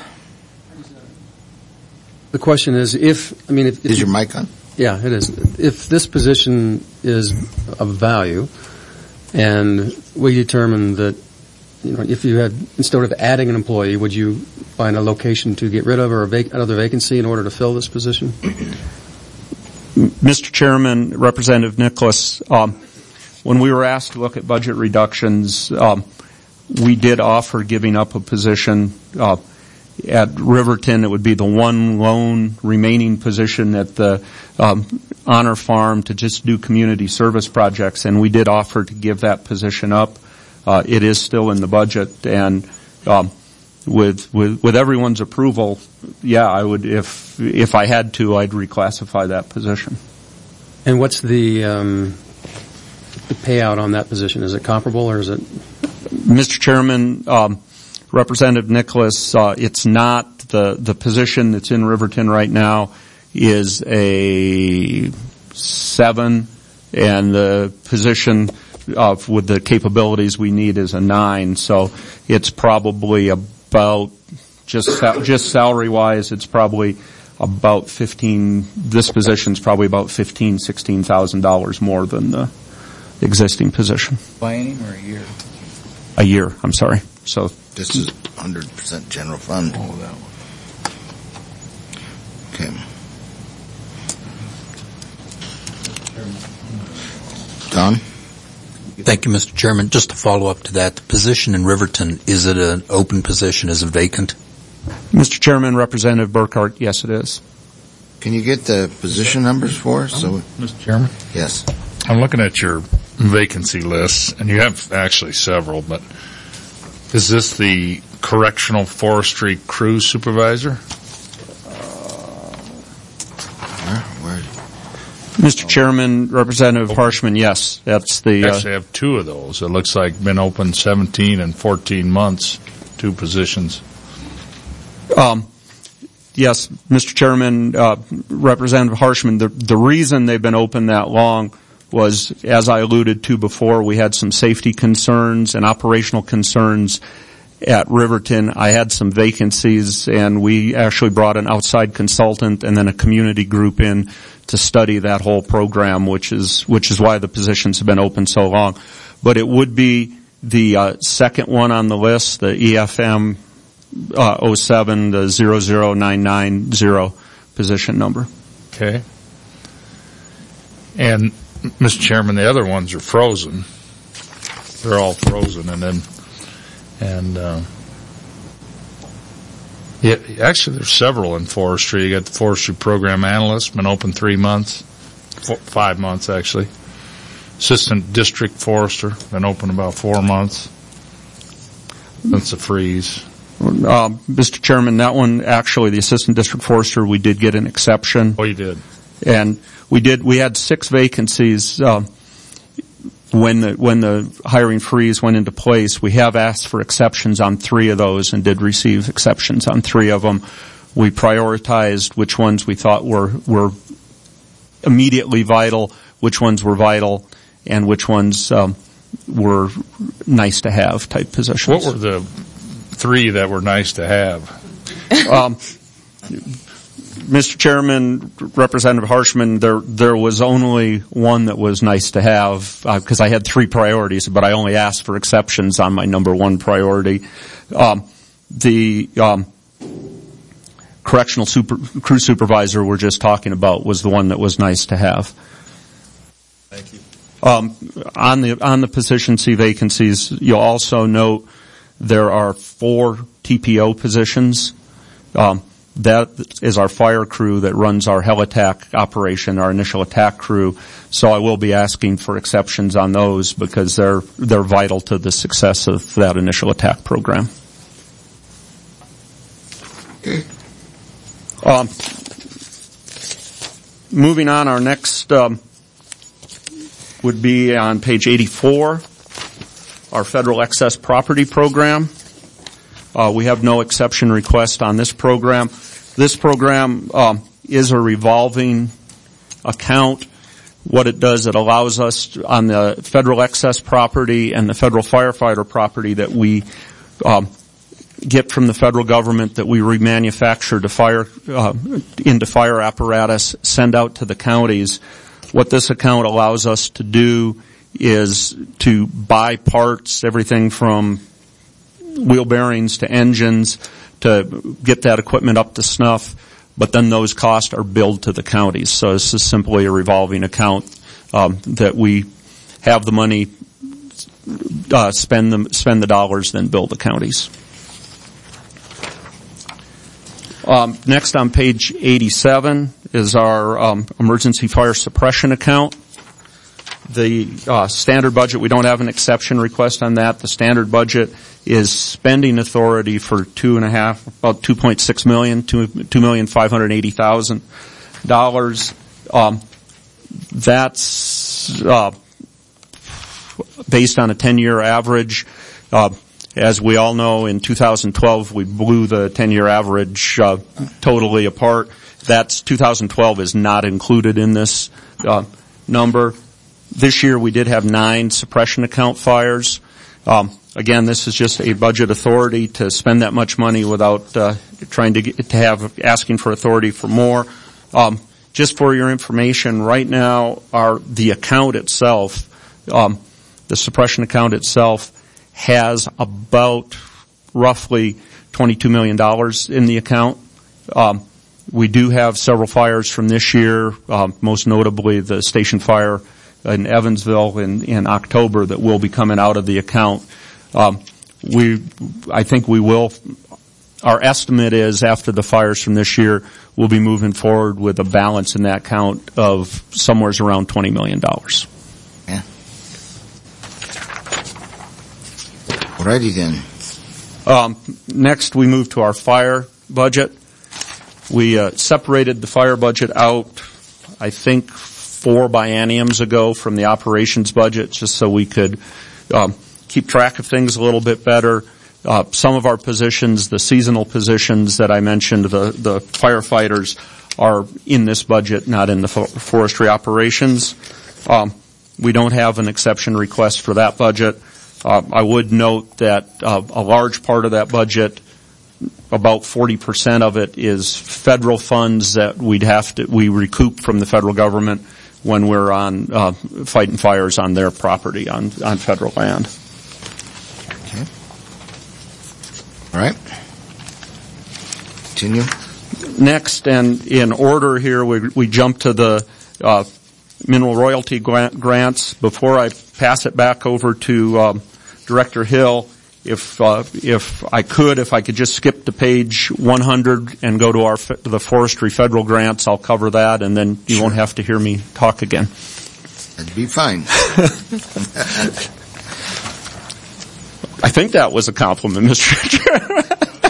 The question is, if is your mic on? Yeah, it is. If this position is of value, and we determine that, if you had, instead of adding an employee, would you find a location to get rid of or another vacancy in order to fill this position? Mr. Chairman, Representative Nicholas, when we were asked to look at budget reductions, we did offer giving up a position at Riverton. It would be the one lone remaining position at the Honor Farm to just do community service projects, and we did offer to give that position up. It is still in the budget, and with everyone's approval, I would, if I had to, I'd reclassify that position. And what's the payout on that position? Is it comparable, or is it? Mr. Chairman, Representative Nicholas, it's not. The position that's in Riverton right now is a 7, and the position with the capabilities we need is a 9. So it's probably about, just salary-wise, it's probably about this position's probably about $16,000 more than the existing position. Biennium or a year? A year, I'm sorry. So this is 100% general fund. Oh, that one. Okay. Don? Thank you, Mr. Chairman. Just to follow up to that, the position in Riverton, is it an open position? Is it vacant? Mr. Chairman, Representative Burkhart, yes, it is. Can you get the position numbers for us? Mr. Chairman? Yes. I'm looking at your vacancy list, and you have actually several, but is this the correctional forestry crew supervisor? Mr. Chairman, Representative Harshman, yes, that's the. Actually, I have 2 of those. It looks like been open 17 and 14 months, 2 positions. Yes, Mr. Chairman, Representative Harshman, the reason they've been open that long was, as I alluded to before, we had some safety concerns and operational concerns at Riverton. I had some vacancies, and we actually brought an outside consultant and then a community group in to study that whole program, which is why the positions have been open so long. But it would be the second one on the list, the EFM 07, the 00990 position number. Okay. And Mr. Chairman, the other ones are frozen. They're all frozen, actually there's several in forestry. You got the forestry program analyst, been open 3 months, 5 months actually. Assistant district forester, been open about 4 months. That's a freeze. Mr. Chairman, that one, actually, the assistant district forester, we did get an exception. Oh, you did? And we had 6 vacancies, when the hiring freeze went into place. We have asked for exceptions on 3 of those and did receive exceptions on 3 of them. We prioritized which ones we thought were immediately vital, which ones were vital, and which ones were nice to have type positions. What were the 3 that were nice to have? Mr. Chairman, Representative Harshman, there was only one that was nice to have, because I had 3 priorities, but I only asked for exceptions on my number 1 priority. The correctional crew supervisor we're just talking about was the one that was nice to have. Thank you. On the position C vacancies, you'll also note there are 4 TPO positions. That is our fire crew that runs our HELATAC operation, our initial attack crew. So I will be asking for exceptions on those because they're vital to the success of that initial attack program. Moving on, our next would be on page 84, our federal excess property program. We have no exception request on this program. This program is a revolving account. What it does, it allows us on the federal excess property and the federal firefighter property that we get from the federal government that we remanufacture to into fire apparatus, send out to the counties. What this account allows us to do is to buy parts, everything from wheel bearings to engines, to get that equipment up to snuff, but then those costs are billed to the counties. So this is simply a revolving account that we have the money, spend the dollars, then bill the counties. Next on page 87 is our emergency fire suppression account. The standard budget, we don't have an exception request on that. The standard budget is spending authority for about $2.6 million, $2,580,000. That's based on a 10-year average. As we all know, in 2012 we blew the 10-year average totally apart. 2012 is not included in this number. This year we did have 9 suppression account fires. Again, this is just a budget authority to spend that much money without trying to asking for authority for more. Just for your information, right now the account itself, the suppression account itself, has about roughly $22 million in the account. We do have several fires from this year, most notably the station fire in Evansville in October that will be coming out of the account. I think we will. Our estimate is after the fires from this year, we'll be moving forward with a balance in that account of somewhere around $20 million. Yeah. Alrighty then. Next, we move to our fire budget. We separated the fire budget out, I think, 4 bienniums ago from the operations budget, just so we could keep track of things a little bit better. Some of our positions, the seasonal positions that I mentioned, the firefighters, are in this budget, not in the forestry operations. We don't have an exception request for that budget. I would note that a large part of that budget, about 40% of it, is federal funds that we recoup from the federal government when we're on fighting fires on their property on federal land. Okay. All right. Continue. Next, and in order here, we jump to the mineral royalty grants. Before I pass it back over to Director Hill, if I could just skip to page 100 and go to the forestry federal grants, I'll cover that, and then you won't have to hear me talk again. That'd be fine. I think that was a compliment, Mr. Chairman.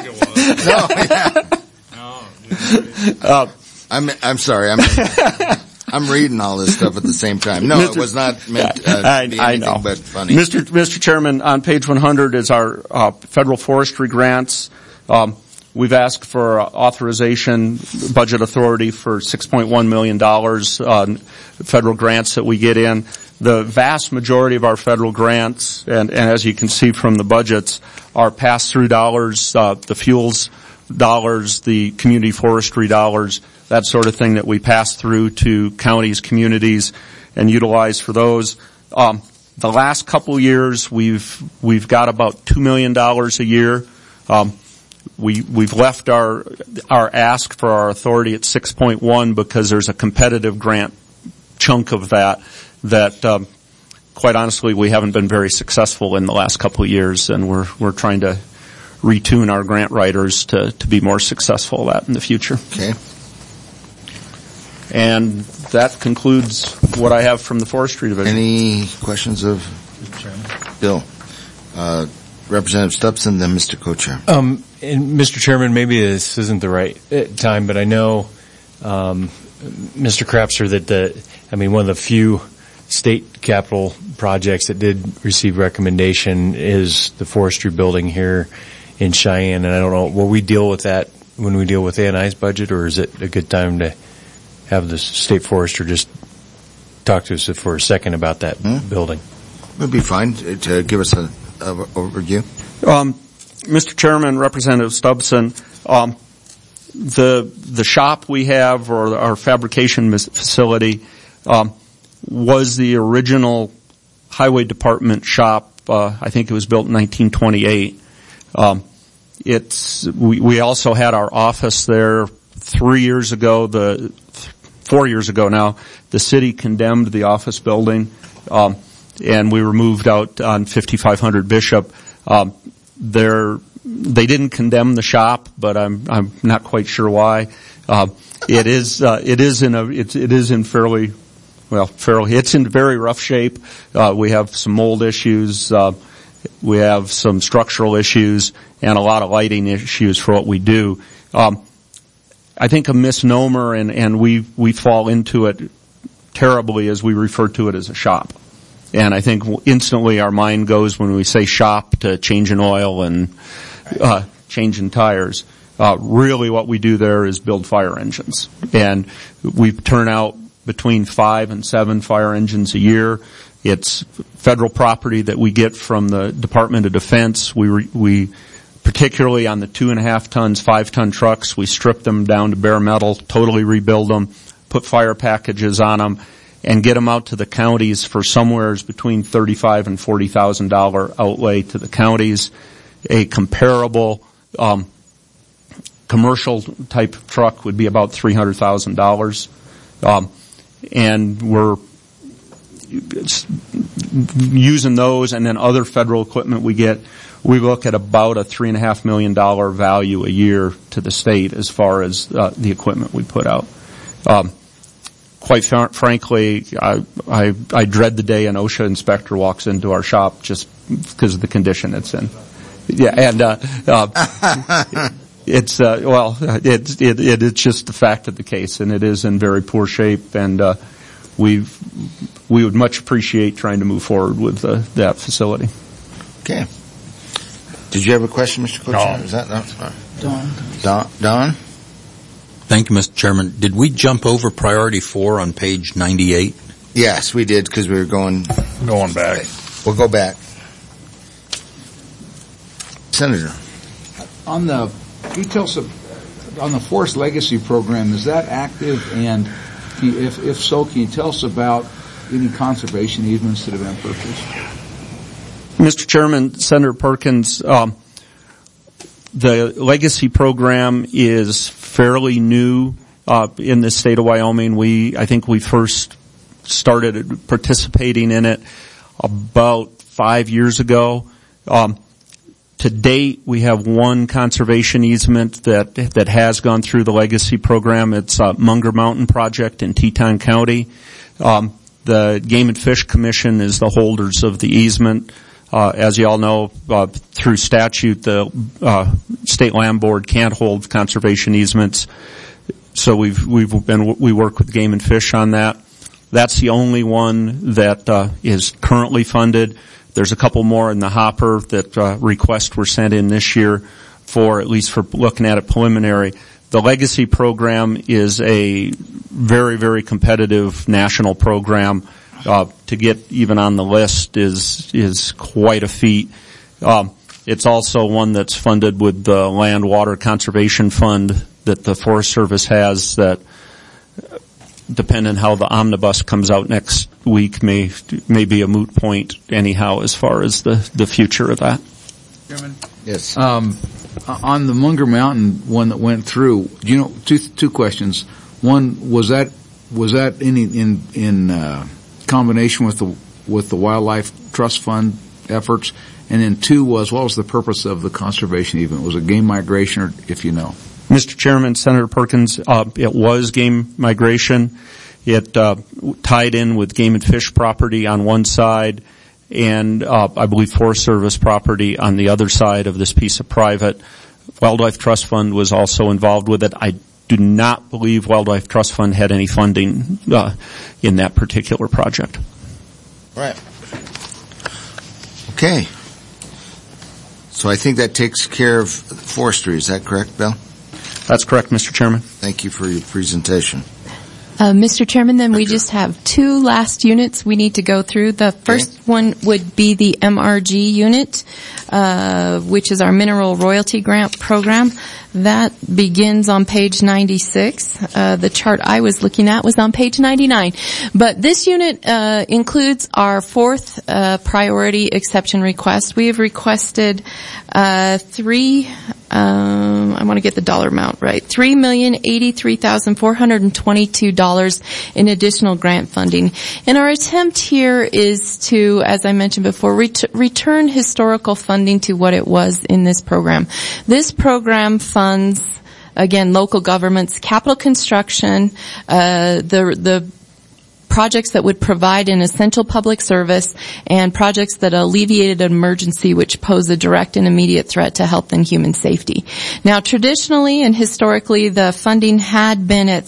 No, I'm sorry. I'm reading all this stuff at the same time. No, it was not meant to be anything but funny. Mr. Chairman, on page 100 is our federal forestry grants. We've asked for authorization, budget authority for $6.1 million on federal grants that we get in. The vast majority of our federal grants, and as you can see from the budgets, are pass-through dollars. The fuels dollars, the community forestry dollars, that sort of thing that we pass through to counties, communities, and utilize for those. The last couple years, we've got about $2 million a year. We've left our ask for our authority at 6.1 because there's a competitive grant chunk of that quite honestly we haven't been very successful in the last couple of years, and we're trying to retune our grant writers to be more successful at that in the future. Okay. And that concludes what I have from the Forestry Division. Any questions of Bill? Representative Stubson, then Mr. Co-Chair. And Mr. Chairman, maybe this isn't the right time, but I know, Mr. Crapser, that one of the few state capital projects that did receive recommendation is the forestry building here in Cheyenne, and I don't know, will we deal with that when we deal with ANI's budget, or is it a good time to have the state forester just talk to us for a second about that building? It would be fine to give us an overview. Mr. Chairman, Representative Stubson, the shop we have, or our fabrication facility, was the original Highway Department shop. I think it was built in 1928. We also had our office there 4 years ago now. The city condemned the office building, and we were moved out on 5500 Bishop. They didn't condemn the shop, but I'm not quite sure why. It is in very rough shape. We have some mold issues. We have some structural issues and a lot of lighting issues for what we do. I think a misnomer, and we fall into it terribly, as we refer to it as a shop. And I think instantly our mind goes, when we say shop, to changing oil and changing tires. Really what we do there is build fire engines. And we turn out between 5 and 7 fire engines a year. It's federal property that we get from the Department of Defense. We particularly on the 2.5 tons, 5 ton trucks, we strip them down to bare metal, totally rebuild them, put fire packages on them, and get them out to the counties for somewhere between $35,000 and $40,000 outlay to the counties. A comparable commercial type of truck would be about $300,000. And we're using those, and then other federal equipment we get. We look at about a $3.5 million value a year to the state as far as the equipment we put out. Quite frankly, I dread the day an OSHA inspector walks into our shop just because of the condition it's in. Yeah, and it's just the fact of the case, and it is in very poor shape, and we would much appreciate trying to move forward with that facility. Okay. Did you have a question, Mr. Co-Chair? No. Is that no? Don? Thank you, Mr. Chairman. Did we jump over priority 4 on page 98? Yes, we did, because we were going back. We'll go back. Senator. On the details on the Forest Legacy Program, is that active? And if so, can you tell us about any conservation easements that have been purchased? Mr. Chairman, Senator Perkins, the Legacy Program is fairly new in the state of Wyoming. I think we first started participating in it about 5 years ago. To date, we have one conservation easement that has gone through the Legacy Program. It's Munger Mountain Project in Teton County. The Game and Fish Commission is the holders of the easement. As you all know, through statute, the State Land Board can't hold conservation easements. So we work with Game and Fish on that. That's the only one that is currently funded. There's a couple more in the hopper that requests were sent in this year at least for looking at it preliminary. The Legacy Program is a very, very competitive national program. To get even on the list is quite a feat. It's also one that's funded with the Land Water Conservation Fund that the Forest Service has that, depending how the omnibus comes out next week, may be a moot point anyhow as far as the future of that. Chairman? Yes. On the Munger Mountain one that went through, you know, two questions. One, was that in combination with the Wildlife Trust Fund efforts? And then two was, what was the purpose of the conservation event? Was it game migration, or if you know? Mr. Chairman, Senator Perkins, it was game migration. It tied in with game and fish property on one side, and I believe Forest Service property on the other side of this piece of private. Wildlife Trust Fund was also involved with it. I do not believe Wildlife Trust Fund had any funding in that particular project. Right. Okay. So I think that takes care of forestry. Is that correct, Bill? That's correct, Mr. Chairman. Thank you for your presentation. Mr. Chairman, then we just have two last units we need to go through. The first one would be the MRG unit, which is our Mineral Royalty Grant Program. That begins on page 96. The chart I was looking at was on page 99. But this unit includes our fourth priority exception request. We have requested I want to get the dollar amount right, $3,083,422 in additional grant funding. And our attempt here is to, as I mentioned before, return historical funding to what it was in this program. This program funds, again, local governments, capital construction, the projects that would provide an essential public service, and projects that alleviated an emergency which pose a direct and immediate threat to health and human safety. Now, traditionally and historically, the funding had been at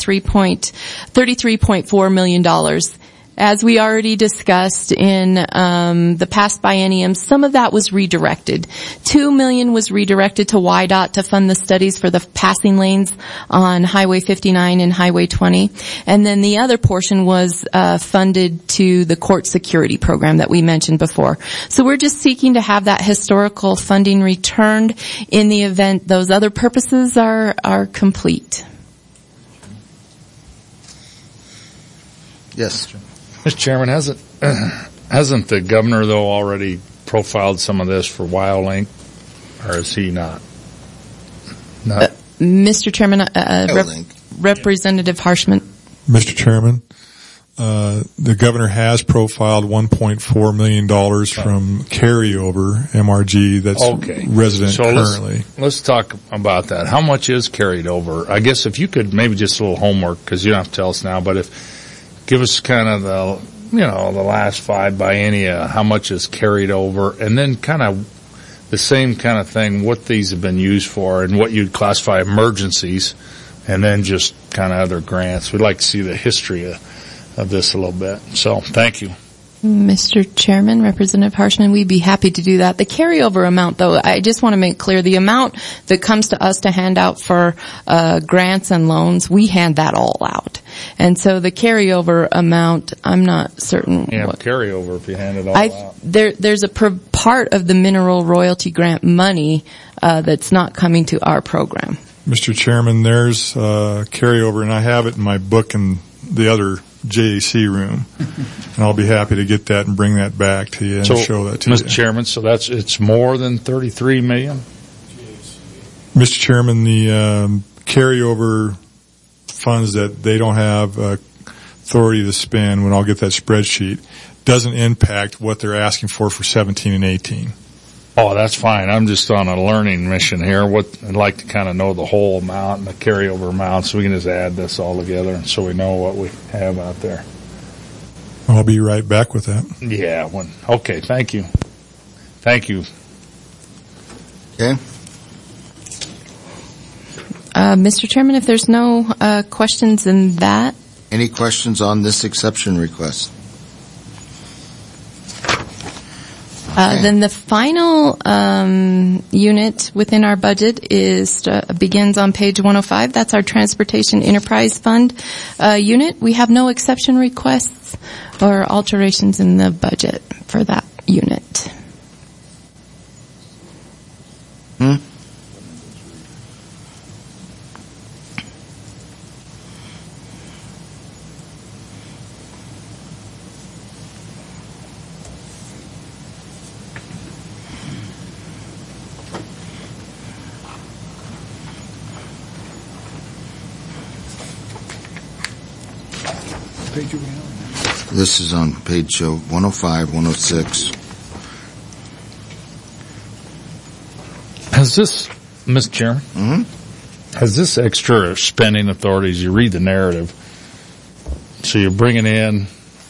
$33.4 million. As we already discussed in the past biennium, some of that was redirected. $2 million was redirected to WYDOT to fund the studies for the passing lanes on Highway 59 and Highway 20. And then the other portion was funded to the court security program that we mentioned before. So we're just seeking to have that historical funding returned in the event those other purposes are complete. Yes. Mr. Chairman, hasn't the governor, though, already profiled some of this for WildLink, or is he not? Mr. Chairman, Representative Harshman. Mr. Chairman, the governor has profiled $1.4 million from carryover MRG that's resident currently. Let's talk about that. How much is carried over? I guess if you could, maybe just a little homework, because you don't have to tell us now, but give us kind of the last five biennia, how much is carried over, and then kind of the same kind of thing, what these have been used for and what you'd classify emergencies, and then just kind of other grants. We'd like to see the history of this a little bit. So, thank you. Mr. Chairman, Representative Harshman, we'd be happy to do that. The carryover amount, though, I just want to make clear, the amount that comes to us to hand out for grants and loans, we hand that all out. And so the carryover amount, I'm not certain. Yeah, carryover if you hand it all out. There's a part of the mineral royalty grant money that's not coming to our program. Mr. Chairman, there's carryover, and I have it in my book in the other JAC room, and I'll be happy to get that and bring that back to you and show that to you. Mr. Chairman, so it's more than $33 million? Mr. Chairman, the carryover funds that they don't have authority to spend, when I'll get that spreadsheet, doesn't impact what they're asking for 17 and 18. Oh, that's fine. I'm just on a learning mission here. I'd like to kind of know the whole amount and the carryover amount, so we can just add this all together so we know what we have out there. I'll be right back with that. Yeah. Okay. Thank you. Thank you. Okay. Mr. Chairman, if there's no questions in that. Any questions on this exception request? Then the final unit within our budget begins on page 105. That's our Transportation Enterprise Fund unit. We have no exception requests or alterations in the budget for that unit. This is on page 105, 106. Has this, Mr. Chairman, has this extra spending authority, as you read the narrative, so you're bringing in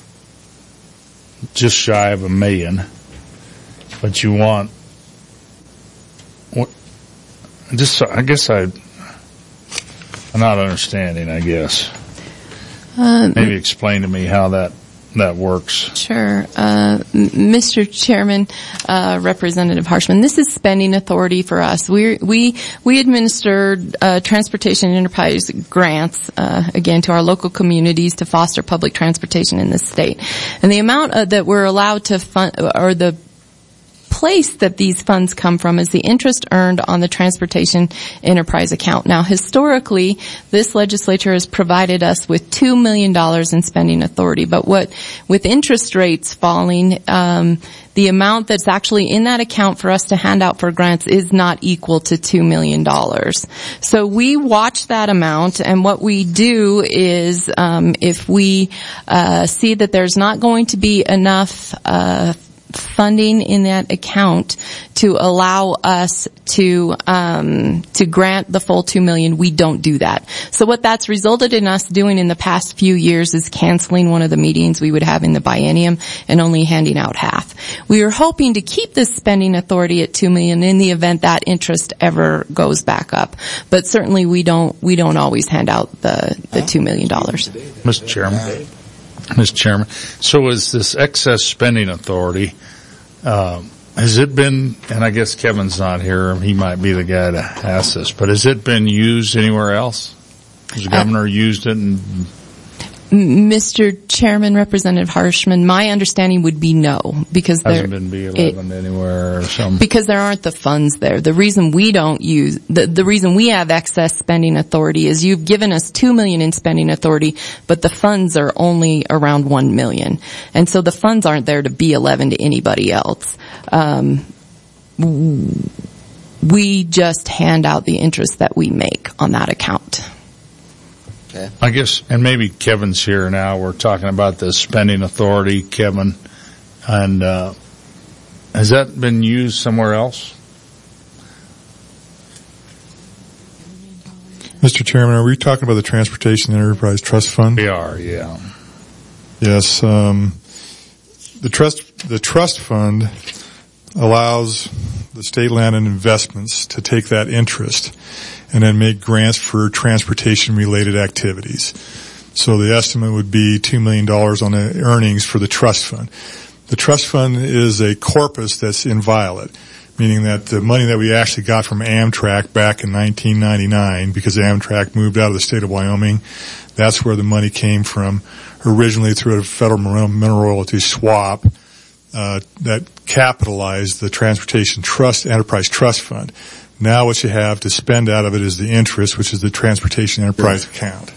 just shy of $1 million, but you want, I guess I'm not understanding, I guess. Maybe explain to me how that works. Sure. Mr. Chairman, Representative Harshman, this is spending authority for us. We administer transportation enterprise grants, again, to our local communities to foster public transportation in this state. And the amount that we're allowed to fund, or the place that these funds come from, is the interest earned on the transportation enterprise account. Now, historically, this legislature has provided us with $2 million in spending authority, but with interest rates falling, the amount that's actually in that account for us to hand out for grants is not equal to $2 million. So we watch that amount, and what we do is, if we see that there's not going to be enough funding in that account to allow us to grant the full $2 million, we don't do that. So what that's resulted in us doing in the past few years is canceling one of the meetings we would have in the biennium and only handing out half. We are hoping to keep this spending authority at $2 million in the event that interest ever goes back up. But certainly we don't always hand out the $2 million. Mr. Chairman, so is this excess spending authority, has it been, and I guess Kevin's not here, he might be the guy to ask this, but has it been used anywhere else? Has the governor used it? Mr. Chairman, Representative Harshman, my understanding would be no, because hasn't been B11 anywhere or something. Because there aren't the funds there. The reason we don't use, the reason we have excess spending authority is you've given us $2 million in spending authority, but the funds are only around $1 million. And so the funds aren't there to B11 to anybody else. We just hand out the interest that we make on that account. Okay. I guess, and maybe Kevin's here now, we're talking about the spending authority, Kevin, and has that been used somewhere else? Mr. Chairman, are we talking about the Transportation Enterprise Trust Fund? We are, yeah. Yes, the trust fund allows the state land and investments to take that interest and then make grants for transportation-related activities. So the estimate would be $2 million on the earnings for the trust fund. The trust fund is a corpus that's inviolate, meaning that the money that we actually got from Amtrak back in 1999, because Amtrak moved out of the state of Wyoming, that's where the money came from, originally through a federal mineral royalty swap that capitalized the Transportation Enterprise Trust Fund. Now what you have to spend out of it is the interest, which is the Transportation Enterprise account.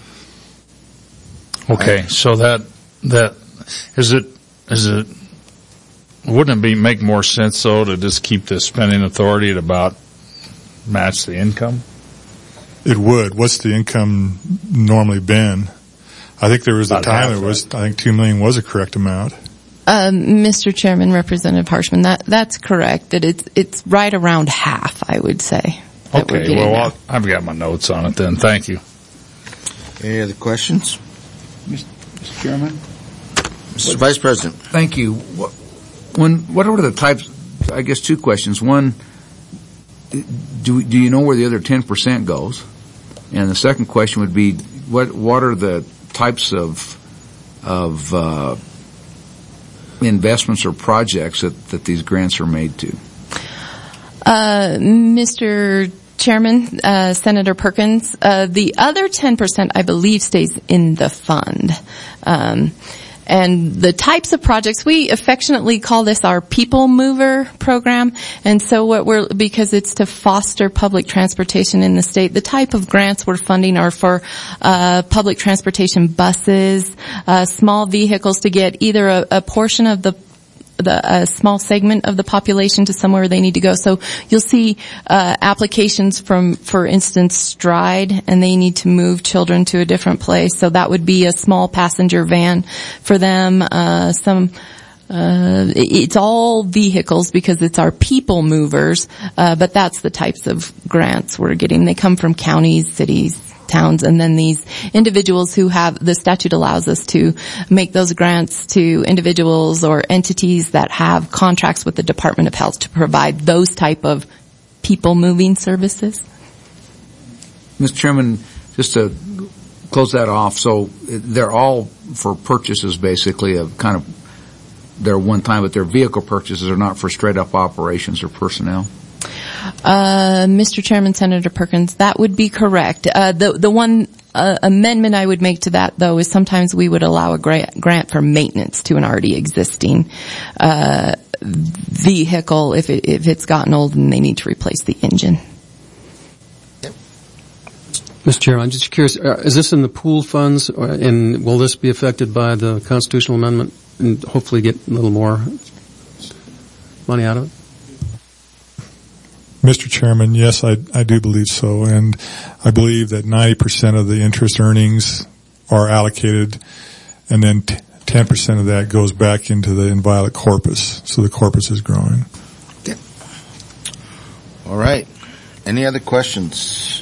Okay, so that is it wouldn't it make more sense though to just keep the spending authority at about match the income? It would. What's the income normally been? I think there was a time I think $2 million was a correct amount. Mr. Chairman, Representative Harshman, that's correct. That it's right around half, I would say. Okay, well, I've got my notes on it then. Thank you. Any other questions? Mr. Chairman? Mr. Vice President. Thank you. What are the types, I guess two questions. One, do you know where the other 10% goes? And the second question would be, what are the types of investments or projects that these grants are made to? Mr. Chairman, Senator Perkins, the other 10%, I believe, stays in the fund. And the types of projects, we affectionately call this our people mover program. And so because it's to foster public transportation in the state, the type of grants we're funding are for public transportation buses, small vehicles to get either a portion of a small segment of the population to somewhere they need to go. So you'll see applications for instance, Stride, and they need to move children to a different place. So that would be a small passenger van for them. It's all vehicles because it's our people movers, but that's the types of grants we're getting. They come from counties, cities, towns, and then these individuals who have, the statute allows us to make those grants to individuals or entities that have contracts with the Department of Health to provide those type of people moving services. Mr. Chairman, just to close that off, so they're all for purchases basically of kind of, they're one time, but their vehicle purchases are not for straight up operations or personnel? Mr. Chairman, Senator Perkins, that would be correct. The one amendment I would make to that, though, is sometimes we would allow a grant for maintenance to an already existing vehicle if it's gotten old and they need to replace the engine. Mr. Chair, I'm just curious, is this in the pooled funds, and will this be affected by the constitutional amendment and hopefully get a little more money out of it? Mr. Chairman, yes, I do believe so, and I believe that 90% of the interest earnings are allocated, and then 10% of that goes back into the inviolate corpus, so the corpus is growing. Yeah. All right. Any other questions?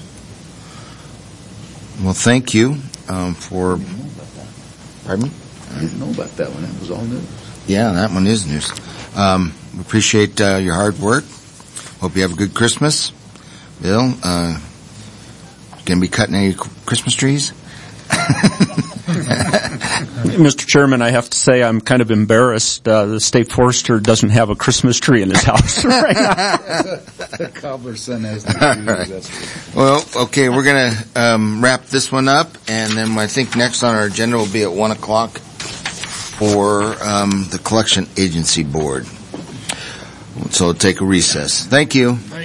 Well, thank you for... Pardon me? I didn't know about that one. That was all news. Yeah, that one is news. We appreciate your hard work. Hope you have a good Christmas. Bill, going to be cutting any Christmas trees? Mr. Chairman, I have to say I'm kind of embarrassed. The state forester doesn't have a Christmas tree in his house right now. The cobbler's son has right. Well, okay, we're going to wrap this one up, and then I think next on our agenda will be at 1 o'clock for the Collection Agency Board. So we'll take a recess. Thank you.